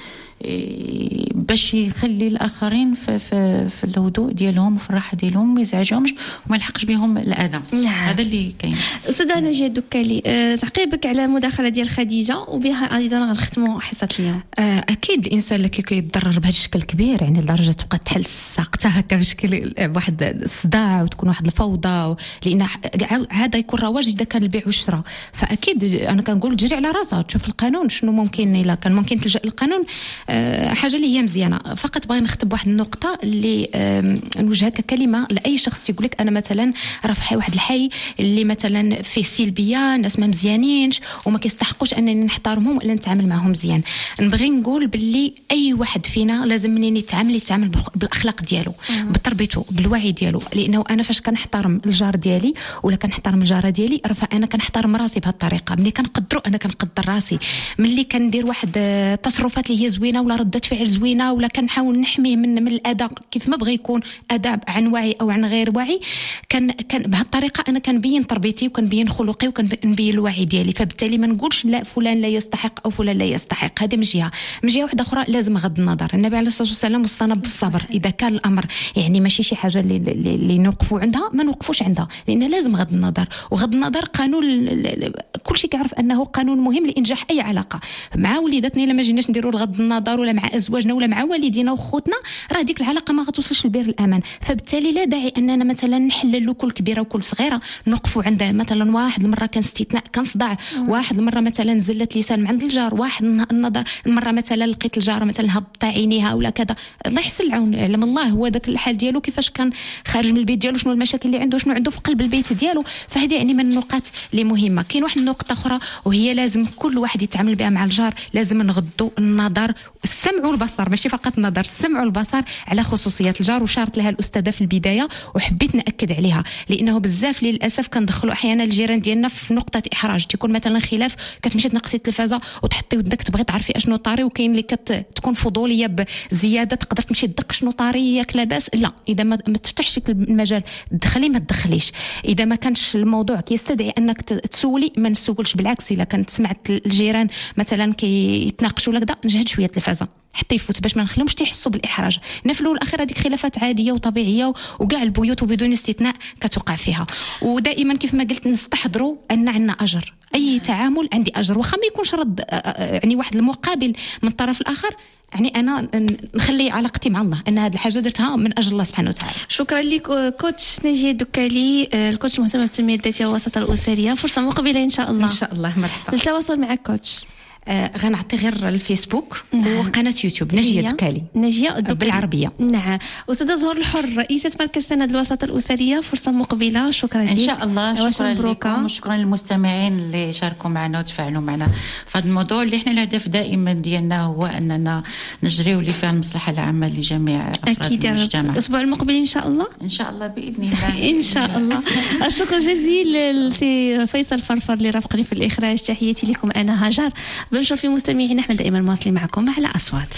باش يخلي الاخرين في في, في الهدوء ديالهم وفي الراحه ديالهم، ما يزعجهمش وما يلحقش بهم الاذى. هذا اللي كاين. استاذه نجيه الدكالي، أه تعقيبك على المداخله ديال خديجه، وبها ايضا غنختموا حصه اليوم. أه اكيد الانسان اللي كيتضرر بهذا الشكل كبير، يعني لدرجه تبقى تحل ساقطه هكا بشكل واحد الصداع وتكون واحد الفوضى، لان هذا يكون رواج اذا كان البيع والشراء. فاكيد انا كنقول تجري على راسها، تشوف القانون شنو ممكن، الا كان ممكن تلجا للقانون أه حاجه اللي هي مزيانه. فقط بغي نختم بواحد النقطه اللي نوجهها ككلمه لاي شخص يقول لك انا مثلا راه في واحد الحي اللي مثلا فيه سلبيه، الناس ما مزيانينش وما كيستحقوش انني نحترمهم ولا نتعامل معهم مزيان. نبغي نقول باللي اي واحد فينا لازم منين يتعامل يتعامل بالاخلاق ديالو، بتربيته، بالوعي ديالو، لانه انا فاش كنحترم الجار ديالي ولا كنحترم الجاره ديالي راه انا كنحترم راسي بهذه الطريقه. ملي كنقدروا انا كنقدر راسي، ملي كندير واحد التصرفات اللي هي زوينه ولا ردة فعل زوينه ولا كنحاول نحميه من من الاذى كيف ما بغى يكون، اذى عن وعي او عن غير وعي، كان كان بهذه الطريقه انا كنبين تربيتي وكنبين خلقي وكنبين الوعي ديالي. فبالتالي ما نقولش لا فلان لا يستحق او فلان لا يستحق. هذه من جهه. من جهه واحده اخرى لازم غض النظر. النبي عليه الصلاه والسلام وصانا بالصبر، اذا كان الامر يعني ماشي شي حاجه اللي اللي نوقفوا عندها ما نوقفوش عندها، لان لازم غض النظر. وغض النظر قانون، كل شيء كيعرف انه قانون مهم لانجاح اي علاقه مع وليداتنا. الا ما جيناش نديروا غض النظر ولا مع ازواجنا ولا مع والدينا وخوتنا، راه ديك العلاقه ما غتوصلش لبير الامان. فبالتالي لا داعي اننا مثلا نحللوا كل كبيره وكل صغيره نوقفوا عندها. مثلا واحد المره كان استثناء كان صداع، واحد المره مثلا زلت لسان من عند الجار، واحد النظر المره مثلا لقيت الجاره مثلا هبط عينيها ولا كذا. الله يحسن العون، يعلم الله هو ذاك الحال ديالو كيفاش كان خارج من البيت ديالو، شنو المشاكل اللي عنده، شنو عنده في قلب البيت ديالو. فهذه يعني من النقاط اللي مهمه. كاين واحد النقطه اخرى وهي لازم كل واحد يتعامل بها مع الجار، لازم نغضوا النظر، السمع والبصر، ماشي فقط النظر، السمع والبصر على خصوصيات الجار. وشارت لها الاستاذه في البدايه وحبيت ناكد عليها، لانه بزاف للاسف كندخلوا احيانا الجيران ديالنا في نقطه احراج. تكون مثلا خلاف، كتمشي تنقصي التلفازه وتحطي ودك تبغي تعرفي اشنو طاري، وكاين اللي كتكون فضوليه بزياده تقدر تمشي تدق شنو طاري ياك لاباس. لا، اذا ما تفتحش المجال تدخلي ما تدخليش. اذا ما كانش الموضوع كيستدعي انك تسولي ما نسولش. بالعكس، الا كنت سمعت الجيران مثلا كيتناقشوا ولا كذا نجهد شويه التلفازه حتى يفوت باش ما نخليهمش تيحسوا بالاحراج. نفلوا الاخير هذيك خلافات عاديه وطبيعيه وكاع البيوت وبدون استثناء كتوقع فيها. ودائما كيف ما قلت نستحضروا ان عندنا اجر، اي تعامل عندي اجر، واخا ما يكونش رد يعني واحد المقابل من الطرف الاخر. يعني انا نخلي علاقتي مع الله ان هذه الحاجه درتها من اجل الله سبحانه وتعالى. شكرا لك كوتش نجيه الدكالي، الكوتش المهتمه بالتنميه الذاتيه والوساطه الاسريه. فرصه مقبله ان شاء الله. ان شاء الله. مرحبا. للتواصل معك كوتش، آه غنعطي غير الفيسبوك وقناه يوتيوب نجيه الدكالي. نجيه الدكالي بالعربيه. نعم. استاذه زهور الحر، رئيسه مركز سند الوساطه الاسريه، فرصه مقبله. شكرا لك ان شاء الله. شكرا لكم وشكرا للمستمعين اللي شاركوا معنا وتفاعلوا معنا في هذا الموضوع اللي احنا الهدف دائما ديالنا هو اننا نجريوا اللي فيها المصلحه العامه لجميع افراد المجتمع. الاسبوع المقبل ان شاء الله. ان شاء الله باذن الله. ان شاء الله. الشكر جزيل لسي فيصل فرفر اللي رافقني في الاخراج. تحياتي لكم انا هاجر. بنشوف في مستمعين، احنا دائما مواصلين معكم على أصوات.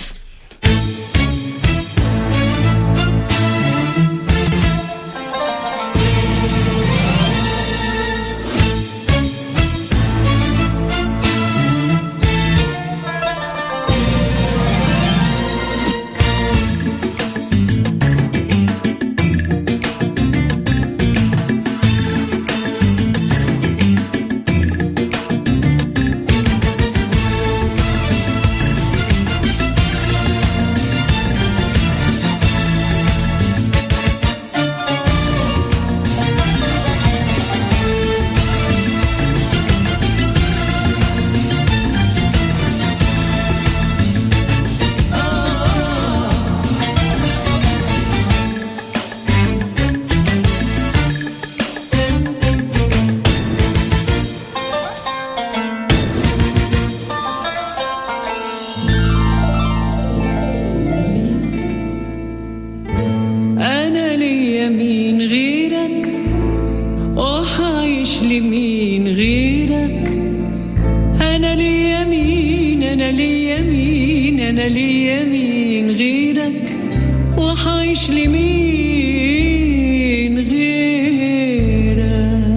وحعيش لمين غيرك.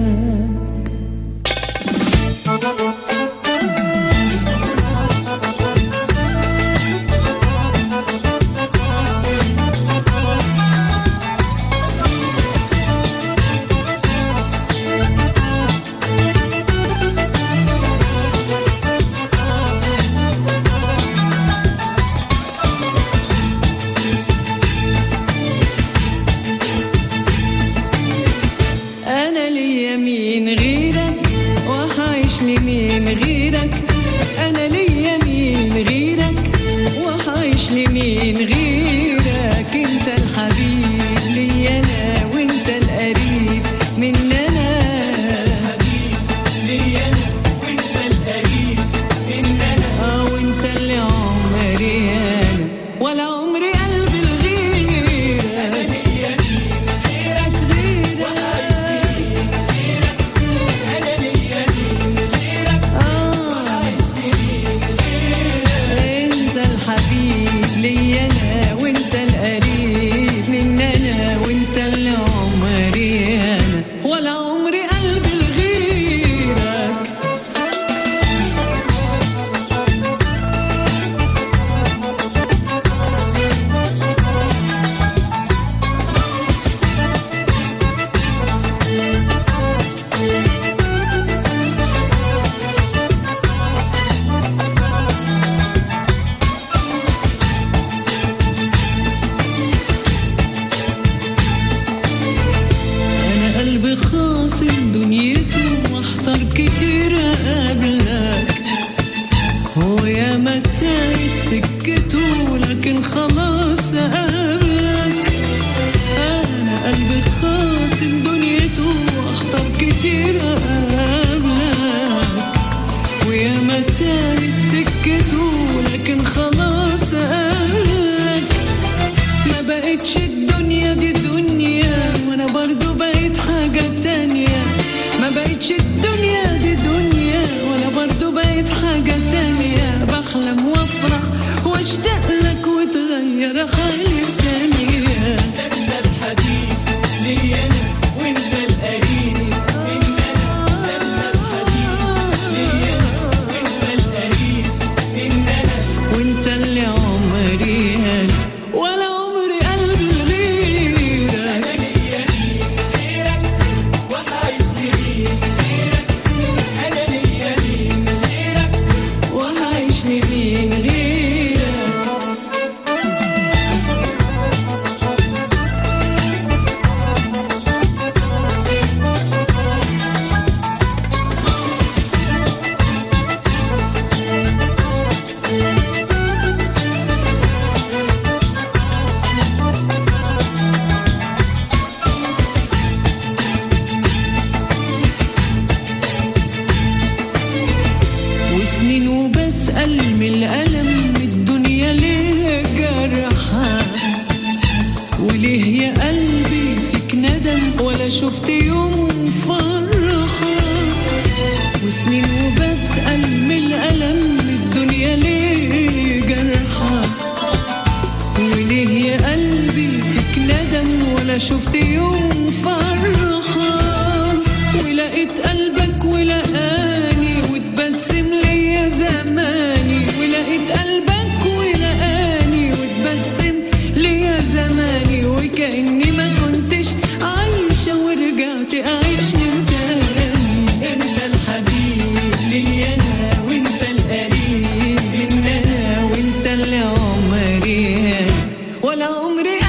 أنا ليا مين غيرك وحعيش لمين غيرك. أنا ليا مين غيرك وحعيش لمين غيرك. أنت الحبيب ليا أنا وأنت القريب مننا. الحبيب ليا أنا وأنت القريب مننا. آه وأنت اللي عمري أنا ولا عمري قلبي الغيرك. أنا ليا مين غيرك غيرك وحعيش لمين غيرك. أنا ليا مين غيرك وحعيش لمين غيرك. أنت الحبيب ليا أنا وأنت القريب مننا. وأنت اللي عمري أنا ولا عمري قلبي الغيرك. أنا قلبي خاصم دنيته واحتار كتير أقابلك. هو يا ما تايت سكته لكن خلاص أقابلك. أنا قلبي خاصم دنيته واحتار كتير أقابلك. ويا ما تايت سكته لكن خلاص أقابلك. ما بقتش الدنيا دي دنيا وانا برضو بقيت حاجة تانية. ما بقتش الدنيا دي دنيا وانا برضو بقيت حاجة تانية. بحلم وافرح واشتاق لك وتغير حالي في ثانية. انت الحبيب ليا انا وانت القريب مننا. انت الحبيب ليا انا وانت القريب مننا. وانت اللي عمري انا ولا عمري قلبي غيرك. أنا ليا مين غيرك وحعيش لمين غيرك. أنا ليا مين غيرك وحعيش لمين غيرك. وسنين وبسأل من الألم الدنيا ليه جرحة. وليه يا قلبي فيك ندم ولا شفت يوم فرحة. وسنين وبسأل من الألم الدنيا ليه جرحة. وليه يا قلبي فيك ندم ولا شفت يوم فرحة. ولقيت قلبك ولقاني وتبسم ليا زماني. ولقيت قلبك ولقاني وتبسم ليا زماني. وكأني ما كنتش عايشة ورجعت أعيش من تاني. انت الحبيب ليا أنا وانت القريب مننا. وانت اللي عمري أنا ولا عمري